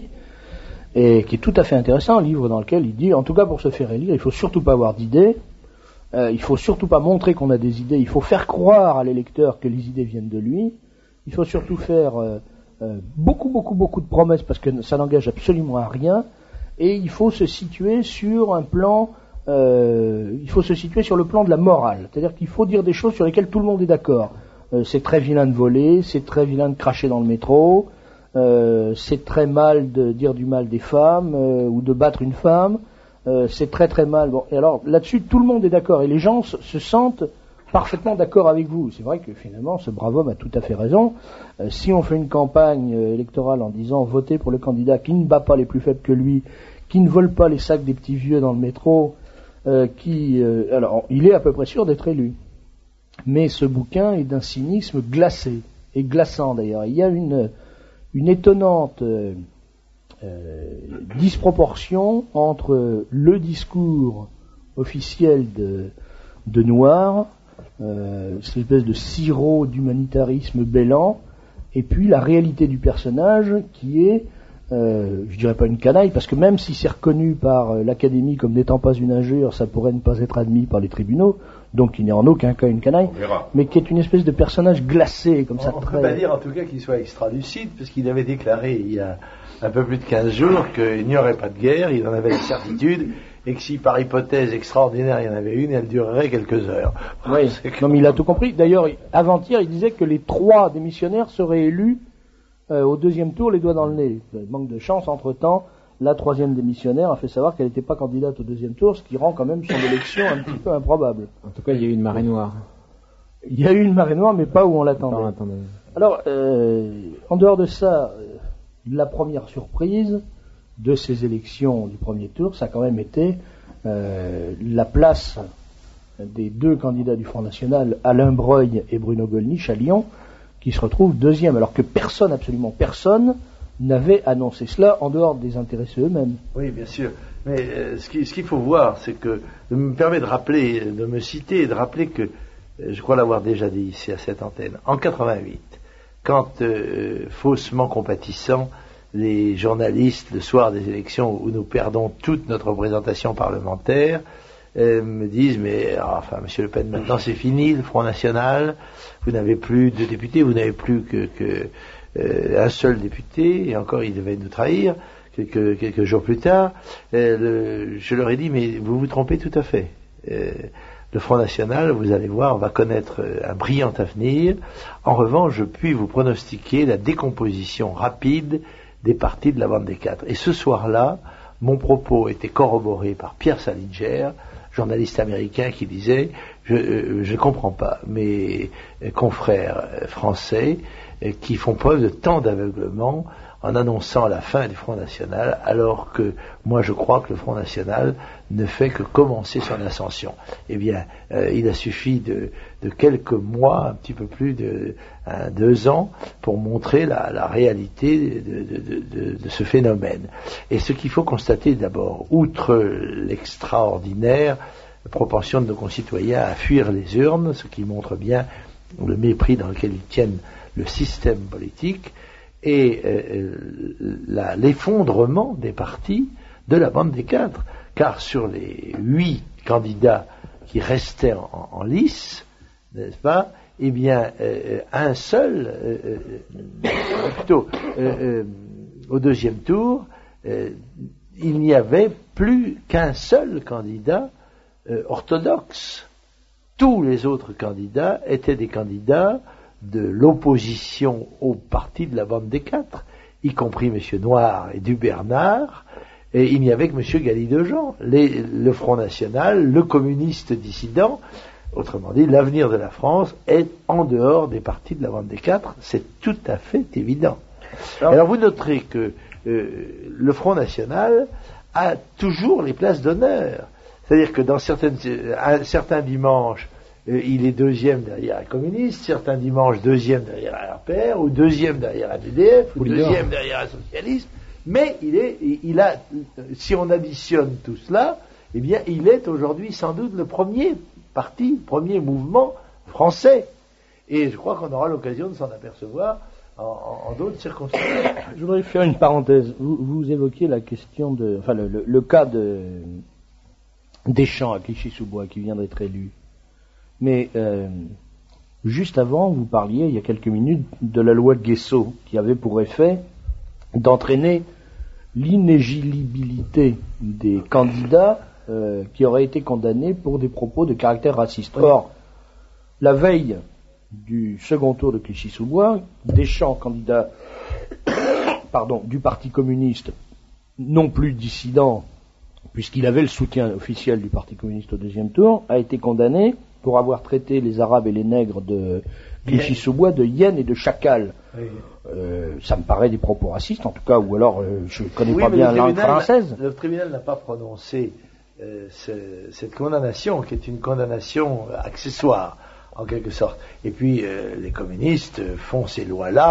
et qui est tout à fait intéressant, un livre dans lequel il dit, en tout cas pour se faire élire, il faut surtout pas avoir d'idées, euh, il faut surtout pas montrer qu'on a des idées, il faut faire croire à l'électeur que les idées viennent de lui, il faut surtout faire euh, euh, beaucoup, beaucoup, beaucoup de promesses, parce que ça n'engage absolument à rien, et il faut se situer sur un plan, euh, il faut se situer sur le plan de la morale, c'est-à-dire qu'il faut dire des choses sur lesquelles tout le monde est d'accord. Euh, c'est très vilain de voler, c'est très vilain de cracher dans le métro, euh, c'est très mal de dire du mal des femmes, euh, ou de battre une femme, euh, c'est très très mal. Bon, et alors là-dessus, tout le monde est d'accord, et les gens se, se sentent parfaitement d'accord avec vous. C'est vrai que finalement, ce brave homme a tout à fait raison. Euh, si on fait une campagne euh, électorale en disant votez pour le candidat qui ne bat pas les plus faibles que lui, qui ne vole pas les sacs des petits vieux dans le métro, euh, qui, euh, alors, il est à peu près sûr d'être élu. Mais ce bouquin est d'un cynisme glacé, et glaçant d'ailleurs. Il y a une, une étonnante euh, euh, disproportion entre le discours officiel de, de Noir, euh, cette espèce de sirop d'humanitarisme bêlant, et puis la réalité du personnage qui est, euh, je dirais pas une canaille, parce que même si c'est reconnu par euh, l'Académie comme n'étant pas une injure, ça pourrait ne pas être admis par les tribunaux, donc il n'est en aucun cas une canaille, mais qui est une espèce de personnage glacé, comme on, ça. On ne très... peut pas dire en tout cas qu'il soit extra-lucide, parce qu'il avait déclaré il y a un peu plus de quinze jours qu'il n'y aurait pas de guerre, il en avait la certitude, et que si par hypothèse extraordinaire il y en avait une, elle durerait quelques heures. Oui, non, mais il a tout compris. D'ailleurs, avant-hier, il disait que les trois démissionnaires seraient élus euh, au deuxième tour, les doigts dans le nez. Manque de chance, entre-temps, la troisième démissionnaire a fait savoir qu'elle n'était pas candidate au deuxième tour, ce qui rend quand même son élection un petit peu improbable. En tout cas, il y a eu une marée noire. Il y a eu une marée noire, mais pas où on l'attendait. Alors, euh, en dehors de ça, euh, la première surprise de ces élections du premier tour, ça a quand même été euh, la place des deux candidats du Front National, Alain Breuil et Bruno Gollnisch à Lyon, qui se retrouvent deuxième, alors que personne, absolument personne, n'avait annoncé cela en dehors des intéressés eux-mêmes. Oui, bien sûr. Mais euh, ce, qui, ce qu'il faut voir, c'est que, je me permets de rappeler, de me citer et de rappeler que, euh, je crois l'avoir déjà dit ici à cette antenne, en quatre-vingt-huit, quand, euh, faussement compatissant, les journalistes, le soir des élections où nous perdons toute notre représentation parlementaire, euh, me disent, mais enfin, Monsieur Le Pen, maintenant c'est fini, le Front National, vous n'avez plus de députés, vous n'avez plus que, que euh, un seul député, et encore il devait nous trahir quelques, quelques jours plus tard. Euh, le, je leur ai dit, mais vous vous trompez tout à fait. Euh, le Front National, vous allez voir, va connaître un brillant avenir. En revanche, je puis vous pronostiquer la décomposition rapide des partis de la bande des quatre. Et ce soir-là, mon propos était corroboré par Pierre Salinger, journaliste américain, qui disait « Je ne comprends pas mes confrères français euh, qui font preuve de tant d'aveuglement en annonçant la fin du Front National, alors que moi je crois que le Front National ne fait que commencer son ascension. » Eh bien, euh, il a suffi de, de quelques mois, un petit peu plus de hein, deux ans, pour montrer la, la réalité de, de, de, de, de ce phénomène. Et ce qu'il faut constater d'abord, outre l'extraordinaire proportion de nos concitoyens à fuir les urnes, ce qui montre bien le mépris dans lequel ils tiennent le système politique, et euh, la, l'effondrement des partis de la bande des quatre. Car sur les huit candidats qui restaient en, en lice, n'est-ce pas, eh bien, euh, un seul, euh, euh, plutôt, euh, euh, au deuxième tour, euh, il n'y avait plus qu'un seul candidat euh, orthodoxe. Tous les autres candidats étaient des candidats de l'opposition au parti de la bande des quatre, y compris M. Noir et Dubernard, et il n'y avait que M. Galli-de-Jean, les, le Front National, le communiste dissident. Autrement dit, l'avenir de la France est en dehors des partis de la bande des quatre, c'est tout à fait évident. Alors, Alors vous noterez que euh, le Front National a toujours les places d'honneur. C'est-à-dire que dans certaines, un, certains dimanches, euh, il est deuxième derrière un communiste, certains dimanches deuxième derrière un R P R, ou deuxième derrière un D D F, ou deuxième derrière un socialiste, mais il est, il a, si on additionne tout cela, eh bien, il est aujourd'hui sans doute le premier parti, premier mouvement français. Et je crois qu'on aura l'occasion de s'en apercevoir en, en, en d'autres circonstances. Je voudrais faire une parenthèse. Vous, vous évoquiez la question de, enfin, le, le, le cas de Deschamps à Clichy-sous-Bois qui vient d'être élu. Mais euh, juste avant, vous parliez, il y a quelques minutes, de la loi de Guessot, qui avait pour effet d'entraîner l'inéligibilité des candidats euh, qui auraient été condamnés pour des propos de caractère raciste. Or, la veille du second tour de Clichy-sous-Bois, Deschamps, candidat pardon, du Parti communiste, non plus dissident, puisqu'il avait le soutien officiel du Parti communiste au deuxième tour, a été condamné pour avoir traité les Arabes et les nègres de Clichy-sous-Bois de hyènes et de chacals. Oui. Euh, ça me paraît des propos racistes, en tout cas, ou alors euh, je ne connais oui, pas bien la langue française. Le tribunal n'a pas prononcé euh, ce, cette condamnation, qui est une condamnation accessoire, en quelque sorte. Et puis, euh, les communistes font ces lois-là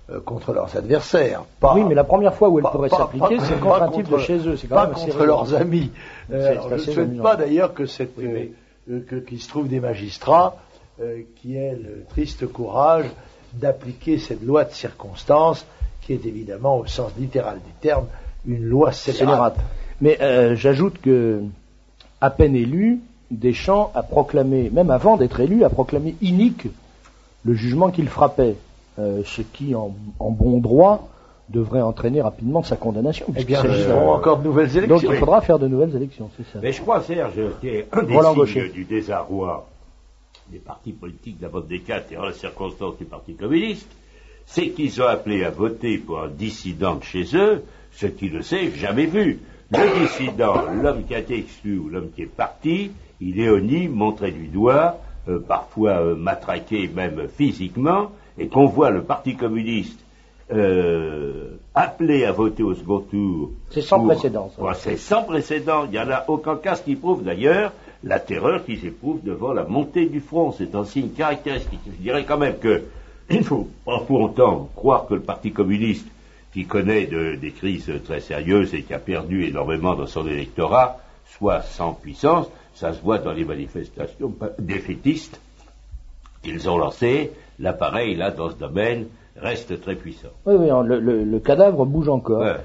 euh, contre leurs adversaires. Pas, oui, mais la première fois où elle pas, pourrait pas, s'appliquer, pas, c'est pas contre un type de chez eux. C'est quand pas même contre assez leurs amis. Euh, alors, je ne souhaite amusant. pas d'ailleurs que cette, oui, mais... euh, que, qu'il se trouve des magistrats euh, qui aient le triste courage d'appliquer cette loi de circonstance, qui est évidemment, au sens littéral du terme, une loi scélérate. Mais euh, j'ajoute que, à peine élu, Deschamps a proclamé, même avant d'être élu, a proclamé inique le jugement qu'il frappait, euh, ce qui, en, en bon droit, devrait entraîner rapidement sa condamnation. Eh bien, nous aurons encore de nouvelles élections. Donc il faudra faire de nouvelles élections, c'est ça. Mais je crois, Serge, qu'il y a un des signes du désarroi des partis politiques, d'abord des quatre et en la circonstance du Parti communiste, c'est qu'ils ont appelé à voter pour un dissident de chez eux, ce qui ne s'est jamais vu. Le dissident, l'homme qui a été exclu ou l'homme qui est parti, il est honni, montré du doigt, euh, parfois euh, matraqué même physiquement, et qu'on voit le Parti communiste euh, appelé à voter au second tour. C'est sans pour, précédent. Ça. Pour, c'est sans précédent. Il n'y en a aucun cas qui prouve d'ailleurs la terreur qu'ils éprouvent devant la montée du front. C'est un signe caractéristique. Je dirais quand même que il ne faut pas pour autant croire que le Parti communiste, qui connaît de, des crises très sérieuses et qui a perdu énormément dans son électorat, soit sans puissance. Ça se voit dans les manifestations défaitistes qu'ils ont lancées. L'appareil, là, dans ce domaine, reste très puissant. Oui, oui, le, le, le cadavre bouge encore. Ouais.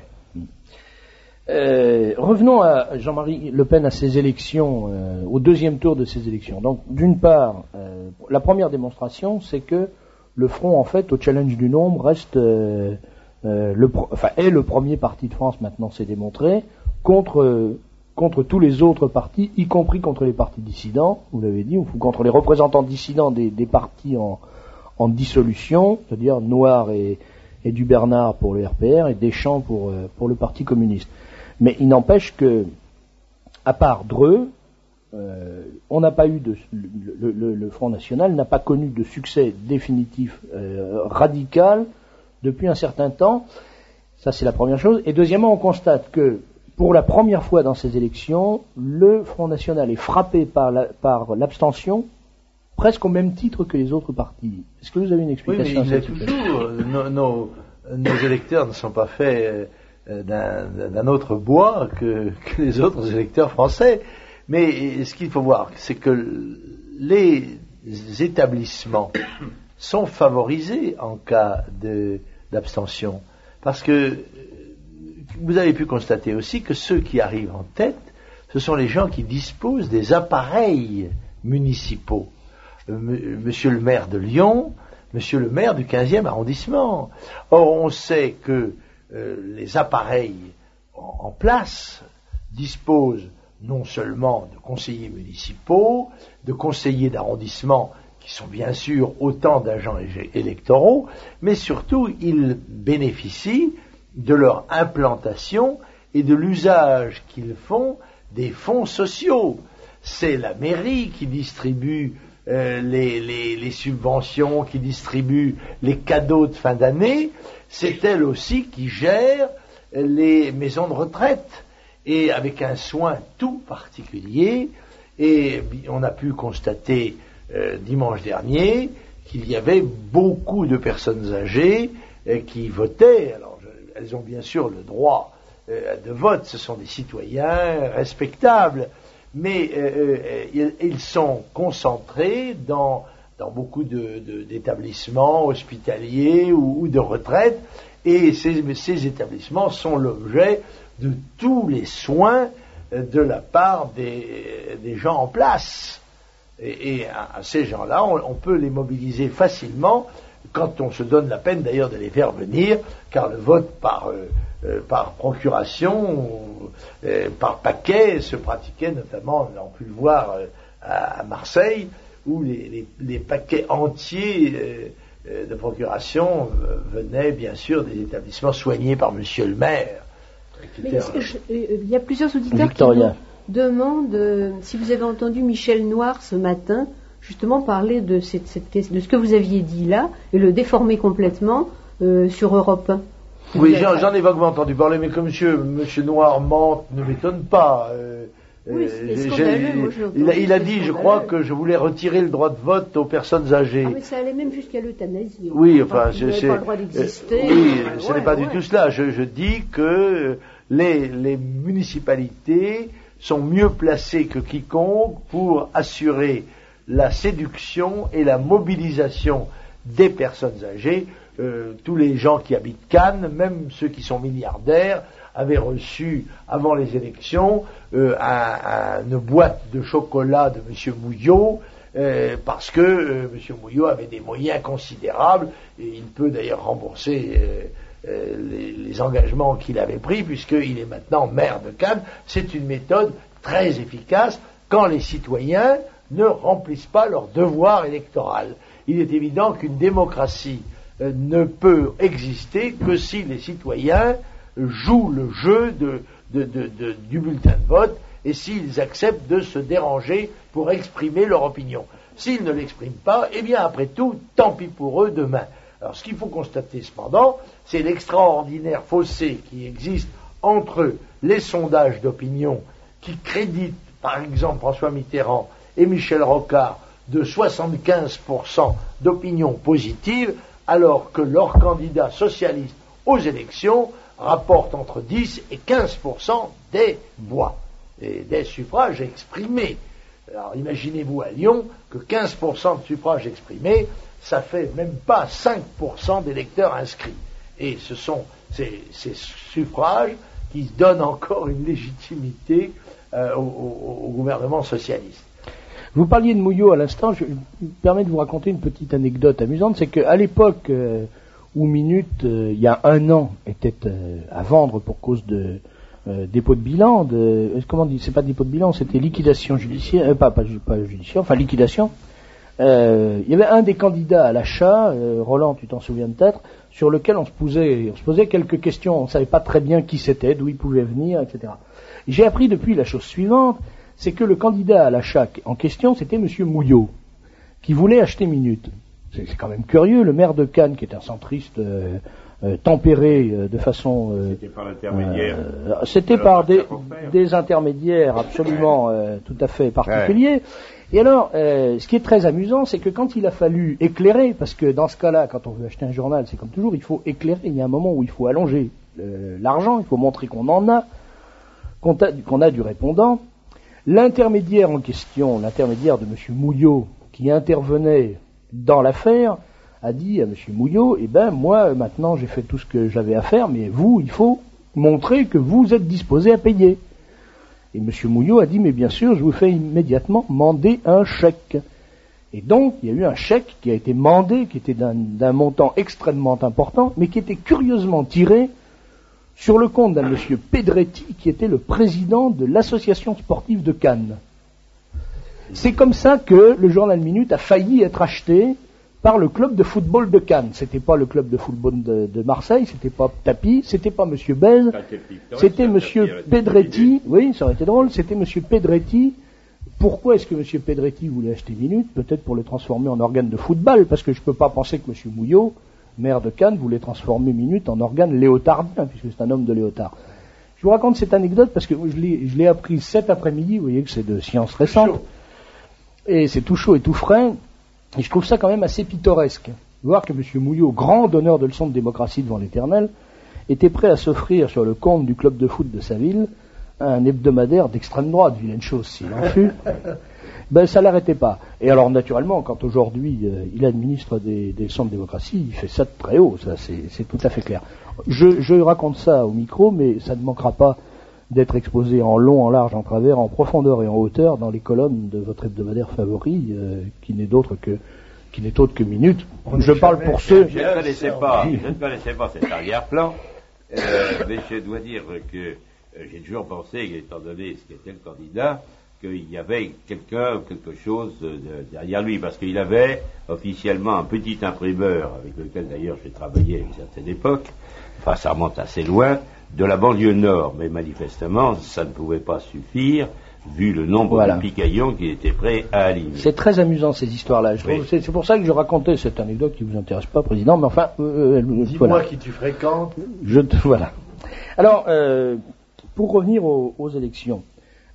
Euh, revenons à Jean-Marie Le Pen, à ses élections, euh, au deuxième tour de ses élections. Donc, d'une part, euh, la première démonstration, c'est que le Front, en fait, au challenge du nombre, reste, euh, euh, le pro- enfin, est le premier parti de France, maintenant c'est démontré, contre, euh, contre tous les autres partis, y compris contre les partis dissidents, vous l'avez dit, ou contre les représentants dissidents des, des partis en, en dissolution, c'est-à-dire Noir et, et du Bernard pour le R P R et Deschamps pour, euh, pour le Parti communiste. Mais il n'empêche que, à part Dreux, euh, on n'a pas eu de, le, le, le Front National n'a pas connu de succès définitif euh, radical depuis un certain temps. Ça, c'est la première chose. Et deuxièmement, on constate que pour la première fois dans ces élections, le Front National est frappé par, la, par l'abstention, presque au même titre que les autres partis. Est-ce que vous avez une explication? Oui, mais il y a toujours. nos, nos, nos électeurs ne sont pas faits euh, d'un, d'un autre bois que, que les autres électeurs français. Mais ce qu'il faut voir, c'est que les établissements sont favorisés en cas de, d'abstention. Parce que vous avez pu constater aussi que ceux qui arrivent en tête, ce sont les gens qui disposent des appareils municipaux. Monsieur le maire de Lyon, monsieur le maire du quinzième arrondissement. Or, on sait que euh, les appareils en, en place disposent non seulement de conseillers municipaux, de conseillers d'arrondissement, qui sont bien sûr autant d'agents électoraux, mais surtout ils bénéficient de leur implantation et de l'usage qu'ils font des fonds sociaux. C'est la mairie qui distribue euh, les, les, les subventions, qui distribue les cadeaux de fin d'année, c'est elle aussi qui gère les maisons de retraite, et avec un soin tout particulier. Et on a pu constater euh, dimanche dernier qu'il y avait beaucoup de personnes âgées euh, qui votaient. Alors, je, elles ont bien sûr le droit euh, de vote, ce sont des citoyens respectables, mais euh, euh, ils sont concentrés dans, dans beaucoup de, de, d'établissements hospitaliers ou, ou de retraites, et ces, ces établissements sont l'objet de tous les soins de la part des, des gens en place. Et, et à ces gens-là, on, on peut les mobiliser facilement quand on se donne la peine d'ailleurs de les faire venir, car le vote par, euh, euh, par procuration, euh, par paquet, se pratiquait notamment, on a pu le voir euh, à, à Marseille, où les, les, les paquets entiers euh, de procuration euh, venaient bien sûr des établissements soignés par monsieur le maire. Mais je, il y a plusieurs auditeurs Victoria. qui nous demandent euh, si vous avez entendu Michel Noir ce matin justement parler de, cette, cette, de ce que vous aviez dit là et le déformer complètement euh, sur Europe un. Oui, j'en, j'en ai vaguement entendu parler, mais que monsieur, monsieur Noir mente ne m'étonne pas. Euh, Oui, c'était Euh, scandaleux, j'ai- moi, je l'ai il, a, entendu, il a c'était dit, je scandaleux. crois, que je voulais retirer le droit de vote aux personnes âgées. Ah, mais ça allait même jusqu'à l'euthanasie. Oui, enfin, Ils je n'avaient sais. pas le droit d'exister. euh, oui, Euh, ce ouais, n'est pas ouais. du tout cela. Je, je dis que euh, les, les municipalités sont mieux placées que quiconque pour assurer la séduction et la mobilisation des personnes âgées. Euh, tous les gens qui habitent Cannes, même ceux qui sont milliardaires, avaient reçu, avant les élections, euh, un- un- une boîte de chocolat de M. Mouillot, euh, parce que euh, M. Mouillot avait des moyens considérables, et il peut d'ailleurs rembourser euh, euh, les, les engagements qu'il avait pris, puisqu'il est maintenant maire de Cannes. C'est une méthode très efficace quand les citoyens ne remplissent pas leur devoir électoral. Il est évident qu'une démocratie euh, ne peut exister que si les citoyens jouent le jeu de, de, de, de, du bulletin de vote et s'ils acceptent de se déranger pour exprimer leur opinion. S'ils ne l'expriment pas, eh bien après tout, tant pis pour eux demain. Alors ce qu'il faut constater cependant, c'est l'extraordinaire fossé qui existe entre les sondages d'opinion qui créditent par exemple François Mitterrand et Michel Rocard de soixante-quinze pour cent d'opinion positive, alors que leur candidat socialiste aux élections rapporte entre dix et quinze pour cent des voix, et des suffrages exprimés. Alors imaginez-vous à Lyon que quinze pour cent de suffrages exprimés, ça fait même pas cinq pour cent d'électeurs inscrits. Et ce sont ces, ces suffrages qui donnent encore une légitimité euh, au, au, au gouvernement socialiste. Vous parliez de Mouillot à l'instant, je me permets de vous raconter une petite anecdote amusante, c'est qu'à l'époque euh, où Minute, euh, il y a un an, était euh, à vendre pour cause de euh, dépôt de bilan, de, euh, comment on dit, c'est pas dépôt de bilan, c'était liquidation judiciaire, euh, pas, pas, pas judiciaire, enfin liquidation, euh, il y avait un des candidats à l'achat, euh, Roland, tu t'en souviens peut-être, sur lequel on se posait, on se posait quelques questions, on ne savait pas très bien qui c'était, d'où il pouvait venir, et cetera. Et j'ai appris depuis la chose suivante, c'est que le candidat à l'achat en question, c'était M. Mouillot, qui voulait acheter Minute. C'est, c'est quand même curieux, le maire de Cannes, qui est un centriste euh, euh, tempéré euh, de façon... Euh, C'était par l'intermédiaire. Euh, c'était alors, par des, faire. des intermédiaires absolument euh, tout à fait particuliers. Ouais. Et alors, euh, ce qui est très amusant, c'est que quand il a fallu éclairer, parce que dans ce cas-là, quand on veut acheter un journal, c'est comme toujours, il faut éclairer. Il y a un moment où il faut allonger euh, l'argent, il faut montrer qu'on en a, qu'on a, qu'on a du répondant. L'intermédiaire en question, l'intermédiaire de M. Mouillot, qui intervenait dans l'affaire, a dit à M. Mouillot, eh ben moi maintenant j'ai fait tout ce que j'avais à faire, mais vous, il faut montrer que vous êtes disposé à payer. Et M. Mouillot a dit, mais bien sûr, je vous fais immédiatement mander un chèque. Et donc, il y a eu un chèque qui a été mandé, qui était d'un, d'un montant extrêmement important, mais qui était curieusement tiré sur le compte d'un monsieur Pedretti, qui était le président de l'association sportive de Cannes. C'est comme ça que le journal Minute a failli être acheté par le club de football de Cannes. C'était pas le club de football de, de Marseille, c'était pas Tapi, c'était pas monsieur Bèze, c'était monsieur Pedretti, oui, ça aurait été drôle, c'était monsieur Pedretti. Pourquoi est-ce que monsieur Pedretti voulait acheter Minute? Peut-être pour le transformer en organe de football, parce que je peux pas penser que monsieur Mouillot, maire de Cannes, voulait transformer Minute en organe léotardien, puisque c'est un homme de léotard. Je vous raconte cette anecdote parce que je l'ai, je l'ai appris cet après-midi, vous voyez que c'est de science récente, et c'est tout chaud et tout frais, et je trouve ça quand même assez pittoresque. Voir que M. Mouillot, grand donneur de leçons de démocratie devant l'Éternel, était prêt à s'offrir sur le compte du club de foot de sa ville un hebdomadaire d'extrême droite, vilaine chose s'il en fut, ben ça l'arrêtait pas. Et alors naturellement, quand aujourd'hui euh, il administre des, des leçons de démocratie, il fait ça de très haut, ça c'est, c'est tout à fait clair. Je, je raconte ça au micro, mais ça ne manquera pas d'être exposé en long, en large, en travers, en profondeur et en hauteur dans les colonnes de votre hebdomadaire favori, euh, qui n'est d'autre que qui n'est autre que Minute. On je parle jamais, pour ceux... Je ne connaissais pas, je ne connaissais pas cet arrière-plan, euh, mais je dois dire que euh, j'ai toujours pensé, étant donné ce qu'était le candidat, qu'il y avait quelqu'un ou quelque chose de, derrière lui, parce qu'il avait officiellement un petit imprimeur, avec lequel d'ailleurs j'ai travaillé à une certaine époque, enfin ça remonte assez loin, de la banlieue nord, mais manifestement ça ne pouvait pas suffire, vu le nombre voilà. de picaillons qui étaient prêts à aligner. C'est très amusant ces histoires-là. Je oui. trouve, c'est, c'est pour ça que je racontais cette anecdote qui ne vous intéresse pas, Président, mais enfin... Euh, Dis-moi voilà. qui tu fréquentes. Je, voilà. Alors, euh, pour revenir aux, aux élections,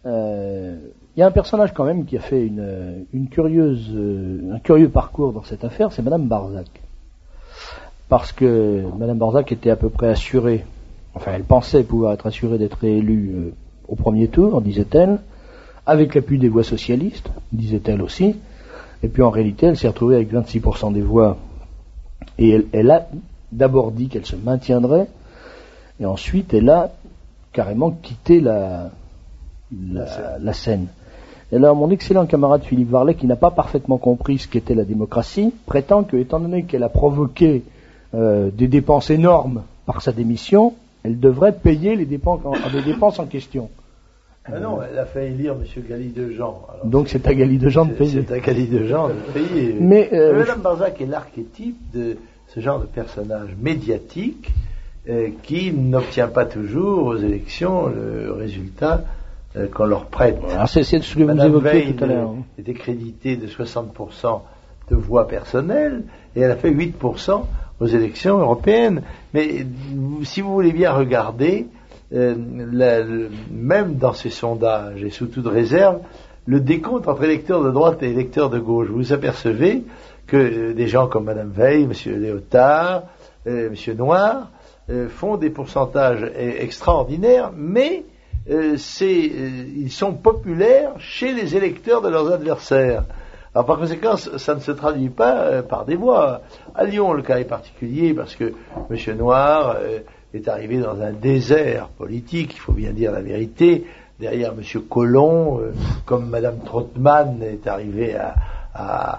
euh, il y a un personnage quand même qui a fait une, une curieuse, euh, un curieux parcours dans cette affaire, c'est Madame Barzac. Parce que Madame Barzac était à peu près assurée, enfin elle pensait pouvoir être assurée d'être réélue euh, au premier tour, disait-elle, avec l'appui des voix socialistes, disait-elle aussi, et puis en réalité elle s'est retrouvée avec vingt-six pour cent des voix, et elle, elle a d'abord dit qu'elle se maintiendrait, et ensuite elle a carrément quitté la, la, la scène. Et là, mon excellent camarade Philippe Varlet, qui n'a pas parfaitement compris ce qu'était la démocratie, prétend que, étant donné qu'elle a provoqué euh, des dépenses énormes par sa démission, elle devrait payer les dépenses en, les dépenses en question. Ah non, elle a fait élire M. Gali de Jean. Alors, donc c'est à Gali de Jean de payer. C'est à Gali de Jean de payer. Mais euh, Madame Barzac est l'archétype de ce genre de personnage médiatique euh, qui n'obtient pas toujours aux élections le résultat euh, qu'on leur prête. Alors c'est, c'est ce que Madame vous évoquiez Veil tout à l'heure. était créditée de soixante pour cent de voix personnelles et elle a fait huit pour cent aux élections européennes. Mais si vous voulez bien regarder, euh, la, le, même dans ces sondages et sous toute réserve, le décompte entre électeurs de droite et électeurs de gauche, vous vous apercevez que euh, des gens comme Madame Veil, M. Léotard, euh, M. Noir euh, font des pourcentages euh, extraordinaires, mais euh, c'est, euh, ils sont populaires chez les électeurs de leurs adversaires. Alors par conséquent, ça ne se traduit pas euh, par des voix. À Lyon, le cas est particulier parce que M. Noir euh, est arrivé dans un désert politique, il faut bien dire la vérité, derrière M. Collomb, euh, comme Mme Trottmann est arrivée à, à,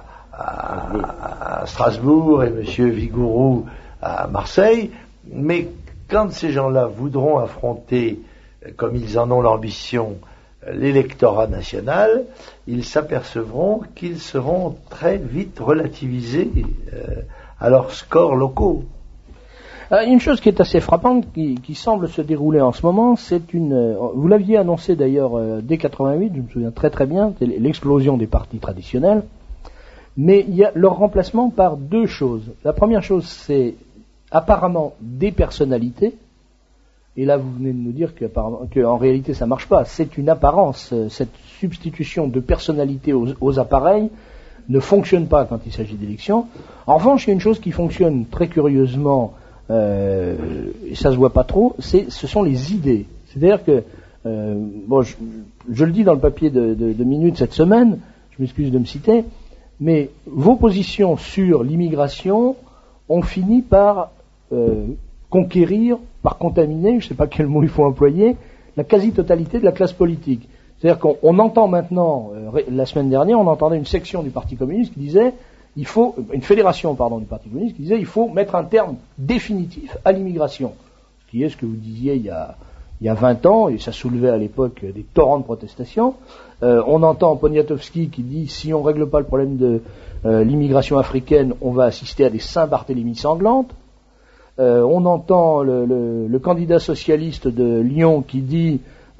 à, à Strasbourg et M. Vigouroux à Marseille. Mais quand ces gens-là voudront affronter, euh, comme ils en ont l'ambition, l'électorat national, ils s'apercevront qu'ils seront très vite relativisés euh, à leurs scores locaux. Euh, une chose qui est assez frappante, qui, qui semble se dérouler en ce moment, c'est une... Euh, vous l'aviez annoncé d'ailleurs euh, dès quatre-vingt-huit, je me souviens très très bien, c'est l'explosion des partis traditionnels, mais il y a leur remplacement par deux choses. La première chose, c'est apparemment des personnalités. Et là, vous venez de nous dire qu'en réalité, ça ne marche pas. C'est une apparence. Cette substitution de personnalité aux, aux appareils ne fonctionne pas quand il s'agit d'élections. En revanche, il y a une chose qui fonctionne très curieusement, euh, et ça se voit pas trop, c'est, ce sont les idées. C'est-à-dire que, euh, bon, je, je le dis dans le papier de, de, de Minute cette semaine, je m'excuse de me citer, mais vos positions sur l'immigration ont fini par... Euh, conquérir, par contaminer, je ne sais pas quel mot il faut employer, la quasi-totalité de la classe politique. C'est-à-dire qu'on on entend maintenant, euh, la semaine dernière, on entendait une section du Parti communiste qui disait, il faut, une fédération, pardon, du Parti communiste qui disait, il faut mettre un terme définitif à l'immigration. Ce qui est ce que vous disiez il y a, il y a vingt ans, et ça soulevait à l'époque des torrents de protestations. Euh, on entend Poniatowski qui dit, si on ne règle pas le problème de euh, l'immigration africaine, on va assister à des Saint-Barthélemy sanglantes. Euh, on entend le, le, le candidat socialiste de Lyon qui dit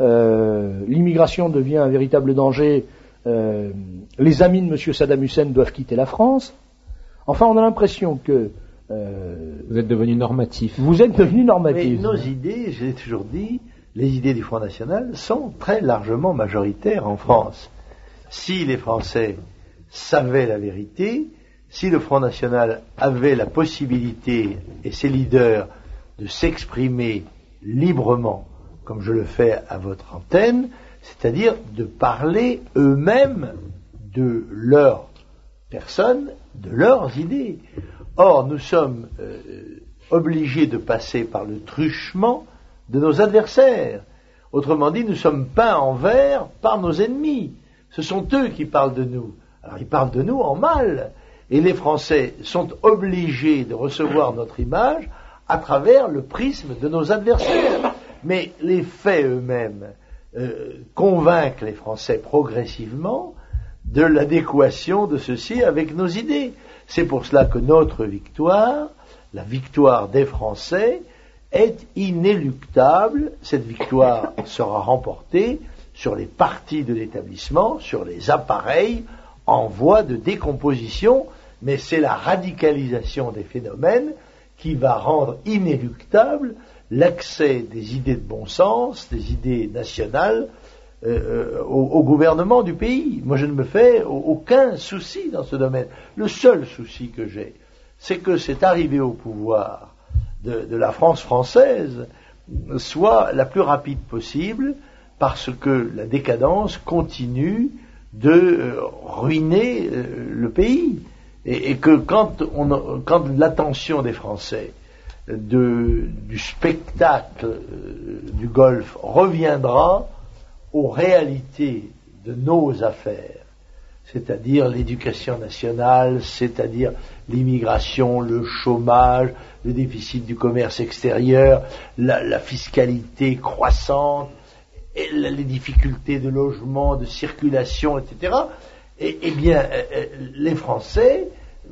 euh, l'immigration devient un véritable danger, euh, les amis de M. Saddam Hussein doivent quitter la France. Enfin, on a l'impression que... Euh, vous êtes devenu normatif. Vous êtes devenu normatif. Mais nos idées, je l'ai toujours dit, les idées du Front National sont très largement majoritaires en France. Si les Français savaient la vérité... Si le Front National avait la possibilité, et ses leaders, de s'exprimer librement, comme je le fais à votre antenne, c'est-à-dire de parler eux-mêmes de leur personne, de leurs idées. Or, nous sommes euh, obligés de passer par le truchement de nos adversaires. Autrement dit, nous sommes peints en vert par nos ennemis. Ce sont eux qui parlent de nous. Alors, ils parlent de nous en mal. Et les Français sont obligés de recevoir notre image à travers le prisme de nos adversaires. Mais les faits eux-mêmes euh, convainquent les Français progressivement de l'adéquation de ceci avec nos idées. C'est pour cela que notre victoire, la victoire des Français, est inéluctable. Cette victoire sera remportée sur les parties de l'établissement, sur les appareils en voie de décomposition, mais c'est la radicalisation des phénomènes qui va rendre inéluctable l'accès des idées de bon sens, des idées nationales, euh, au, au gouvernement du pays. Moi, je ne me fais aucun souci dans ce domaine. Le seul souci que j'ai, c'est que cette arrivée au pouvoir de, de la France française soit la plus rapide possible, parce que la décadence continue de euh, ruiner euh, le pays. Et, et que quand, on, quand l'attention des Français de, du spectacle euh, du Golfe reviendra aux réalités de nos affaires, c'est-à-dire l'éducation nationale, c'est-à-dire l'immigration, le chômage, le déficit du commerce extérieur, la, la fiscalité croissante, et la, les difficultés de logement, de circulation, et cetera, et, eh bien, euh, les Français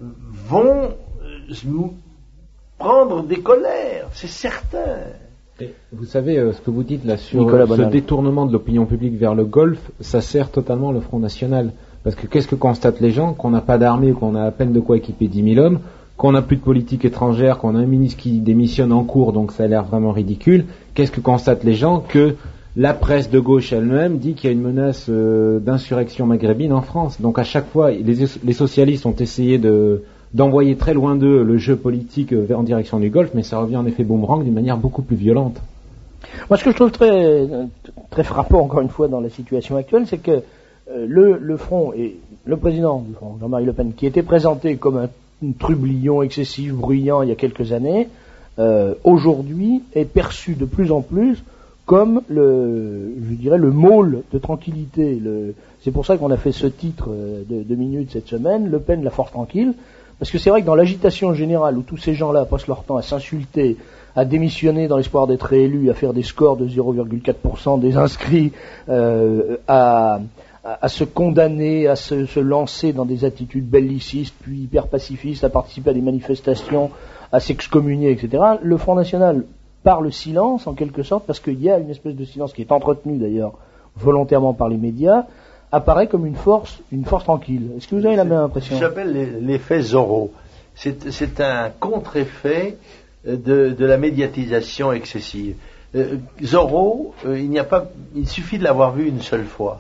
vont euh, prendre des colères, c'est certain. Et vous savez, euh, ce que vous dites là sur euh, ce détournement de l'opinion publique vers le Golfe, ça sert totalement le Front National. Parce que qu'est-ce que constatent les gens? Qu'on n'a pas d'armée, qu'on a à peine de quoi équiper dix mille hommes, qu'on n'a plus de politique étrangère, qu'on a un ministre qui démissionne en cours, donc ça a l'air vraiment ridicule. Qu'est-ce que constatent les gens? Que la presse de gauche elle-même dit qu'il y a une menace euh, d'insurrection maghrébine en France. Donc à chaque fois, les, les socialistes ont essayé de, d'envoyer très loin d'eux le jeu politique euh, en direction du Golfe, mais ça revient en effet boomerang d'une manière beaucoup plus violente. Moi, ce que je trouve très, très frappant, encore une fois, dans la situation actuelle, c'est que euh, le, le Front et le président du Front, Jean-Marie Le Pen, qui était présenté comme un, un trublion excessif, bruyant il y a quelques années, euh, aujourd'hui est perçu de plus en plus comme le, je dirais, le môle de tranquillité. Le, c'est pour ça qu'on a fait ce titre de, de minutes cette semaine, Le Pen, la force tranquille, parce que c'est vrai que dans l'agitation générale où tous ces gens-là passent leur temps à s'insulter, à démissionner dans l'espoir d'être réélus, à faire des scores de zéro virgule quatre pour cent des inscrits, euh, à, à, à se condamner, à se, se lancer dans des attitudes bellicistes, puis hyper pacifistes, à participer à des manifestations, à s'excommunier, et cetera. Le Front National, par le silence, en quelque sorte, parce qu'il y a une espèce de silence qui est entretenu d'ailleurs volontairement par les médias, apparaît comme une force, une force tranquille. Est-ce que vous avez la même impression? J'appelle l'effet Zorro. C'est, c'est un contre-effet de, de la médiatisation excessive. Euh, Zorro, euh, il n'y a pas, il suffit de l'avoir vu une seule fois.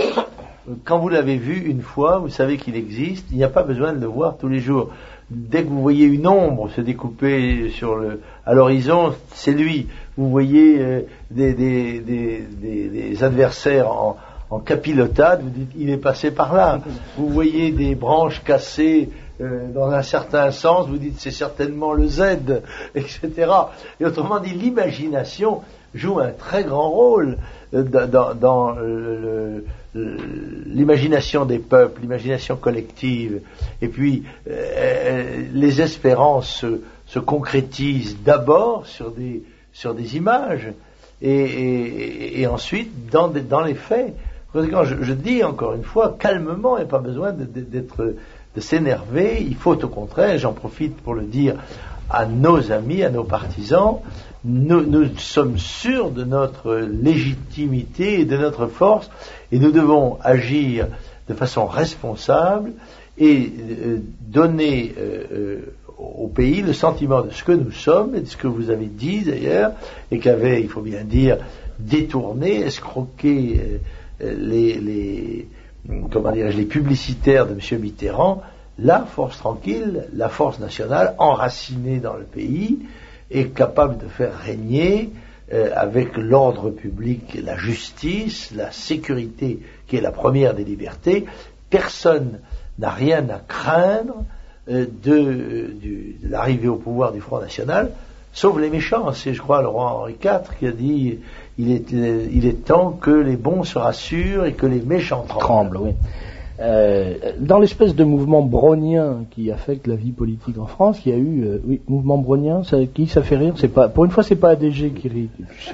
Quand vous l'avez vu une fois, vous savez qu'il existe. Il n'y a pas besoin de le voir tous les jours. Dès que vous voyez une ombre se découper sur le, à l'horizon, c'est lui. Vous voyez euh, des, des, des, des, des adversaires en, en capilotade, vous dites il est passé par là. Vous voyez des branches cassées euh, dans un certain sens, vous dites c'est certainement le Z, et cetera. Et autrement dit, l'imagination joue un très grand rôle euh, dans, dans euh, le, l'imagination des peuples, l'imagination collective. Et puis euh, les espérances se, se concrétisent d'abord sur des, sur des images et, et, et ensuite dans, des, dans les faits. Quand je, je dis encore une fois, calmement, il n'y a pas besoin de, de, d'être, de s'énerver, il faut au contraire, j'en profite pour le dire à nos amis, à nos partisans, nous, nous sommes sûrs de notre légitimité et de notre force, et nous devons agir de façon responsable et euh, donner euh, euh, au pays le sentiment de ce que nous sommes et de ce que vous avez dit d'ailleurs, et qu'avait, il faut bien dire, détourné, escroqué euh, Les, les, comment dirais-je, les publicitaires de M. Mitterrand, la force tranquille, la force nationale, enracinée dans le pays, est capable de faire régner euh, avec l'ordre public, la justice, la sécurité, qui est la première des libertés. Personne n'a rien à craindre euh, de, de, de l'arrivée au pouvoir du Front National, sauf les méchants. C'est, je crois, le roi Henri quatre qui a dit il est, il est temps que les bons se rassurent et que les méchants tremblent. Tremblent, oui. Euh, dans l'espèce de mouvement brownien qui affecte la vie politique en France, il y a eu, euh, oui, mouvement brownien, ça, qui ça fait rire, c'est pas, pour une fois, c'est pas A D G qui rit.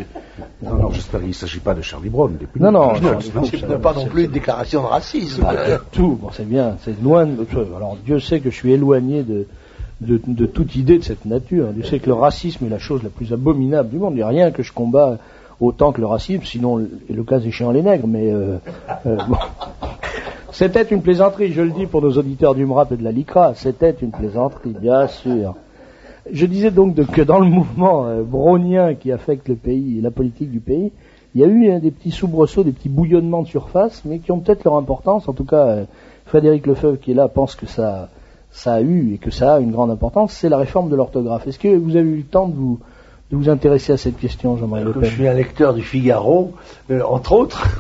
Non, non, j'espère qu'il ne s'agit pas de Charlie Brown. Non, non, non, non, c'est pas non plus une déclaration de racisme. Pas du tout, bon, c'est bien, c'est loin de, alors, Dieu sait que je suis éloigné de, de, de toute idée de cette nature. Dieu sait que le racisme est la chose la plus abominable du monde. Il n'y a rien que je combats autant que le racisme, sinon, le cas échéant, les nègres, mais, euh, euh, bon. C'était une plaisanterie, je le dis pour nos auditeurs du M R A P et de la L I C R A, c'était une plaisanterie, bien sûr. Je disais donc de, que dans le mouvement euh, brownien qui affecte le pays et la politique du pays, il y a eu hein, des petits soubresauts, des petits bouillonnements de surface, mais qui ont peut-être leur importance. En tout cas, euh, Frédéric Lefebvre, qui est là, pense que ça, ça a eu et que ça a une grande importance. C'est la réforme de l'orthographe. Est-ce que vous avez eu le temps de vous, de vous intéresser à cette question, Jean-Marie Le Pen? Je suis un lecteur du Figaro, euh, entre autres.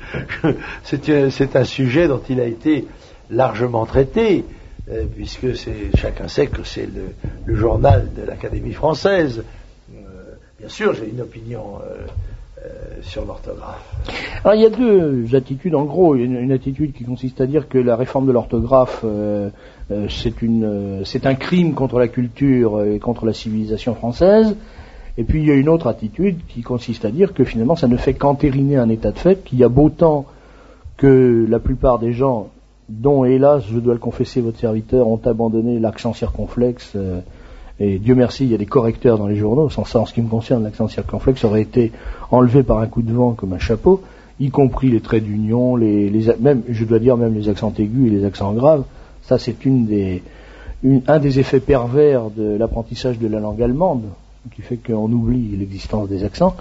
c'est, c'est un sujet dont il a été largement traité, euh, puisque c'est, chacun sait que c'est le, le journal de l'Académie française. Euh, bien sûr, j'ai une opinion euh, euh, sur l'orthographe. Alors, il y a deux attitudes. En gros, il y a une, une attitude qui consiste à dire que la réforme de l'orthographe, euh, euh, c'est, une, euh, c'est un crime contre la culture et contre la civilisation française. Et puis il y a une autre attitude qui consiste à dire que finalement ça ne fait qu'entériner un état de fait, qu'il y a beau temps que la plupart des gens, dont hélas, je dois le confesser, votre serviteur, ont abandonné l'accent circonflexe, euh, et Dieu merci, il y a des correcteurs dans les journaux, sans ça en ce qui me concerne, l'accent circonflexe aurait été enlevé par un coup de vent comme un chapeau, y compris les traits d'union, les, les, même, je dois dire même les accents aigus et les accents graves. Ça c'est une des, une, un des effets pervers de l'apprentissage de la langue allemande, qui fait qu'on oublie l'existence des accents.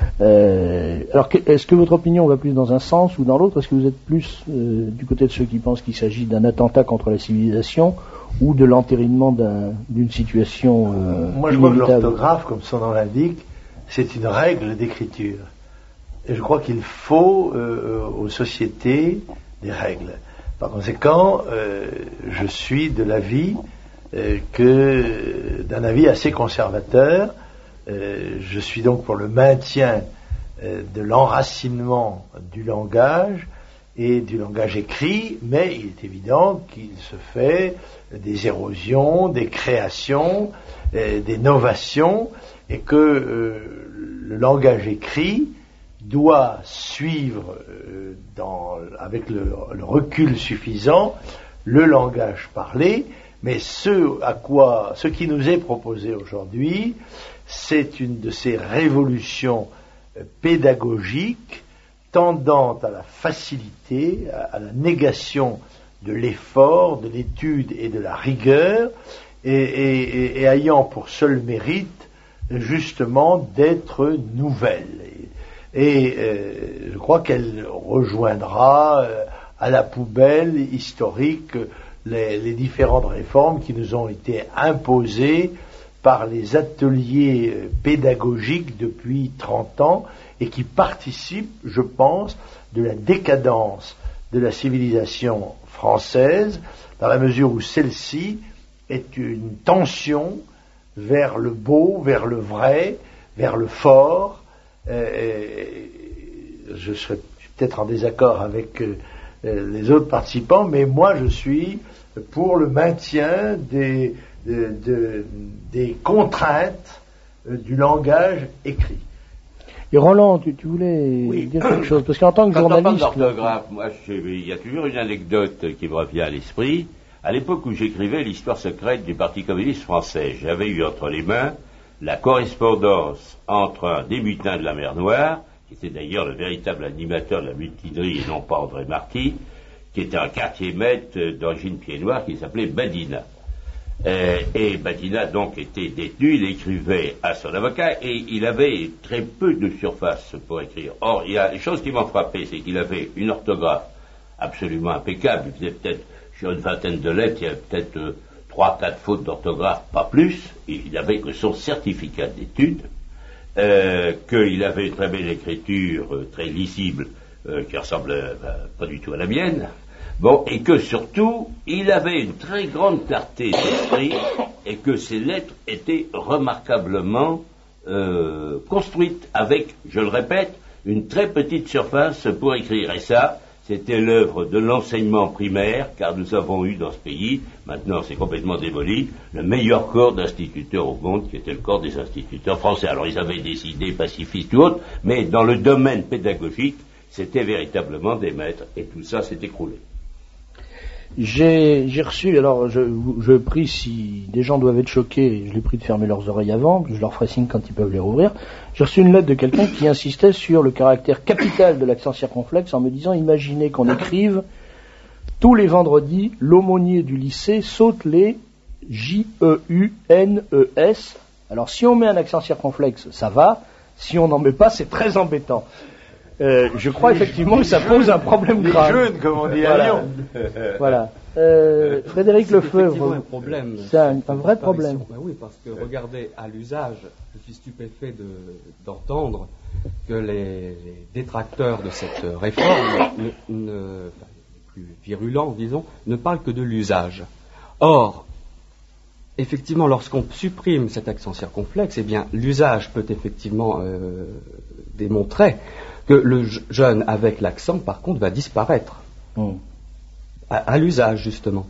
Euh, alors, que, est-ce que votre opinion va plus dans un sens ou dans l'autre? Est-ce que vous êtes plus euh, du côté de ceux qui pensent qu'il s'agit d'un attentat contre la civilisation ou de l'entérinement d'un, d'une situation euh, Moi, je inévitable? vois que l'orthographe, comme son nom l'indique, c'est une règle d'écriture. Et je crois qu'il faut euh, aux sociétés des règles. Par conséquent, euh, je suis de l'avis euh, que d'un avis assez conservateur. Euh, je suis donc pour le maintien euh, de l'enracinement du langage et du langage écrit, mais il est évident qu'il se fait des érosions, des créations, euh, des novations, et que euh, le langage écrit doit suivre euh, dans, avec le, le recul suffisant le langage parlé, mais ce à quoi, ce qui nous est proposé aujourd'hui, c'est une de ces révolutions euh, pédagogiques tendant à la facilité, à, à la négation de l'effort, de l'étude et de la rigueur, et, et, et, et ayant pour seul mérite justement d'être nouvelle. Et, et euh, je crois qu'elle rejoindra euh, à la poubelle historique les, les différentes réformes qui nous ont été imposées par les ateliers pédagogiques depuis trente ans et qui participent, je pense, de la décadence de la civilisation française, dans la mesure où celle-ci est une tension vers le beau, vers le vrai, vers le fort. Euh, je serais peut-être en désaccord avec euh, les autres participants, mais moi je suis pour le maintien des, de, de, des contraintes euh, du langage écrit. Et Roland, tu, tu voulais oui. dire quelque chose? Parce qu'en tant que Quand journaliste... Quand on parle d'orthographe, moi, je, il y a toujours une anecdote qui me revient à l'esprit. À l'époque où j'écrivais l'histoire secrète du Parti communiste français, j'avais eu entre les mains la correspondance entre un débutant de la mer Noire, qui était d'ailleurs le véritable animateur de la mutinerie et non pas André Marty, qui était un quartier-maître d'origine pied-noir qui s'appelait Badina. Euh, et Badina donc était détenu, il écrivait à son avocat et il avait très peu de surface pour écrire. Or, il y a des choses qui m'ont frappé, c'est qu'il avait une orthographe absolument impeccable. Il faisait peut-être, sur une vingtaine de lettres, il y avait peut-être euh, trois, quatre fautes d'orthographe, pas plus. Et il avait que son certificat d'études, euh, qu'il avait une très belle écriture, euh, très lisible, euh, qui ressemble euh, pas du tout à la mienne. Bon, et que surtout, il avait une très grande clarté d'esprit et que ses lettres étaient remarquablement euh, construites avec, je le répète, une très petite surface pour écrire. Et ça, c'était l'œuvre de l'enseignement primaire, car nous avons eu dans ce pays, maintenant c'est complètement démoli, le meilleur corps d'instituteurs au monde, qui était le corps des instituteurs français. Alors ils avaient des idées pacifistes ou autres, mais dans le domaine pédagogique, c'était véritablement des maîtres, et tout ça s'est écroulé. J'ai, j'ai reçu, alors je, je prie, si des gens doivent être choqués, je les prie de fermer leurs oreilles avant, je leur ferai signe quand ils peuvent les rouvrir. J'ai reçu une lettre de quelqu'un qui insistait sur le caractère capital de l'accent circonflexe en me disant, imaginez qu'on écrive tous les vendredis, l'aumônier du lycée saute les J E U N E S. Alors si on met un accent circonflexe, ça va, si on n'en met pas, c'est très embêtant. euh, je crois effectivement que ça pose un problème les grave. Les jeunes, comme on dit voilà. à Lyon. Voilà. Euh, Frédéric Lefebvre, un problème. c'est un, un vrai problème. Ben oui, parce que regardez, à l'usage, je suis stupéfait de, d'entendre que les, les détracteurs de cette réforme, ne, ne, enfin, les plus virulents, disons, ne parlent que de l'usage. Or, effectivement, lorsqu'on supprime cet accent circonflexe, eh bien, l'usage peut effectivement euh, démontrer que le jeune avec l'accent, par contre, va disparaître. Mmh. À, à l'usage, justement.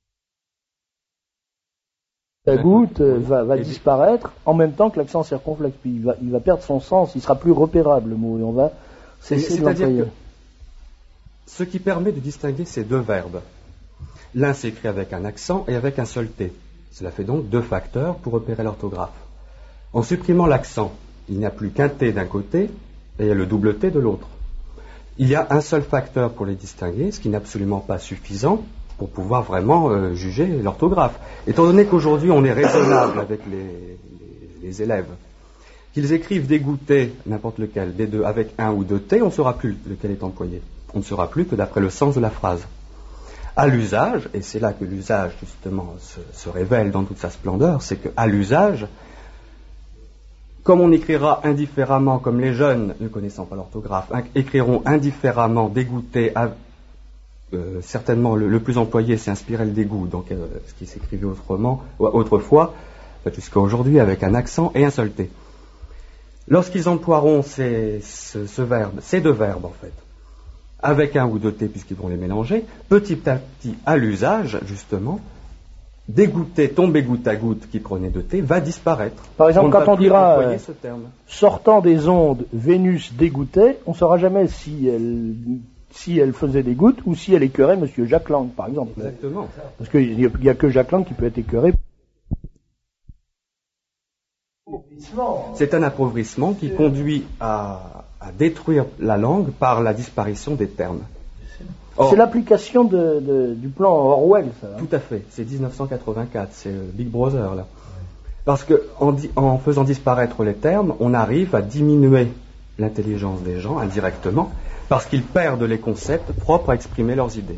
La goutte euh, va, va disparaître en même temps que l'accent circonflexe. Puis il va, il va perdre son sens, il sera plus repérable, le mot, et on va cesser de l'employer. C'est-à-dire que ce qui permet de distinguer ces deux verbes, l'un s'écrit avec un accent et avec un seul T. Cela fait donc deux facteurs pour repérer l'orthographe. En supprimant l'accent, il n'y a plus qu'un T d'un côté et le double T de l'autre. Il y a un seul facteur pour les distinguer, ce qui n'est absolument pas suffisant pour pouvoir vraiment euh, juger l'orthographe. Étant donné qu'aujourd'hui on est raisonnable avec les, les, les élèves, qu'ils écrivent dégoûté, n'importe lequel, des deux, avec un ou deux T, on ne saura plus lequel est employé. On ne saura plus que d'après le sens de la phrase. À l'usage, et c'est là que l'usage justement se, se révèle dans toute sa splendeur, c'est qu'à l'usage, comme on écrira indifféremment, comme les jeunes, ne connaissant pas l'orthographe, écriront indifféremment, dégoûté, à, euh, certainement le, le plus employé, c'est inspirer le dégoût, donc euh, ce qui s'écrivait autrement, autrefois, jusqu'à aujourd'hui, avec un accent et un seul T. Lorsqu'ils emploieront ces, ce, ce verbe, ces deux verbes en fait, avec un ou deux T puisqu'ils vont les mélanger, petit à petit, à l'usage, justement, dégoûté, tomber goutte à goutte qui prenait deux T, va disparaître. Par exemple, on quand on dira euh, ce terme. Sortant des ondes, Vénus dégoûtait, on ne saura jamais si elle, si elle faisait des gouttes ou si elle écœurait M. Jacques Lang, par exemple. Exactement. Parce qu'il n'y a, a que Jacques Lang qui peut être écœuré. C'est un appauvrissement qui conduit à, à détruire la langue par la disparition des termes. Or, c'est l'application de, de, du plan Orwell, ça. Hein. Tout à fait. C'est dix-neuf cent quatre-vingt-quatre, c'est euh, Big Brother, là. Parce que en, di- en faisant disparaître les termes, on arrive à diminuer l'intelligence des gens indirectement, parce qu'ils perdent les concepts propres à exprimer leurs idées.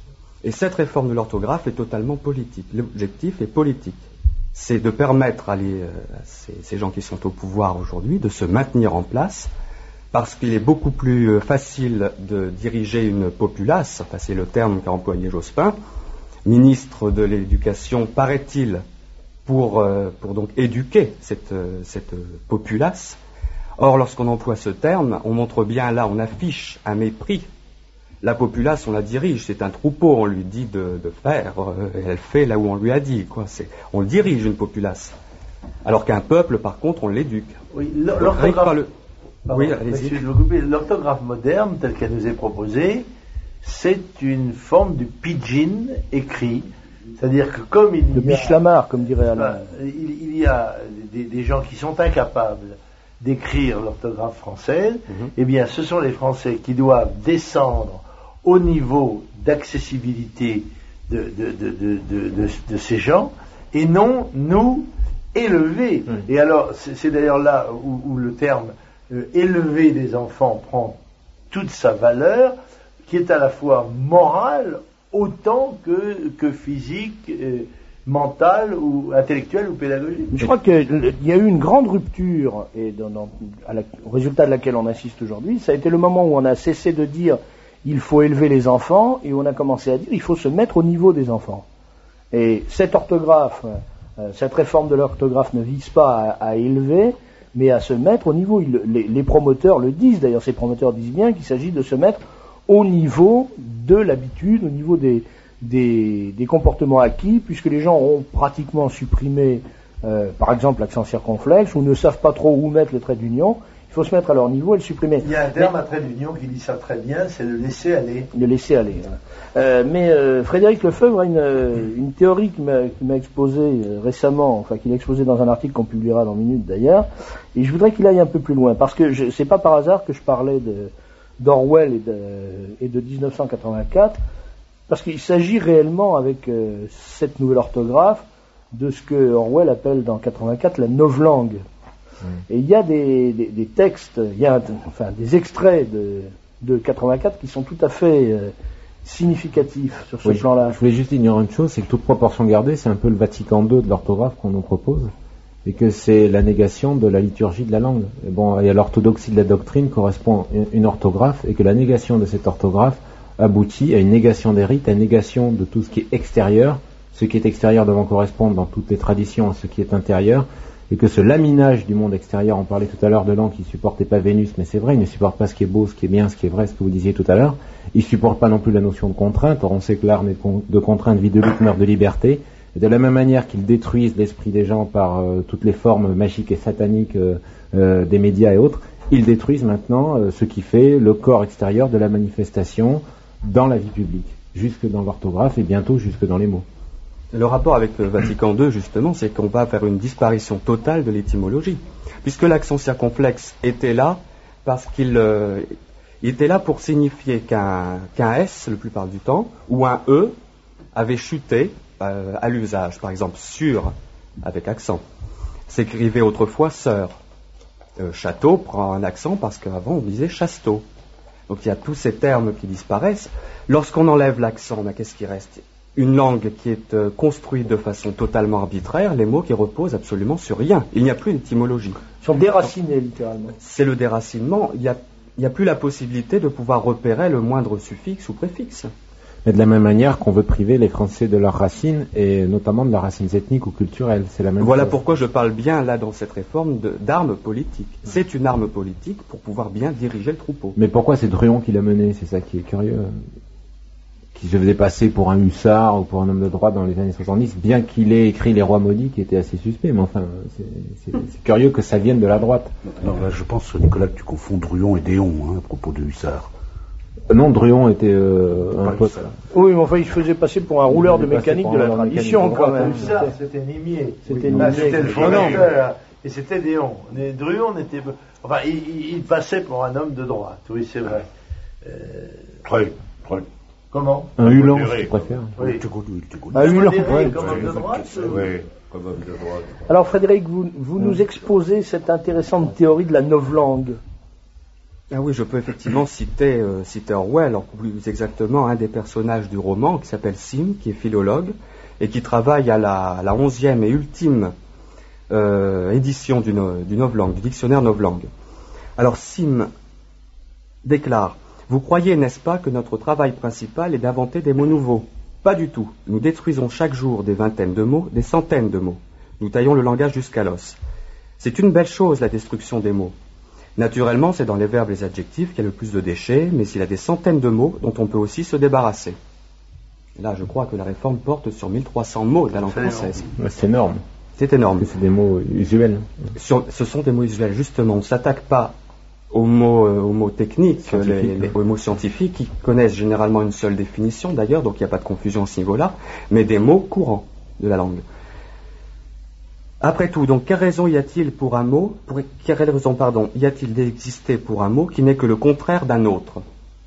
Et cette réforme de l'orthographe est totalement politique. L'objectif est politique. C'est de permettre à, les, à ces, ces gens qui sont au pouvoir aujourd'hui de se maintenir en place, parce qu'il est beaucoup plus facile de diriger une populace, enfin c'est le terme qu'a employé Jospin, ministre de l'Éducation, paraît-il, pour, euh, pour donc éduquer cette, cette populace. Or, lorsqu'on emploie ce terme, on montre bien là, on affiche un mépris. La populace, on la dirige, c'est un troupeau, on lui dit de, de faire, euh, et elle fait là où on lui a dit, quoi. C'est, on dirige une populace. Alors qu'un peuple, par contre, on l'éduque. Oui, l'orthographe... Le... Pardon, oui, allez-y. L'orthographe moderne, telle qu'elle nous est proposée, c'est une forme du pidgin écrit. C'est-à-dire que comme il y a... De Biche-Lamar, comme dirait Alain. Il, il y a des, des gens qui sont incapables d'écrire l'orthographe française, mm-hmm. eh bien ce sont les Français qui doivent descendre au niveau d'accessibilité de, de, de, de, de, de, de ces gens, et non nous élever. Mm. Et alors, c'est, c'est d'ailleurs là où, où le terme euh, élever des enfants prend toute sa valeur, qui est à la fois morale autant que, que physique, euh, mentale ou intellectuelle ou pédagogique. Je crois qu'il y a eu une grande rupture, et dans, dans, à la, au résultat de laquelle on assiste aujourd'hui, ça a été le moment où on a cessé de dire il faut élever les enfants, et on a commencé à dire il faut se mettre au niveau des enfants. Et cette orthographe, euh, cette réforme de l'orthographe ne vise pas à, à élever, mais à se mettre au niveau. Il, les, les promoteurs le disent, d'ailleurs ces promoteurs disent bien qu'il s'agit de se mettre au niveau de l'habitude, au niveau des, des, des comportements acquis, puisque les gens ont pratiquement supprimé, euh, par exemple, l'accent circonflexe, ou ne savent pas trop où mettre le trait d'union. Il faut se mettre à leur niveau et le supprimer. Il y a un terme mais, à trait d'union qui dit ça très bien, c'est le laisser aller. Le laisser aller. Euh, mais euh, Frédéric Lefebvre a une, une théorie qui m'a, qui m'a exposée euh, récemment, enfin qu'il a exposée dans un article qu'on publiera dans Minute d'ailleurs, et je voudrais qu'il aille un peu plus loin, parce que je, c'est pas par hasard que je parlais de, d'Orwell et de, et de dix-neuf cent quatre-vingt-quatre, parce qu'il s'agit réellement avec euh, cette nouvelle orthographe de ce que Orwell appelle dans quatre-vingt-quatre la novlangue. Mmh. Et il y a des, des, des textes, il y a enfin des extraits de, de quatre-vingt-quatre qui sont tout à fait euh, significatifs sur ce oui, plan-là. Je voulais juste ignorer une chose, c'est que toute proportion gardée, c'est un peu le Vatican deux de l'orthographe qu'on nous propose, et que c'est la négation de la liturgie de la langue. Et bon, et à l'orthodoxie de la doctrine correspond une orthographe, et que la négation de cette orthographe aboutit à une négation des rites, à une négation de tout ce qui est extérieur. Ce qui est extérieur devant correspondre dans toutes les traditions à ce qui est intérieur, et que ce laminage du monde extérieur, on parlait tout à l'heure de l'an qui ne supportait pas Vénus, mais c'est vrai, il ne supporte pas ce qui est beau, ce qui est bien, ce qui est vrai, ce que vous disiez tout à l'heure. Il ne supporte pas non plus la notion de contrainte. Or on sait que l'art de contrainte, vie de lutte, meurt de liberté. Et de la même manière qu'ils détruisent l'esprit des gens par euh, toutes les formes magiques et sataniques euh, euh, des médias et autres, ils détruisent maintenant euh, ce qui fait le corps extérieur de la manifestation dans la vie publique, jusque dans l'orthographe et bientôt jusque dans les mots. Le rapport avec le Vatican deux, justement, c'est qu'on va faire une disparition totale de l'étymologie, puisque l'accent circonflexe était là parce qu'il euh, il était là pour signifier qu'un, qu'un S, le plupart du temps, ou un E avait chuté euh, à l'usage. Par exemple, sur, avec accent. S'écrivait autrefois sœur. Euh, château prend un accent parce qu'avant on disait chasteau. Donc il y a tous ces termes qui disparaissent. Lorsqu'on enlève l'accent, ben, qu'est-ce qui reste ? Une langue qui est euh, construite de façon totalement arbitraire, les mots qui reposent absolument sur rien. Il n'y a plus d'étymologie. Ils sont déracinés, littéralement. C'est le déracinement. Il n'y a, il n'y a plus la possibilité de pouvoir repérer le moindre suffixe ou préfixe. Mais de la même manière qu'on veut priver les Français de leurs racines, et notamment de leurs racines ethniques ou culturelles. C'est la même Voilà chose. Pourquoi je parle bien, là, dans cette réforme, de, d'armes politiques. C'est une arme politique pour pouvoir bien diriger le troupeau. Mais pourquoi c'est Druon qui l'a mené ? C'est ça qui est curieux. Qui se faisait passer pour un hussard ou pour un homme de droite dans les années soixante-dix, bien qu'il ait écrit Les Rois Maudits, qui était assez suspect, mais enfin, c'est, c'est, c'est curieux que ça vienne de la droite. Non, là, je pense, Nicolas, que tu confonds Druon et Déon, hein, à propos de hussard. Euh, non, Druon était euh, un pote. Oui, mais enfin, il se faisait passer pour un rouleur de mécanique de la tradition, quand même. Hussard, c'était Nimier. C'était Là, Nimier. c'était le fondateur, et c'était Déon. Mais Druon était... Enfin, il, il passait pour un homme de droite, oui, c'est vrai. Euh... Très, très... Comment ? Un Hulan, je préfère. Oui. Un Hulan, oui. Comme homme de droite, oui. Comme homme de droite. Alors Frédéric, vous, vous nous exposez cette intéressante théorie de la novlangue. Ah oui, je peux effectivement citer, euh, citer Orwell, alors plus exactement un des personnages du roman qui s'appelle Sim, qui est philologue et qui travaille à la, à la onzième et ultime euh, édition du, no, du novlangue, du dictionnaire novlangue. Alors Sim déclare: vous croyez, n'est-ce pas, que notre travail principal est d'inventer des mots nouveaux ? Pas du tout. Nous détruisons chaque jour des vingtaines de mots, des centaines de mots. Nous taillons le langage jusqu'à l'os. C'est une belle chose, la destruction des mots. Naturellement, c'est dans les verbes et les adjectifs qu'il y a le plus de déchets, mais il y a des centaines de mots dont on peut aussi se débarrasser. Et là, je crois que la réforme porte sur mille trois cents mots de la langue française. Ouais, c'est énorme. C'est énorme. C'est des mots usuels. Sur, ce sont des mots usuels, justement. On ne s'attaque pas aux mots, euh, aux mots techniques, les, les, aux mots scientifiques, qui connaissent généralement une seule définition d'ailleurs, donc il n'y a pas de confusion à ce niveau-là, mais des mots courants de la langue. Après tout, donc, quelle raison y a-t-il pour un mot, pour, quelle raison, pardon, y a-t-il d'exister pour un mot qui n'est que le contraire d'un autre ?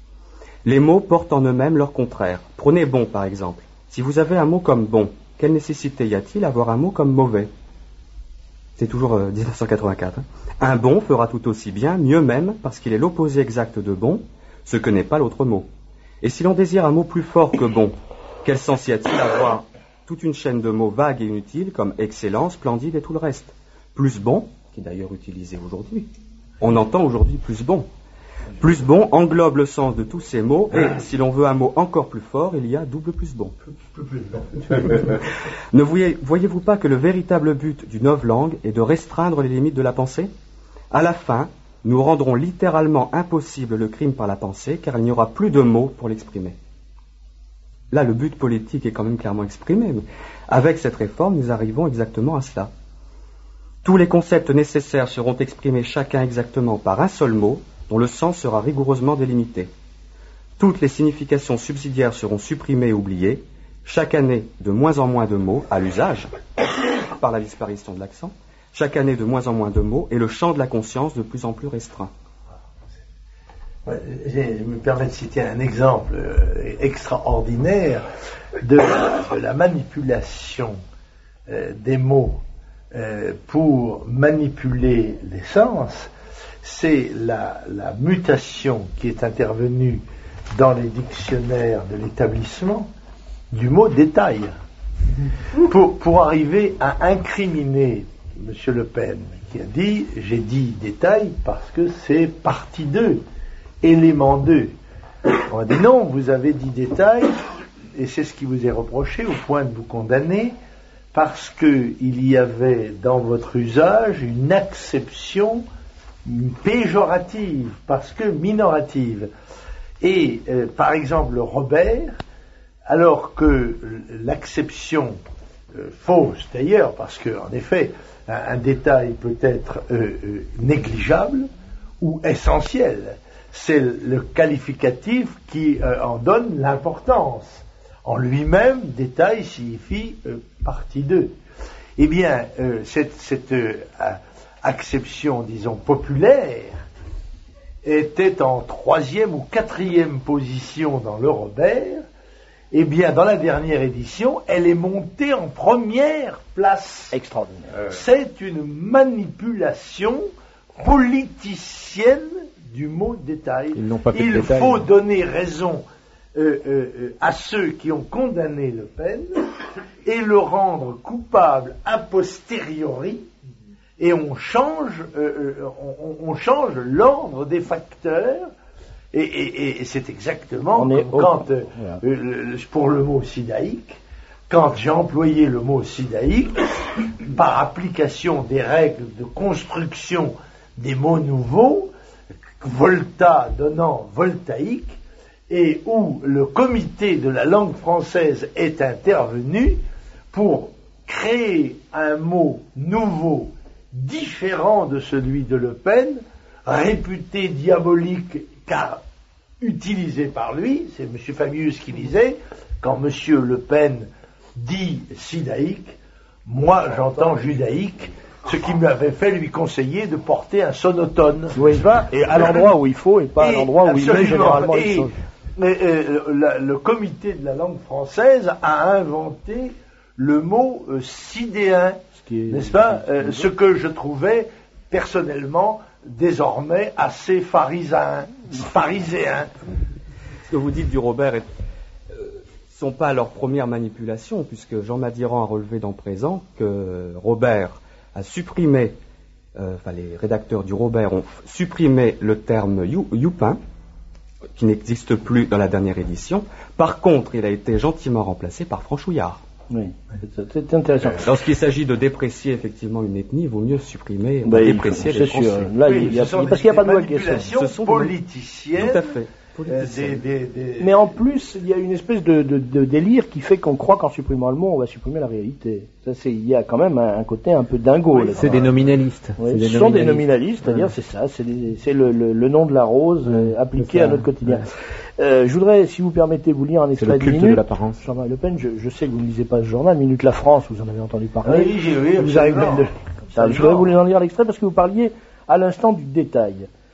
Les mots portent en eux-mêmes leur contraire. Prenez bon, par exemple. Si vous avez un mot comme bon, quelle nécessité y a-t-il d'avoir un mot comme mauvais ? C'est toujours euh, dix-neuf cent quatre-vingt-quatre. Hein. Un bon fera tout aussi bien, mieux même, parce qu'il est l'opposé exact de bon, ce que n'est pas l'autre mot. Et si l'on désire un mot plus fort que bon, quel sens y a-t-il à avoir toute une chaîne de mots vagues et inutiles comme excellent, splendide et tout le reste ? Plus bon, qui est d'ailleurs utilisé aujourd'hui. On entend aujourd'hui plus bon. Plus bon englobe le sens de tous ces mots, et si l'on veut un mot encore plus fort, il y a double plus bon. Ne voyez, voyez-vous pas que le véritable but du novlangue est de restreindre les limites de la pensée ? À la fin, nous rendrons littéralement impossible le crime par la pensée, car il n'y aura plus de mots pour l'exprimer. Là, le but politique est quand même clairement exprimé, mais avec cette réforme, nous arrivons exactement à cela. Tous les concepts nécessaires seront exprimés chacun exactement par un seul mot, dont le sens sera rigoureusement délimité. Toutes les significations subsidiaires seront supprimées et oubliées, chaque année de moins en moins de mots à l'usage, par la disparition de l'accent, chaque année de moins en moins de mots, et le champ de la conscience de plus en plus restreint. Ouais, je me permets de citer un exemple euh, extraordinaire de, de la manipulation euh, des mots euh, pour manipuler les sens, c'est la, la mutation qui est intervenue dans les dictionnaires de l'établissement du mot détail, pour, pour arriver à incriminer M. Le Pen, qui a dit « j'ai dit détail parce que c'est partie deux, élément deux ». On a dit « non, vous avez dit détail, et c'est ce qui vous est reproché au point de vous condamner, parce qu'il y avait dans votre usage une acception péjorative, parce que minorative. Et euh, par exemple Robert, alors que l'acception euh, fausse d'ailleurs, parce que en effet un, un détail peut être euh, euh, négligeable ou essentiel, c'est le qualificatif qui euh, en donne l'importance. En lui-même, détail signifie euh, partie deux. Eh bien, euh, cette, cette euh, acception, disons, populaire était en troisième ou quatrième position dans le Robert. Eh bien, dans la dernière édition, elle est montée en première place. Extraordinaire. Euh, C'est une manipulation politicienne du mot détail. Ils n'ont pas fait Il de détail, faut hein. donner raison euh, euh, à ceux qui ont condamné Le Pen et le rendre coupable a posteriori, et on change, euh, on, on change l'ordre des facteurs. Et, et, et c'est exactement comme au... quand, euh, euh, pour le mot sidaïque, quand j'ai employé le mot sidaïque, par application des règles de construction des mots nouveaux, Volta donnant voltaïque, et où le comité de la langue française est intervenu pour créer un mot nouveau, différent de celui de Le Pen, réputé diabolique car utilisé par lui. C'est M. Fabius qui disait, quand M. Le Pen dit sidaïque, moi j'entends judaïque, ce qui m'avait fait lui conseiller de porter un sonotone. Oui, et à l'endroit où il faut et pas à l'endroit où il met généralement les choses. Mais euh, la, le comité de la langue française a inventé le mot euh, sidéen, n'est-ce pas, euh, ce que je trouvais personnellement désormais assez pharisien. pharisien. Ce que vous dites du Robert ne euh, sont pas leurs premières manipulations, puisque Jean Madiran a relevé dans Présent que Robert a supprimé, euh, enfin les rédacteurs du Robert ont supprimé le terme you, youpin, qui n'existe plus dans la dernière édition. Par contre, il a été gentiment remplacé par franchouillard. Oui, c'est intéressant. Lorsqu'il s'agit de déprécier effectivement une ethnie, il vaut mieux supprimer, bah, déprécier les Français. Là, oui, il y a, parce qu'il n'y a pas de loi qui est ce sont politiciennes. Tout à fait. Euh, des, des, des... Mais en plus, il y a une espèce de, de, de délire qui fait qu'on croit qu'en supprimant le mot, on va supprimer la réalité. Ça, c'est, il y a quand même un, un côté un peu dingo. Oui, c'est des nominalistes. Oui, c'est ce des sont nominalistes. des nominalistes, c'est-à-dire ouais. c'est ça, c'est, des, c'est le, le, le nom de la rose euh, appliqué à notre quotidien. Ouais. Euh, je voudrais, si vous permettez, vous lire un extrait de Minute. De l'apparence. Jean-Marie Le Pen, je, je sais que vous ne lisez pas ce journal, Minute La France, vous en avez entendu parler. Oui, j'ai vu. Vous arrivez de... ça, je voudrais vous en lire l'extrait parce que vous parliez à l'instant du détail.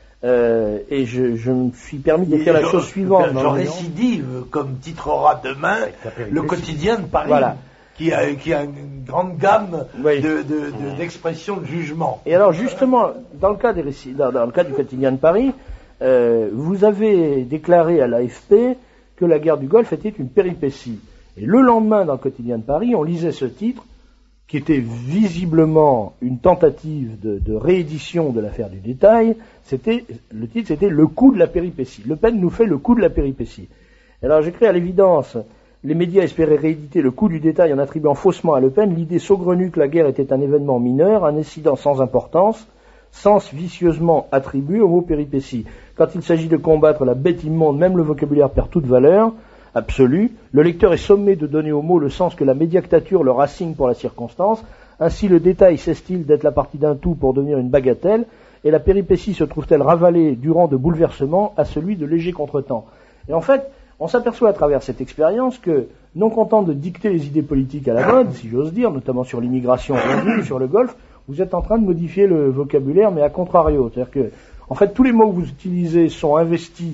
Euh, et je, je me suis permis d'écrire la chose suivante. J'en récidive, comme titrera demain le quotidien de Paris, voilà. qui, a, qui a une grande gamme oui. de, de, de, d'expressions de jugement. Et alors justement, dans le cas, des récits, dans, dans le cas du quotidien de Paris, euh, vous avez déclaré à l'A F P que la guerre du Golfe était une péripétie. Et le lendemain, dans le quotidien de Paris, on lisait ce titre, qui était visiblement une tentative de, de réédition de l'affaire du détail. C'était, le titre c'était « Le coup de la péripétie ». Le Pen nous fait le coup de la péripétie. Alors j'écris à l'évidence, les médias espéraient rééditer le coup du détail en attribuant faussement à Le Pen l'idée saugrenue que la guerre était un événement mineur, un incident sans importance, sens vicieusement attribué au mot péripétie. Quand il s'agit de combattre la bête immonde, même le vocabulaire perd toute valeur absolue. Le lecteur est sommé de donner au mot le sens que la médiactature leur assigne pour la circonstance. Ainsi le détail cesse-t-il d'être la partie d'un tout pour devenir une bagatelle, et la péripétie se trouve-t-elle ravalée du rang de bouleversement à celui de léger contretemps. Et en fait, on s'aperçoit à travers cette expérience que, non content de dicter les idées politiques à la mode, si j'ose dire, notamment sur l'immigration ou sur le Golfe, vous êtes en train de modifier le vocabulaire, mais à contrario. C'est-à-dire que, en fait, tous les mots que vous utilisez sont investis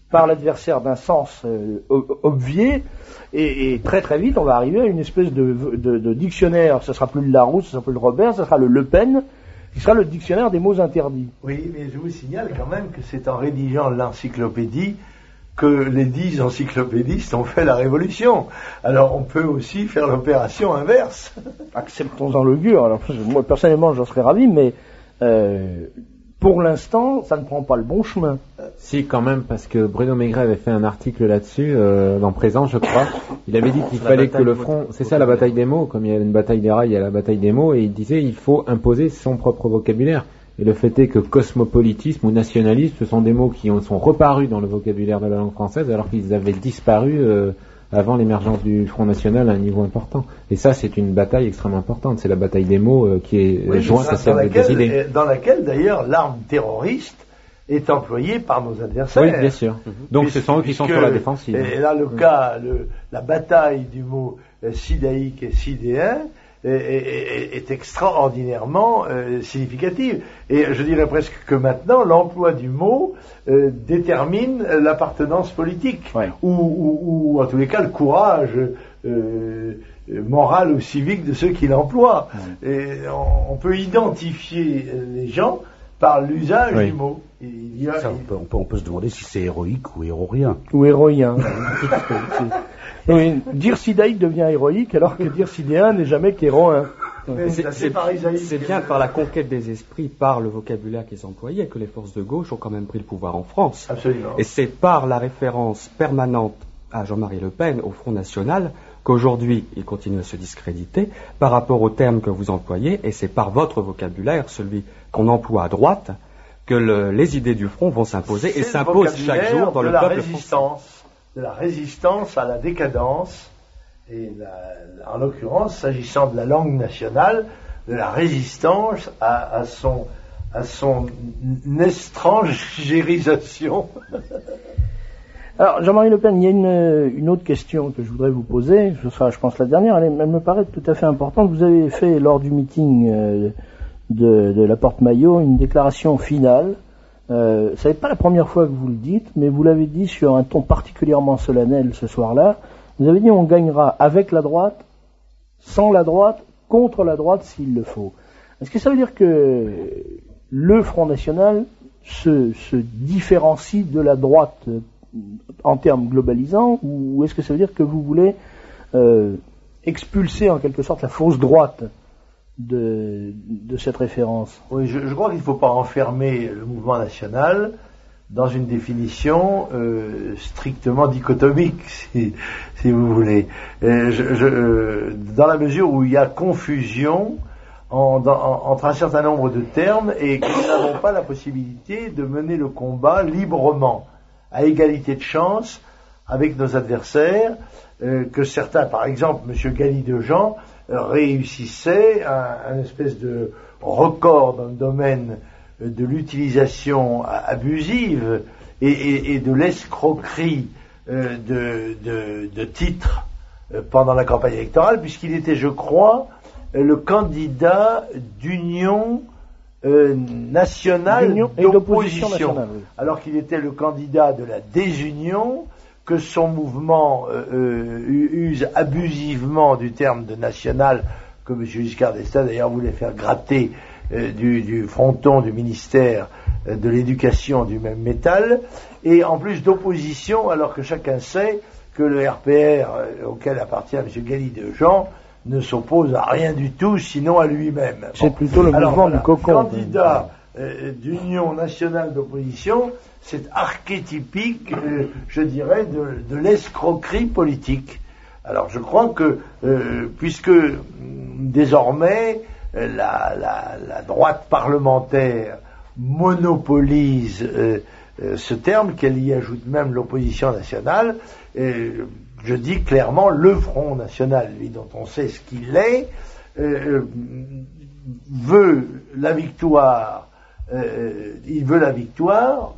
par l'adversaire d'un sens euh, obvié, et, et très très vite on va arriver à une espèce de, de, de dictionnaire. Ce sera plus le Larousse, ce sera plus le Robert, ce sera le Le Pen, qui sera le dictionnaire des mots interdits. Oui, mais je vous signale quand même que c'est en rédigeant l'encyclopédie que les dix encyclopédistes ont fait la révolution. Alors on peut aussi faire l'opération inverse. Acceptons-en l'augure. Alors moi personnellement j'en serais ravi, mais euh, pour l'instant ça ne prend pas le bon chemin. Si, quand même, parce que Bruno Maigret avait fait un article là-dessus, euh, dans Présent, je crois. Il avait dit qu'il fallait que le front, c'est ça la bataille des mots, comme il y a une bataille des rails, il y a la bataille des mots, et il disait il faut imposer son propre vocabulaire. Et le fait est que cosmopolitisme ou nationalisme, ce sont des mots qui ont, sont reparus dans le vocabulaire de la langue française, alors qu'ils avaient disparu euh, avant l'émergence du Front National à un niveau important. Et ça, c'est une bataille extrêmement importante. C'est la bataille des mots euh, qui est oui, jointe à celle des idées. Dans laquelle, d'ailleurs, l'arme terroriste est employée par nos adversaires. Oui, bien sûr. Mm-hmm. Donc, Puis, ce sont eux qui sont sur la défensive. Et là, le mmh. cas, le, la bataille du mot euh, sidaïque et sidéen est, est, est extraordinairement euh, significative. Et je dirais presque que maintenant, l'emploi du mot euh, détermine l'appartenance politique, ouais. ou, ou, ou en tous les cas le courage euh, moral ou civique de ceux qui l'emploient. Ouais. Et on, on peut identifier les gens par l'usage oui. du mot. Il y a, Ça, on, peut, on, peut, on peut se demander si c'est héroïque ou héroïen. Ou héroïen. Oui, dire sidaïque devient héroïque, alors que dire sidéen n'est jamais qu'héroïen. C'est, c'est, c'est bien par la conquête des esprits, par le vocabulaire qu'ils employaient, que les forces de gauche ont quand même pris le pouvoir en France. Absolument. Et c'est par la référence permanente à Jean-Marie Le Pen, au Front National, qu'aujourd'hui, il continue à se discréditer par rapport aux termes que vous employez, et c'est par votre vocabulaire, celui qu'on emploie à droite, que le, les idées du Front vont s'imposer c'est et s'imposent chaque jour dans de le la peuple résistance, français. De la résistance à la décadence, et la, en l'occurrence, s'agissant de la langue nationale, de la résistance à, à son, à son étrangérisation. Alors, Jean-Marie Le Pen, il y a une, une autre question que je voudrais vous poser, ce sera, je pense, la dernière, elle, elle me paraît tout à fait importante. Vous avez fait, lors du meeting euh, de, de la Porte-Maillot, une déclaration finale. Euh, ce n'est pas la première fois que vous le dites, mais vous l'avez dit sur un ton particulièrement solennel ce soir-là. Vous avez dit on gagnera avec la droite, sans la droite, contre la droite s'il le faut. Est-ce que ça veut dire que le Front National se, se différencie de la droite en termes globalisants, ou est-ce que ça veut dire que vous voulez euh, expulser en quelque sorte la fausse droite de, de cette référence? Oui, je, je crois qu'il ne faut pas enfermer le mouvement national dans une définition euh, strictement dichotomique, si, si vous voulez. Euh, je, je, euh, dans la mesure où il y a confusion en, dans, en, entre un certain nombre de termes et que nous n'avons pas la possibilité de mener le combat librement, à égalité de chance avec nos adversaires, euh, que certains, par exemple, M. Galli-Dejean, euh, réussissait un, un espèce de record dans le domaine euh, de l'utilisation abusive et, et, et de l'escroquerie euh, de, de, de titres euh, pendant la campagne électorale, puisqu'il était, je crois, euh, le candidat d'union Euh, national d'opposition, nationale, oui. Alors qu'il était le candidat de la désunion, que son mouvement euh, euh, use abusivement du terme de national, que M. Giscard d'Estaing d'ailleurs voulait faire gratter euh, du, du fronton du ministère euh, de l'Éducation du même métal, et en plus d'opposition, alors que chacun sait que le R P R euh, auquel appartient M. Galli-Dejean ne s'oppose à rien du tout, sinon à lui-même. C'est bon. Plutôt le Alors, mouvement voilà, du cocon. Candidat euh, d'Union nationale d'opposition, c'est archétypique, euh, je dirais, de, de l'escroquerie politique. Alors, je crois que, euh, puisque euh, désormais euh, la, la, la droite parlementaire monopolise euh, euh, ce terme, qu'elle y ajoute même l'opposition nationale, euh, je dis clairement, le Front National, lui dont on sait ce qu'il est, euh, veut la victoire, euh, il veut la victoire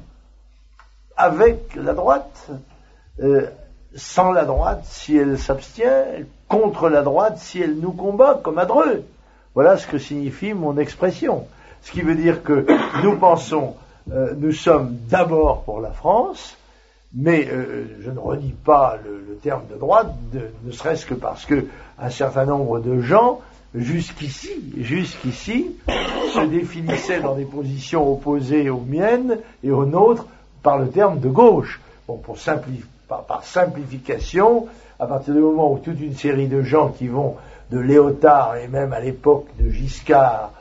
avec la droite, euh, sans la droite si elle s'abstient, contre la droite si elle nous combat, comme à Dreux. Voilà ce que signifie mon expression. Ce qui veut dire que nous pensons, euh, nous sommes d'abord pour la France, Mais euh, je ne renie pas le, le terme de droite, de, ne serait-ce que parce que un certain nombre de gens, jusqu'ici, jusqu'ici, se définissaient dans des positions opposées aux miennes et aux nôtres par le terme de gauche. Bon, pour simplif- par, par simplification, à partir du moment où toute une série de gens qui vont de Léotard et même à l'époque de Giscard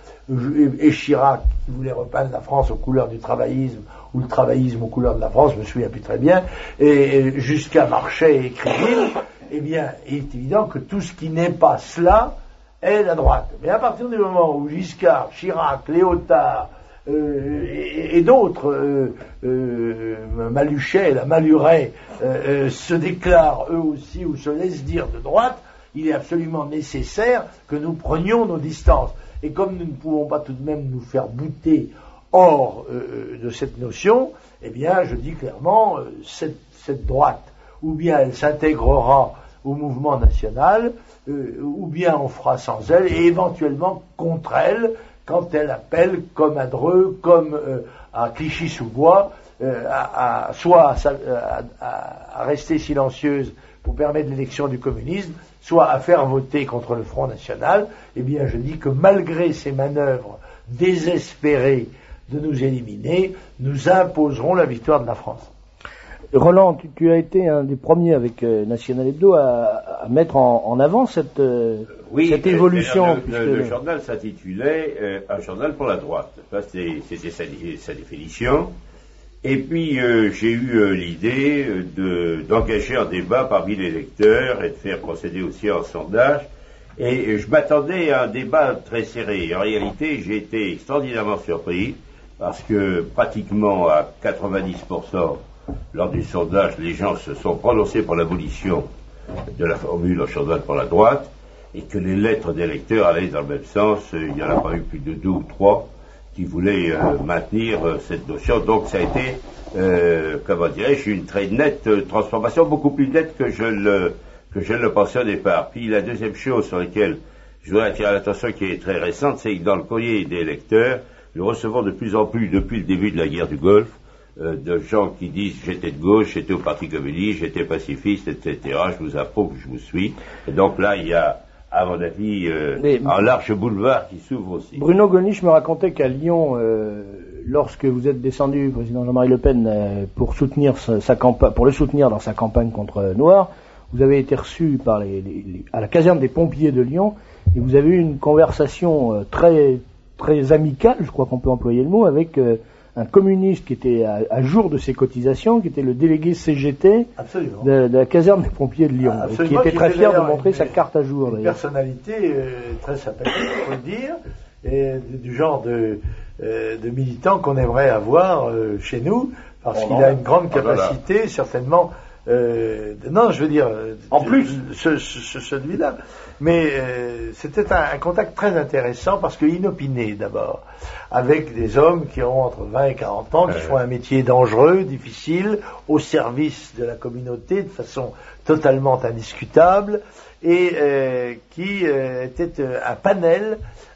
et Chirac, qui voulaient repeindre la France aux couleurs du travaillisme, ou le travaillisme aux couleurs de la France, je me souviens plus très bien, et jusqu'à Marchais et Créville, eh bien, il est évident que tout ce qui n'est pas cela est la droite. Mais à partir du moment où Giscard, Chirac, Léotard, euh, et, et d'autres, euh, euh, Maluchet, la Maluret, euh, euh, se déclarent eux aussi, ou se laissent dire de droite, il est absolument nécessaire que nous prenions nos distances. Et comme nous ne pouvons pas tout de même nous faire bouter hors euh, de cette notion, eh bien, je dis clairement, euh, cette, cette droite, ou bien elle s'intégrera au mouvement national, euh, ou bien on fera sans elle, et éventuellement contre elle, quand elle appelle, comme à Dreux, comme euh, à Clichy-sous-Bois, euh, à, à, soit à, à, à rester silencieuse pour permettre l'élection du communisme, soit à faire voter contre le Front National. Eh bien, je dis que malgré ces manœuvres désespérées de nous éliminer, nous imposerons la victoire de la France. Roland, tu, tu as été un des premiers avec euh, National Hebdo à, à mettre en, en avant cette, euh, oui, cette évolution. Le, le, le journal s'intitulait euh, Un journal pour la droite. C'était sa, sa définition. Et puis euh, j'ai eu euh, l'idée de, d'engager un débat parmi les lecteurs et de faire procéder aussi à un sondage. Et euh, je m'attendais à un débat très serré. En réalité, j'ai été extraordinairement surpris parce que pratiquement à quatre-vingt-dix pour cent lors du sondage, les gens se sont prononcés pour l'abolition de la formule Un journal pour la droite et que les lettres des lecteurs allaient dans le même sens. Il n'y en a pas eu plus de deux ou trois qui voulait euh, maintenir euh, cette notion. Donc ça a été, euh, comment dirais-je, une très nette euh, transformation, beaucoup plus nette que je le que je le pensais au départ. Puis la deuxième chose sur laquelle je voudrais attirer l'attention, qui est très récente, c'est que dans le courrier des lecteurs, nous recevons de plus en plus, depuis le début de la guerre du Golfe, euh, de gens qui disent j'étais de gauche, j'étais au Parti communiste, j'étais pacifiste, et cetera. Je vous approuve, je vous suis. Et donc là, il y a, à mon avis, euh, Mais, un large boulevard qui s'ouvre aussi. Bruno Gollnisch me racontait qu'à Lyon, euh, lorsque vous êtes descendu, président Jean-Marie Le Pen, euh, pour soutenir sa, sa campagne, pour le soutenir dans sa campagne contre Noir, vous avez été reçu par les, les, les, à la caserne des pompiers de Lyon, et vous avez eu une conversation euh, très très amicale, je crois qu'on peut employer le mot, avec euh, un communiste qui était à, à jour de ses cotisations, qui était le délégué C G T de, de la caserne des pompiers de Lyon, et qui était très fier de montrer une, sa carte à jour. Une personnalité euh, très sympathique, il faut le dire, et du genre de, euh, de militant qu'on aimerait avoir euh, chez nous, parce oh qu'il non. a une grande capacité, oh là là. certainement. Euh, non, je veux dire, en plus, ce, ce, celui-là. Mais euh, c'était un, un contact très intéressant parce que inopiné d'abord, avec des hommes qui ont entre vingt et quarante ans, qui euh. font un métier dangereux, difficile, au service de la communauté de façon totalement indiscutable, et euh, qui euh, était un panel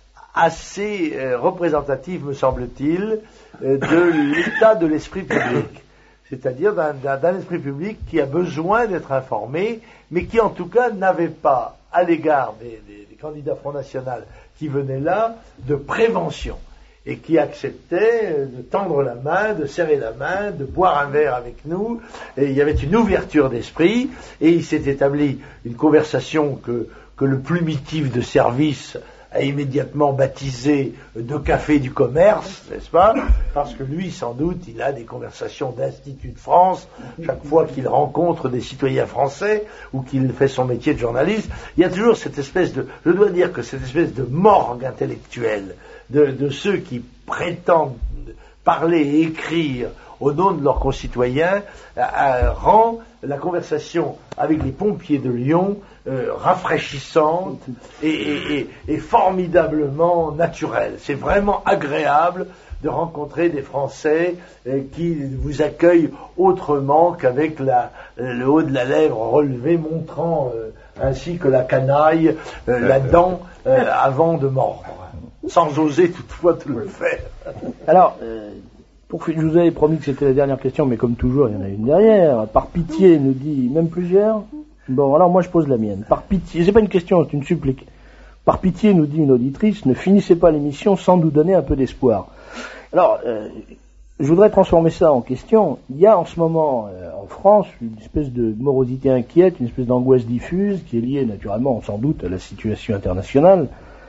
assez euh, représentatif, me semble-t-il, euh, de l'état de l'esprit public. C'est-à-dire d'un, d'un, d'un esprit public qui a besoin d'être informé, mais qui en tout cas n'avait pas, à l'égard des, des, des candidats Front National qui venaient là, de prévention, et qui acceptait de tendre la main, de serrer la main, de boire un verre avec nous, et il y avait une ouverture d'esprit, et il s'est établi une conversation que, que le plumitif de service a immédiatement baptisé de café du commerce, n'est-ce pas? Parce que lui, sans doute, il a des conversations d'Institut de France chaque fois qu'il rencontre des citoyens français ou qu'il fait son métier de journaliste. Il y a toujours cette espèce de, je dois dire que cette espèce de morgue intellectuelle de, de ceux qui prétendent parler et écrire au nom de leurs concitoyens euh, rend la conversation avec les pompiers de Lyon euh, rafraîchissante et, et, et, et formidablement naturelle. C'est vraiment agréable de rencontrer des Français euh, qui vous accueillent autrement qu'avec la, le haut de la lèvre relevé, montrant euh, ainsi que la canaille, euh, la dent euh, avant de mordre, sans oser toutefois tout le faire. Alors, euh, Pour, je vous avais promis que c'était la dernière question, mais comme toujours, il y en a une derrière. Par pitié, nous dit, même plusieurs. Bon, alors moi je pose la mienne. Par pitié, c'est pas une question, c'est une supplique. Par pitié, nous dit une auditrice, ne finissez pas l'émission sans nous donner un peu d'espoir. Alors, euh, je voudrais transformer ça en question. Il y a en ce moment, euh, en France, une espèce de morosité inquiète, une espèce d'angoisse diffuse, qui est liée naturellement, sans doute, à la situation internationale.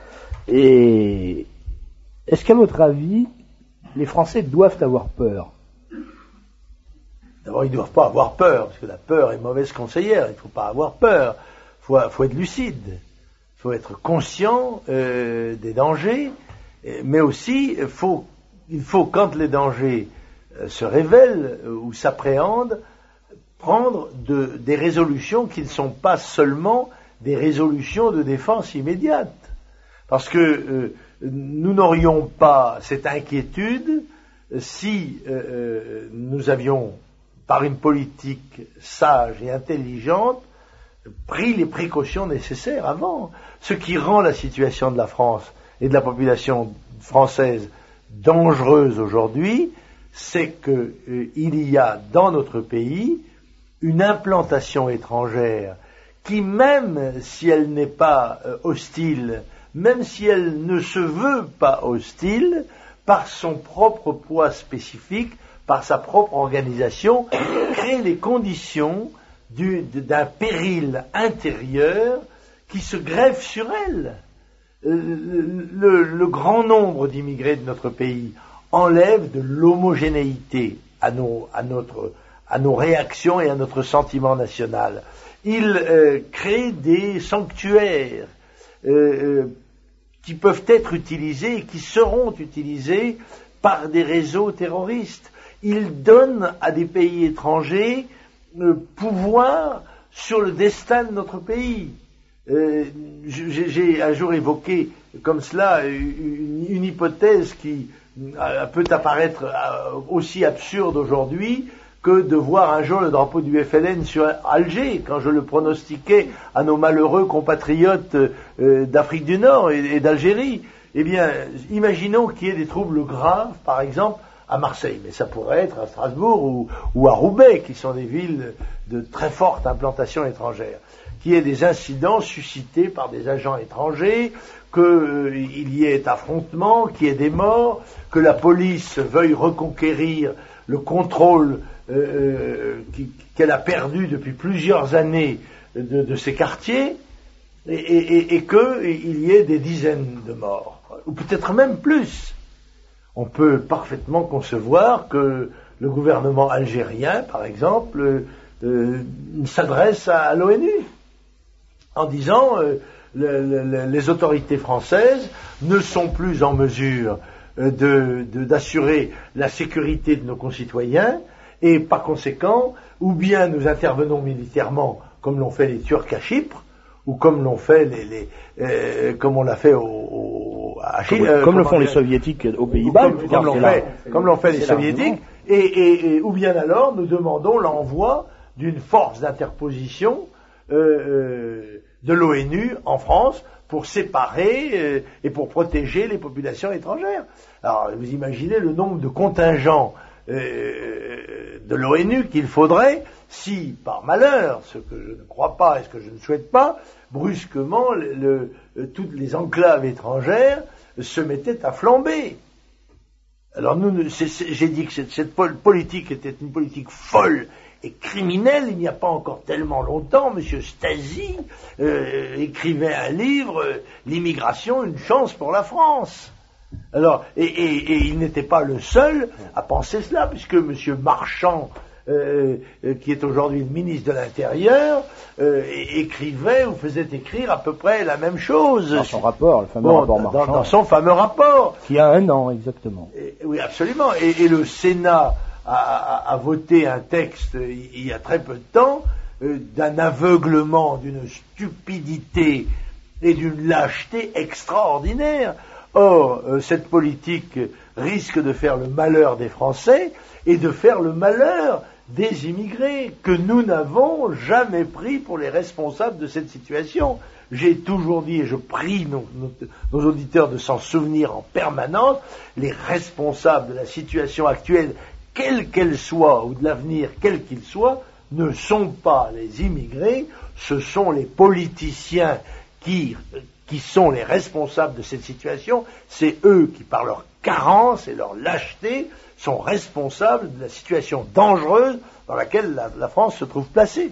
Et est-ce qu'à votre avis, les Français doivent avoir peur? D'abord, ils ne doivent pas avoir peur, parce que la peur est mauvaise conseillère. Il ne faut pas avoir peur. Il faut, faut être lucide. Il faut être conscient euh, des dangers, mais aussi, faut, il faut, quand les dangers euh, se révèlent euh, ou s'appréhendent, prendre de, des résolutions qui ne sont pas seulement des résolutions de défense immédiate. Parce que euh, nous n'aurions pas cette inquiétude si euh, nous avions, par une politique sage et intelligente, pris les précautions nécessaires avant. Ce qui rend la situation de la France et de la population française dangereuse aujourd'hui, c'est qu'il euh, y a dans notre pays une implantation étrangère qui, même si elle n'est pas euh, hostile, même si elle ne se veut pas hostile, par son propre poids spécifique, par sa propre organisation, crée les conditions du, d'un péril intérieur qui se greffe sur elle. Le, le, le grand nombre d'immigrés de notre pays enlève de l'homogénéité à nos, à notre, à nos réactions et à notre sentiment national. Il euh, crée des sanctuaires euh, qui peuvent être utilisés et qui seront utilisés par des réseaux terroristes. Il donne à des pays étrangers le pouvoir sur le destin de notre pays. Euh, j'ai, j'ai un jour évoqué comme cela une, une hypothèse qui euh, peut apparaître euh, aussi absurde aujourd'hui que de voir un jour le drapeau du F L N sur Alger, quand je le pronostiquais à nos malheureux compatriotes euh, d'Afrique du Nord et, et d'Algérie. Eh bien, imaginons qu'il y ait des troubles graves, par exemple, à Marseille, mais ça pourrait être à Strasbourg ou, ou à Roubaix, qui sont des villes de très forte implantation étrangère, qu'il y ait des incidents suscités par des agents étrangers, qu'il euh, y ait affrontement, qu'il y ait des morts, que la police veuille reconquérir le contrôle euh, qui, qu'elle a perdu depuis plusieurs années de, de ces quartiers, et, et, et qu'il y ait des dizaines de morts, ou peut-être même plus. On peut parfaitement concevoir que le gouvernement algérien, par exemple, euh, s'adresse à, à l'ONU en disant euh, le, le, les autorités françaises ne sont plus en mesure euh, de, de, d'assurer la sécurité de nos concitoyens et par conséquent, ou bien nous intervenons militairement comme l'ont fait les Turcs à Chypre, ou comme l'ont fait les, les euh, comme on l'a fait au, au à Chypre, comme, euh, comme le font les soviétiques aux Pays-Bas, comme, comme l'ont fait, comme l'ont fait les soviétiques, et, et, et ou bien alors nous demandons l'envoi d'une force d'interposition euh, euh, de l'ONU en France pour séparer euh, et pour protéger les populations étrangères. Alors vous imaginez le nombre de contingents euh, de l'ONU qu'il faudrait si, par malheur, ce que je ne crois pas et ce que je ne souhaite pas, brusquement, le, le, toutes les enclaves étrangères se mettaient à flamber. Alors nous, c'est, c'est, j'ai dit que cette, cette politique était une politique folle et criminelle. Il n'y a pas encore tellement longtemps, M. Stasi euh, écrivait un livre, euh, L'immigration, une chance pour la France. Alors, et, et, et il n'était pas le seul à penser cela, puisque M. Marchand, Euh, euh, qui est aujourd'hui le ministre de l'Intérieur, euh, écrivait ou faisait écrire à peu près la même chose. Dans son rapport, le fameux bon, rapport dans, Marchand. dans son fameux rapport. Qui a un an, exactement. Et, oui, absolument. Et, et le Sénat a, a, a voté un texte il y a très peu de temps euh, d'un aveuglement, d'une stupidité et d'une lâcheté extraordinaire. Or, euh, cette politique risque de faire le malheur des Français et de faire le malheur des immigrés que nous n'avons jamais pris pour les responsables de cette situation. j'ai toujours dit, et je prie nos, nos, nos auditeurs de s'en souvenir en permanence, les responsables de la situation actuelle, quelle qu'elle soit, ou de l'avenir, quel qu'il soit, ne sont pas les immigrés, ce sont les politiciens qui, qui sont les responsables de cette situation, c'est eux qui, par leur carence et leur lâcheté, sont responsables de la situation dangereuse dans laquelle la, la France se trouve placée.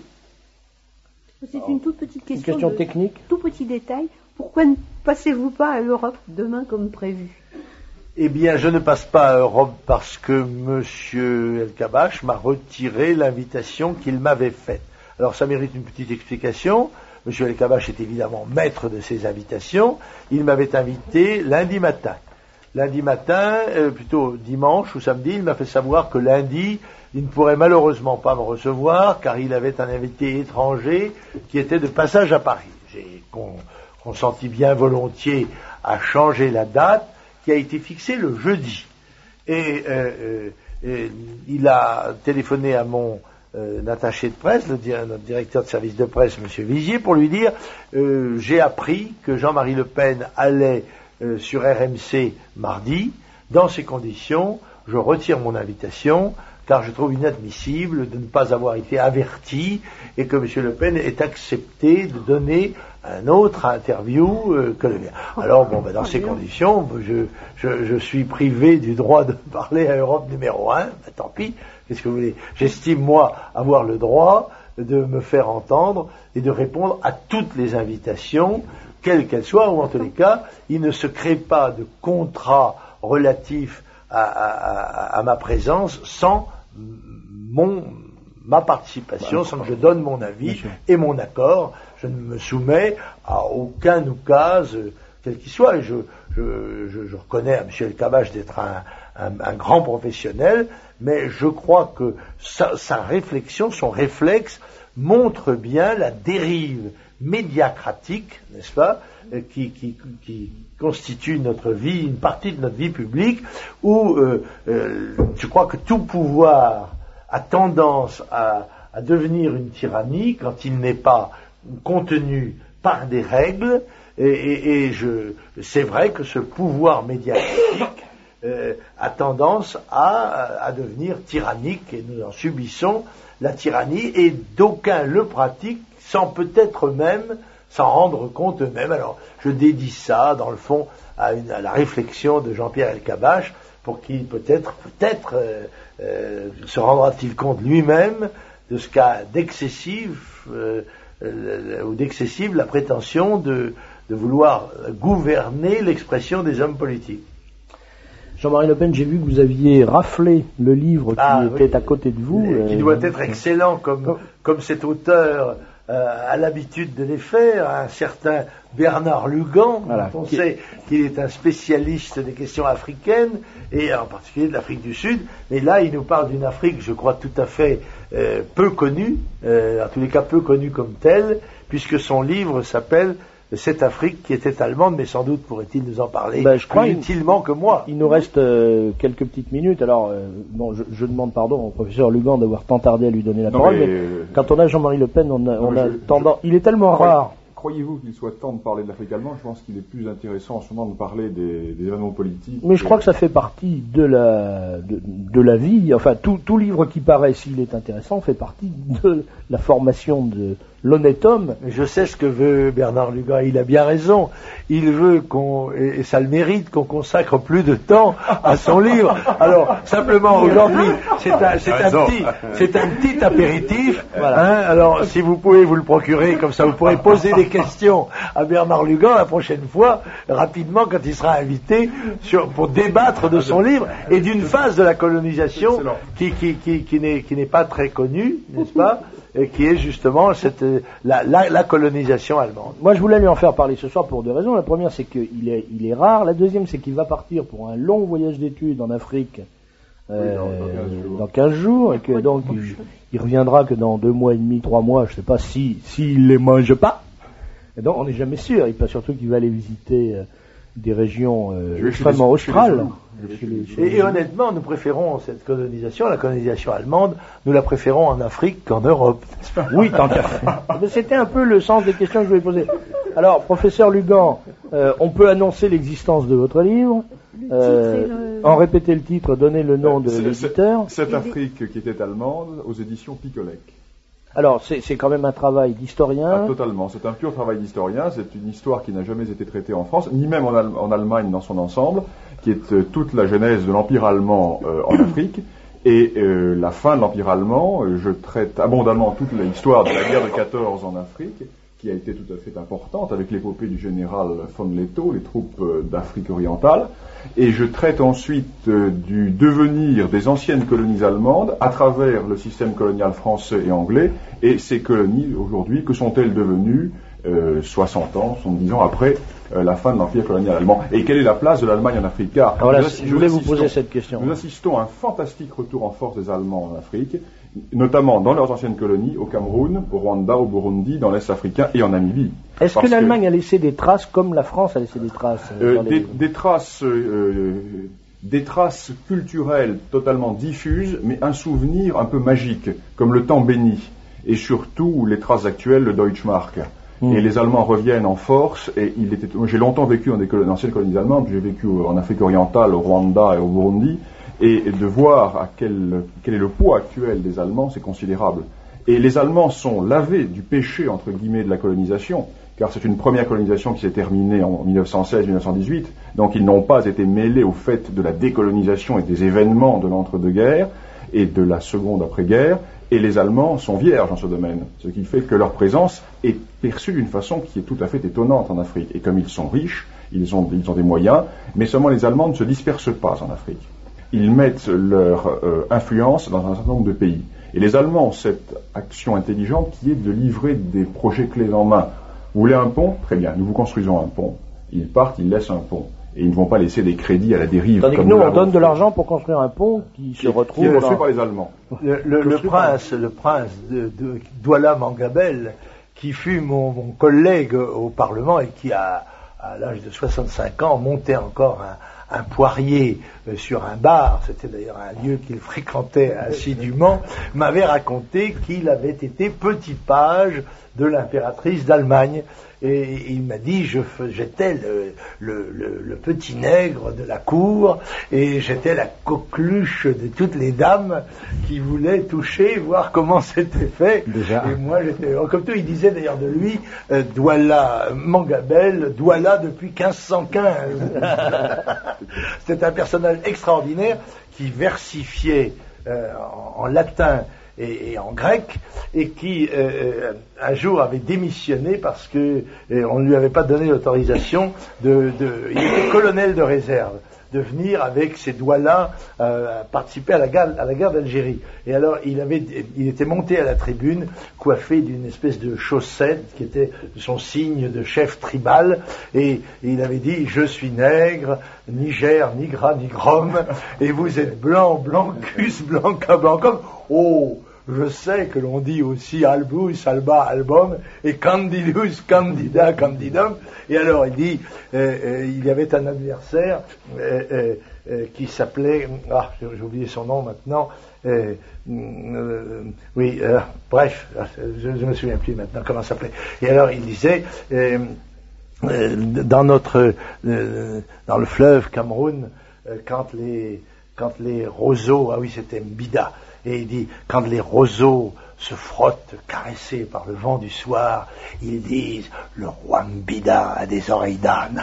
C'est une toute petite question, une question de, technique. Tout petit détail. Pourquoi ne passez-vous pas à Europe demain comme prévu? Eh bien, je ne passe pas à Europe parce que M. El-Kabach m'a retiré l'invitation qu'il m'avait faite. Alors, ça mérite une petite explication. M. El-Kabach est évidemment maître de ses invitations. Il m'avait invité lundi matin. Lundi matin, euh, plutôt dimanche ou samedi, il m'a fait savoir que lundi, il ne pourrait malheureusement pas me recevoir car il avait un invité étranger qui était de passage à Paris. J'ai con, consenti bien volontiers à changer la date qui a été fixée le jeudi. Et, euh, euh, et il a téléphoné à mon euh, attaché de presse, le, notre directeur de service de presse, M. Vigier, pour lui dire euh, j'ai appris que Jean-Marie Le Pen allait euh, sur R M C mardi. Dans ces conditions, je retire mon invitation car je trouve inadmissible de ne pas avoir été averti et que M. Le Pen ait accepté de donner un autre interview euh, que le mien. Alors, bon, ben, dans ces conditions, je, je, je suis privé du droit de parler à Europe numéro un, ben, tant pis, qu'est-ce que vous voulez. J'estime, moi, avoir le droit de me faire entendre et de répondre à toutes les invitations, quelles qu'elles soient, ou en tous les cas, il ne se crée pas de contrat relatif à, à, à, à ma présence sans mon, ma participation, sans que je donne mon avis et mon accord. Je ne me soumets à aucun oukase, quel qu'il soit. Et je, je, je, je reconnais à M. El-Kabach d'être un, un, un grand professionnel, mais je crois que sa, sa réflexion, son réflexe, montre bien la dérive médiacratique, n'est-ce pas, qui, qui, qui constitue notre vie, une partie de notre vie publique, où euh, euh, je crois que tout pouvoir a tendance à, à devenir une tyrannie quand il n'est pas contenu par des règles, et, et, et je, c'est vrai que ce pouvoir médiatique euh, a tendance à, à devenir tyrannique, et nous en subissons la tyrannie, et d'aucuns le pratiquent sans peut-être même s'en rendre compte eux-mêmes. Alors, je dédie ça, dans le fond, à, une, à la réflexion de Jean-Pierre El-Kabach, pour qu'il peut-être, peut-être, euh, euh, se rendra-t-il compte lui-même de ce qu'a d'excessif, euh, euh, ou d'excessive la prétention de, de vouloir gouverner l'expression des hommes politiques. Jean-Marie Le Pen, j'ai vu que vous aviez raflé le livre qui ah, était oui. à côté de vous. Et, euh, qui doit être excellent, comme, comme cet auteur euh, a l'habitude de les faire, un certain Bernard Lugan, voilà, dont on qui... sait qu'il est un spécialiste des questions africaines, et en particulier de l'Afrique du Sud. Mais là, il nous parle d'une Afrique, je crois, tout à fait euh, peu connue, euh, en tous les cas peu connue comme telle, puisque son livre s'appelle cette Afrique qui était allemande, mais sans doute pourrait-il nous en parler ben, je plus crois utilement que moi. Il nous reste euh, quelques petites minutes. Alors, euh, bon, je, je demande pardon au professeur Lugan d'avoir tant tardé à lui donner la non, parole, mais, mais euh... quand on a Jean-Marie Le Pen, on a, non, on a je, tendance... Je... Il est tellement Croyez, rare. Croyez-vous qu'il soit temps de parler de l'Afrique allemande? Je pense qu'il est plus intéressant en ce moment de parler des, des événements politiques. Mais je crois que ça fait partie de la, de, de la vie. Enfin, tout, tout livre qui paraît, s'il est intéressant, fait partie de la formation de l'honnête homme. Je sais ce que veut Bernard Lugan, il a bien raison. Il veut qu'on, et ça le mérite, qu'on consacre plus de temps à son livre. Alors, simplement aujourd'hui, c'est un, c'est un petit, c'est un petit apéritif. Voilà. Hein, alors, si vous pouvez vous le procurer, comme ça vous pourrez poser des questions à Bernard Lugan la prochaine fois, rapidement, quand il sera invité sur, pour débattre de son livre et d'une phase de la colonisation qui, qui, qui, qui n'est, qui n'est pas très connue, n'est-ce pas? Et qui est justement cette, la, la, la colonisation allemande. Moi, je voulais lui en faire parler ce soir pour deux raisons. La première, c'est qu'il est, il est rare. La deuxième, c'est qu'il va partir pour un long voyage d'études en Afrique euh, oui, dans quinze jours, et que donc il, il reviendra que dans deux mois et demi, trois mois, je ne sais pas si s'il les mange pas. Et donc, on n'est jamais sûr. Il peut surtout qu'il va aller visiter euh, des régions euh, extrêmement australes. Et, et honnêtement, nous préférons cette colonisation, la colonisation allemande, nous la préférons en Afrique qu'en Europe. Oui, tant qu'à faire. C'était un peu le sens des questions que je voulais poser. Alors, professeur Lugan, euh, on peut annoncer l'existence de votre livre, euh, le... en répéter le titre, donner le nom de c'est, l'éditeur. C'est, cette Afrique qui était allemande aux éditions Picolec. Alors, c'est, c'est quand même un travail d'historien. Ah, totalement, c'est un pur travail d'historien, c'est une histoire qui n'a jamais été traitée en France, ni même en, Al- en Allemagne dans son ensemble, qui est euh, toute la genèse de l'Empire allemand euh, en Afrique. Et euh, la fin de l'Empire allemand, euh, je traite abondamment toute l'histoire de la guerre de quatorze en Afrique, qui a été tout à fait importante, avec l'épopée du général von Lettow, les troupes euh, d'Afrique orientale. Et je traite ensuite euh, du devenir des anciennes colonies allemandes à travers le système colonial français et anglais. Et ces colonies, aujourd'hui, que sont-elles devenues euh, soixante ans, soixante-dix ans après euh, la fin de l'Empire colonial allemand? Et quelle est la place de l'Allemagne en Afrique? Car voilà, nous, je voulais vous poser cette question. Nous assistons à un fantastique retour en force des Allemands en Afrique, notamment dans leurs anciennes colonies, au Cameroun, au Rwanda, au Burundi, dans l'Est africain et en Namibie. Est-ce que l'Allemagne que, a laissé des traces comme la France a laissé des traces euh, dans des, les... des traces, euh, des traces culturelles totalement diffuses, mais un souvenir un peu magique, comme le temps béni, et surtout les traces actuelles, le Deutschmark. Mmh. Et les Allemands reviennent en force, et il était, moi, j'ai longtemps vécu dans des colo- anciennes colonies allemandes, j'ai vécu en Afrique orientale, au Rwanda et au Burundi, et de voir à quel, quel est le poids actuel des Allemands, c'est considérable. Et les Allemands sont lavés du péché, entre guillemets, de la colonisation, car c'est une première colonisation qui s'est terminée en dix-neuf cent seize dix-neuf cent dix-huit, donc ils n'ont pas été mêlés au fait de la décolonisation et des événements de l'entre-deux-guerres et de la seconde après-guerre, et les Allemands sont vierges dans ce domaine, ce qui fait que leur présence est perçue d'une façon qui est tout à fait étonnante en Afrique. Et comme ils sont riches, ils ont, ils ont des moyens, mais seulement les Allemands ne se dispersent pas en Afrique. Ils mettent leur euh, influence dans un certain nombre de pays. Et les Allemands ont cette action intelligente qui est de livrer des projets clés en main. Vous voulez un pont? Très bien, nous vous construisons un pont. Ils partent, ils laissent un pont. Et ils ne vont pas laisser des crédits à la dérive. Tandis que nous, on donne de l'argent pour construire un pont qui, qui se retrouve... Qui est reçu dans... par les Allemands. Le, le, le prince, le prince de, de Douala Mangabel, qui fut mon, mon collègue au Parlement et qui a, à l'âge de soixante-cinq ans, monté encore un, un poirier sur un bar, c'était d'ailleurs un lieu qu'il fréquentait assidûment, m'avait raconté qu'il avait été petit page de l'impératrice d'Allemagne. Et il m'a dit, je, j'étais le, le, le, le petit nègre de la cour, et j'étais la coqueluche de toutes les dames qui voulaient toucher, voir comment c'était fait. Déjà. Et moi, j'étais, comme tout, il disait d'ailleurs de lui, euh, Douala Mangabel, Douala depuis quinze cent quinze. C'était un personnage extraordinaire qui versifiait euh, en, en latin Et, et en grec, et qui euh, un jour avait démissionné parce que euh, on ne lui avait pas donné l'autorisation de, de il était colonel de réserve, de venir avec ces doigts-là euh, participer à la guerre à la guerre d'Algérie. Et alors il avait il était monté à la tribune coiffé d'une espèce de chaussette qui était son signe de chef tribal, et, et il avait dit, je suis nègre, ni gère, ni gras, ni grom, et vous êtes blanc, blancus, blanca, blancum. Oh, je sais que l'on dit aussi albus, alba, album, et candidus, candida, candidum. Et alors il dit, euh, euh, il y avait un adversaire euh, euh, euh, qui s'appelait, ah, j'ai oublié son nom maintenant, euh, euh, oui, euh, bref, je ne me souviens plus maintenant comment ça s'appelait. Et alors il disait, euh, euh, dans notre, euh, dans le fleuve Cameroun, euh, quand les, quand les roseaux, ah oui, c'était Mbida. Et il dit, quand les roseaux se frottent, caressés par le vent du soir, ils disent, le roi Mbida a des oreilles d'âne.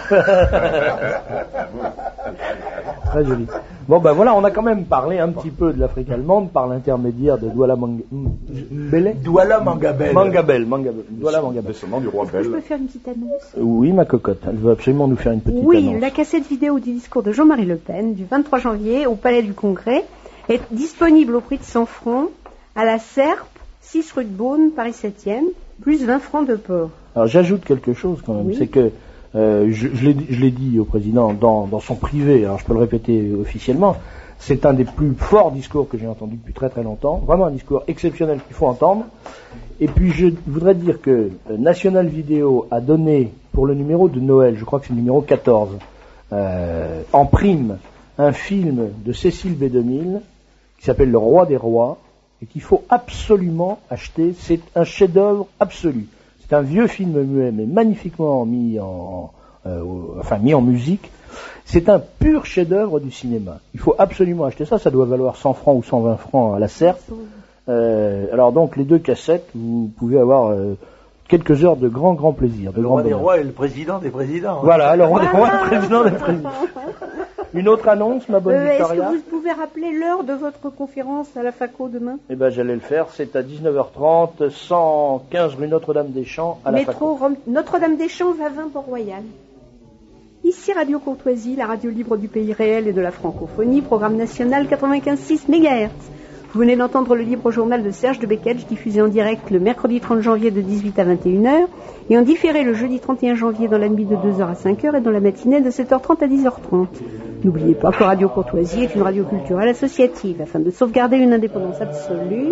Très joli. Bon ben voilà, on a quand même parlé un petit peu de l'Afrique allemande par l'intermédiaire de Douala Mangabel. Douala Mangabel. Mangabel, Mangabel. Douala Mangabel. Descendant du roi Bel. Je peux faire une petite annonce? Oui, ma cocotte, elle veut absolument nous faire une petite oui, annonce. Oui, la cassette vidéo du discours de Jean-Marie Le Pen du vingt-trois janvier au Palais du Congrès est disponible au prix de cent francs à la Serpe, six rue de Beaune, Paris septième, plus vingt francs de port. Alors j'ajoute quelque chose quand même, oui. C'est que euh, je, je, l'ai, je l'ai dit au président dans, dans son privé, alors je peux le répéter officiellement, c'est un des plus forts discours que j'ai entendu depuis très très longtemps, vraiment un discours exceptionnel qu'il faut entendre. Et puis je voudrais dire que National Video a donné pour le numéro de Noël, je crois que c'est le numéro quatorze, euh, en prime, un film de Cécile B deux mille qui s'appelle Le Roi des Rois et qu'il faut absolument acheter. C'est un chef-d'œuvre absolu. C'est un vieux film muet, mais magnifiquement mis en, euh, enfin mis en musique. C'est un pur chef-d'œuvre du cinéma. Il faut absolument acheter ça. Ça doit valoir cent francs ou cent vingt francs à la serpe. Euh, alors donc les deux cassettes, vous pouvez avoir euh, quelques heures de grand grand plaisir. De le grand roi des bonheur. rois et le président des présidents. Hein. Voilà, le roi des rois et le président des présidents. Une autre annonce, ma bonne euh, Victoria. Est-ce que vous pouvez rappeler l'heure de votre conférence à la Faco demain? Eh ben, j'allais le faire. C'est à dix-neuf heures trente, cent quinze rue Notre-Dame-des-Champs, à la Métro Faco. Notre-Dame-des-Champs, Vavin, Port-Royal. Ici Radio Courtoisie, la radio libre du pays réel et de la francophonie, programme national quatre-vingt-quinze virgule six mégahertz. Vous venez d'entendre le libre journal de Serge de Beketch, diffusé en direct le mercredi trente janvier de dix-huit à vingt et une heures et en différé le jeudi trente et un janvier dans la nuit de deux heures à cinq heures et dans la matinée de sept heures trente à dix heures trente. N'oubliez pas que Radio Courtoisie est une radio culturelle associative. Afin de sauvegarder une indépendance absolue,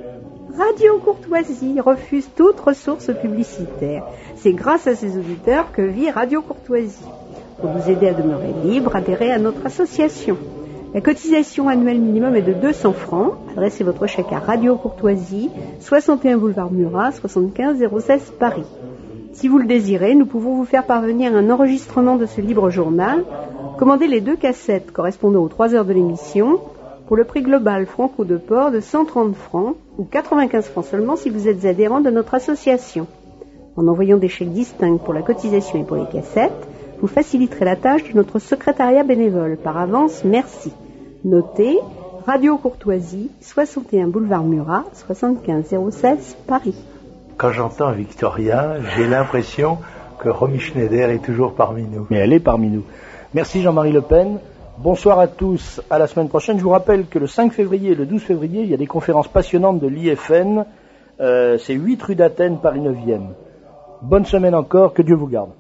Radio Courtoisie refuse toute ressource publicitaire. C'est grâce à ses auditeurs que vit Radio Courtoisie. Pour vous aider à demeurer libre, adhérez à notre association. La cotisation annuelle minimum est de deux cents francs. Adressez votre chèque à Radio Courtoisie, soixante et un boulevard Murat, soixante-quinze zéro seize Paris. Si vous le désirez, nous pouvons vous faire parvenir un enregistrement de ce libre journal. Commandez les deux cassettes correspondant aux trois heures de l'émission pour le prix global franco de port de cent trente francs ou quatre-vingt-quinze francs seulement si vous êtes adhérent de notre association. En envoyant des chèques distincts pour la cotisation et pour les cassettes, vous faciliterez la tâche de notre secrétariat bénévole. Par avance, merci. Notez, Radio Courtoisie, soixante et un boulevard Murat, soixante-quinze zéro seize Paris. Quand j'entends Victoria, j'ai l'impression que Romy Schneider est toujours parmi nous. Mais elle est parmi nous. Merci Jean-Marie Le Pen. Bonsoir à tous. À la semaine prochaine. Je vous rappelle que le cinq février et le douze février, il y a des conférences passionnantes de l'I F N. Euh, c'est huit rue d'Athènes, Paris neuvième. Bonne semaine encore. Que Dieu vous garde.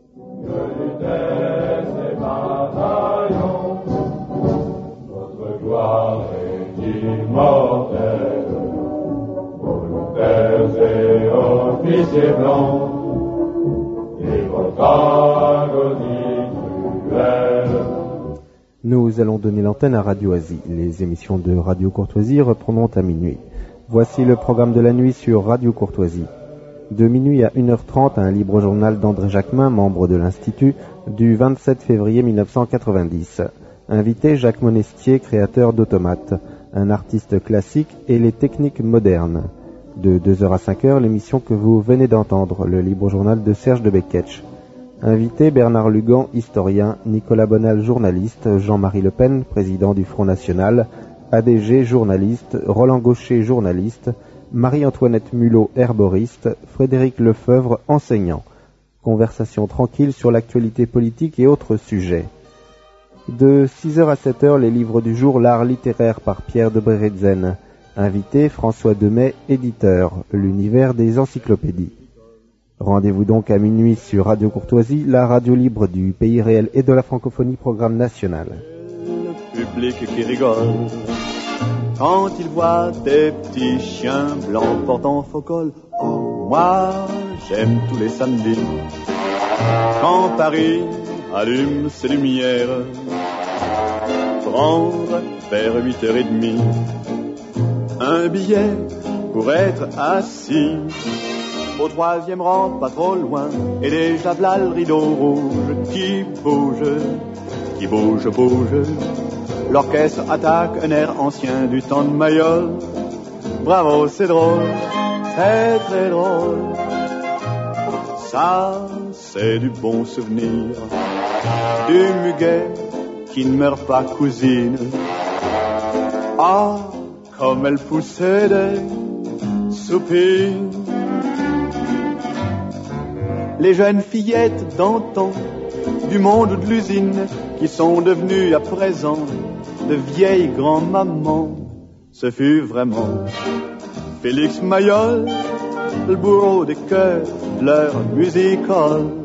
Votre gloire est immortelle, volontaires et officiers blancs, et votre agonie cruelle. Nous allons donner l'antenne à Radio Asie. Les émissions de Radio Courtoisie reprendront à minuit. Voici le programme de la nuit sur Radio Courtoisie. De minuit à une heure trente, un libre journal d'André Jacquemin, membre de l'Institut, du vingt-sept février mille neuf cent quatre-vingt-dix. Invité Jacques Monestier, créateur d'Automates, un artiste classique et les techniques modernes. De deux heures à cinq heures, l'émission que vous venez d'entendre, le libre journal de Serge de Beketch. Invité Bernard Lugan, historien, Nicolas Bonal, journaliste, Jean-Marie Le Pen, président du Front National, A D G, journaliste, Roland Gaucher, journaliste, Marie-Antoinette Mulot, herboriste, Frédéric Lefeuvre, enseignant. Conversation tranquille sur l'actualité politique et autres sujets. De six heures à sept heures, les livres du jour, l'art littéraire par Pierre de Breretzen. Invité François Demey, éditeur, l'univers des encyclopédies. Rendez-vous donc à minuit sur Radio Courtoisie, la radio libre du pays réel et de la francophonie, programme national. Le public qui rigole quand il voit des petits chiens blancs portant faux col. Oh, moi, j'aime tous les samedis quand Paris allume ses lumières. Prendre vers huit heures trente un billet pour être assis au troisième rang, pas trop loin, et déjà v'là le rideau rouge qui bouge, qui bouge, bouge. L'orchestre attaque un air ancien du temps de Mayol. Bravo, c'est drôle, très très drôle. Ça, c'est du bon souvenir, du muguet qui ne meurt pas, cousine. Ah, comme elle poussait des soupirs. Les jeunes fillettes d'antan, du monde de l'usine, qui sont devenues à présent de vieilles grand-mamans. Ce fut vraiment Félix Mayol, le bourreau des cœurs de leur music hall.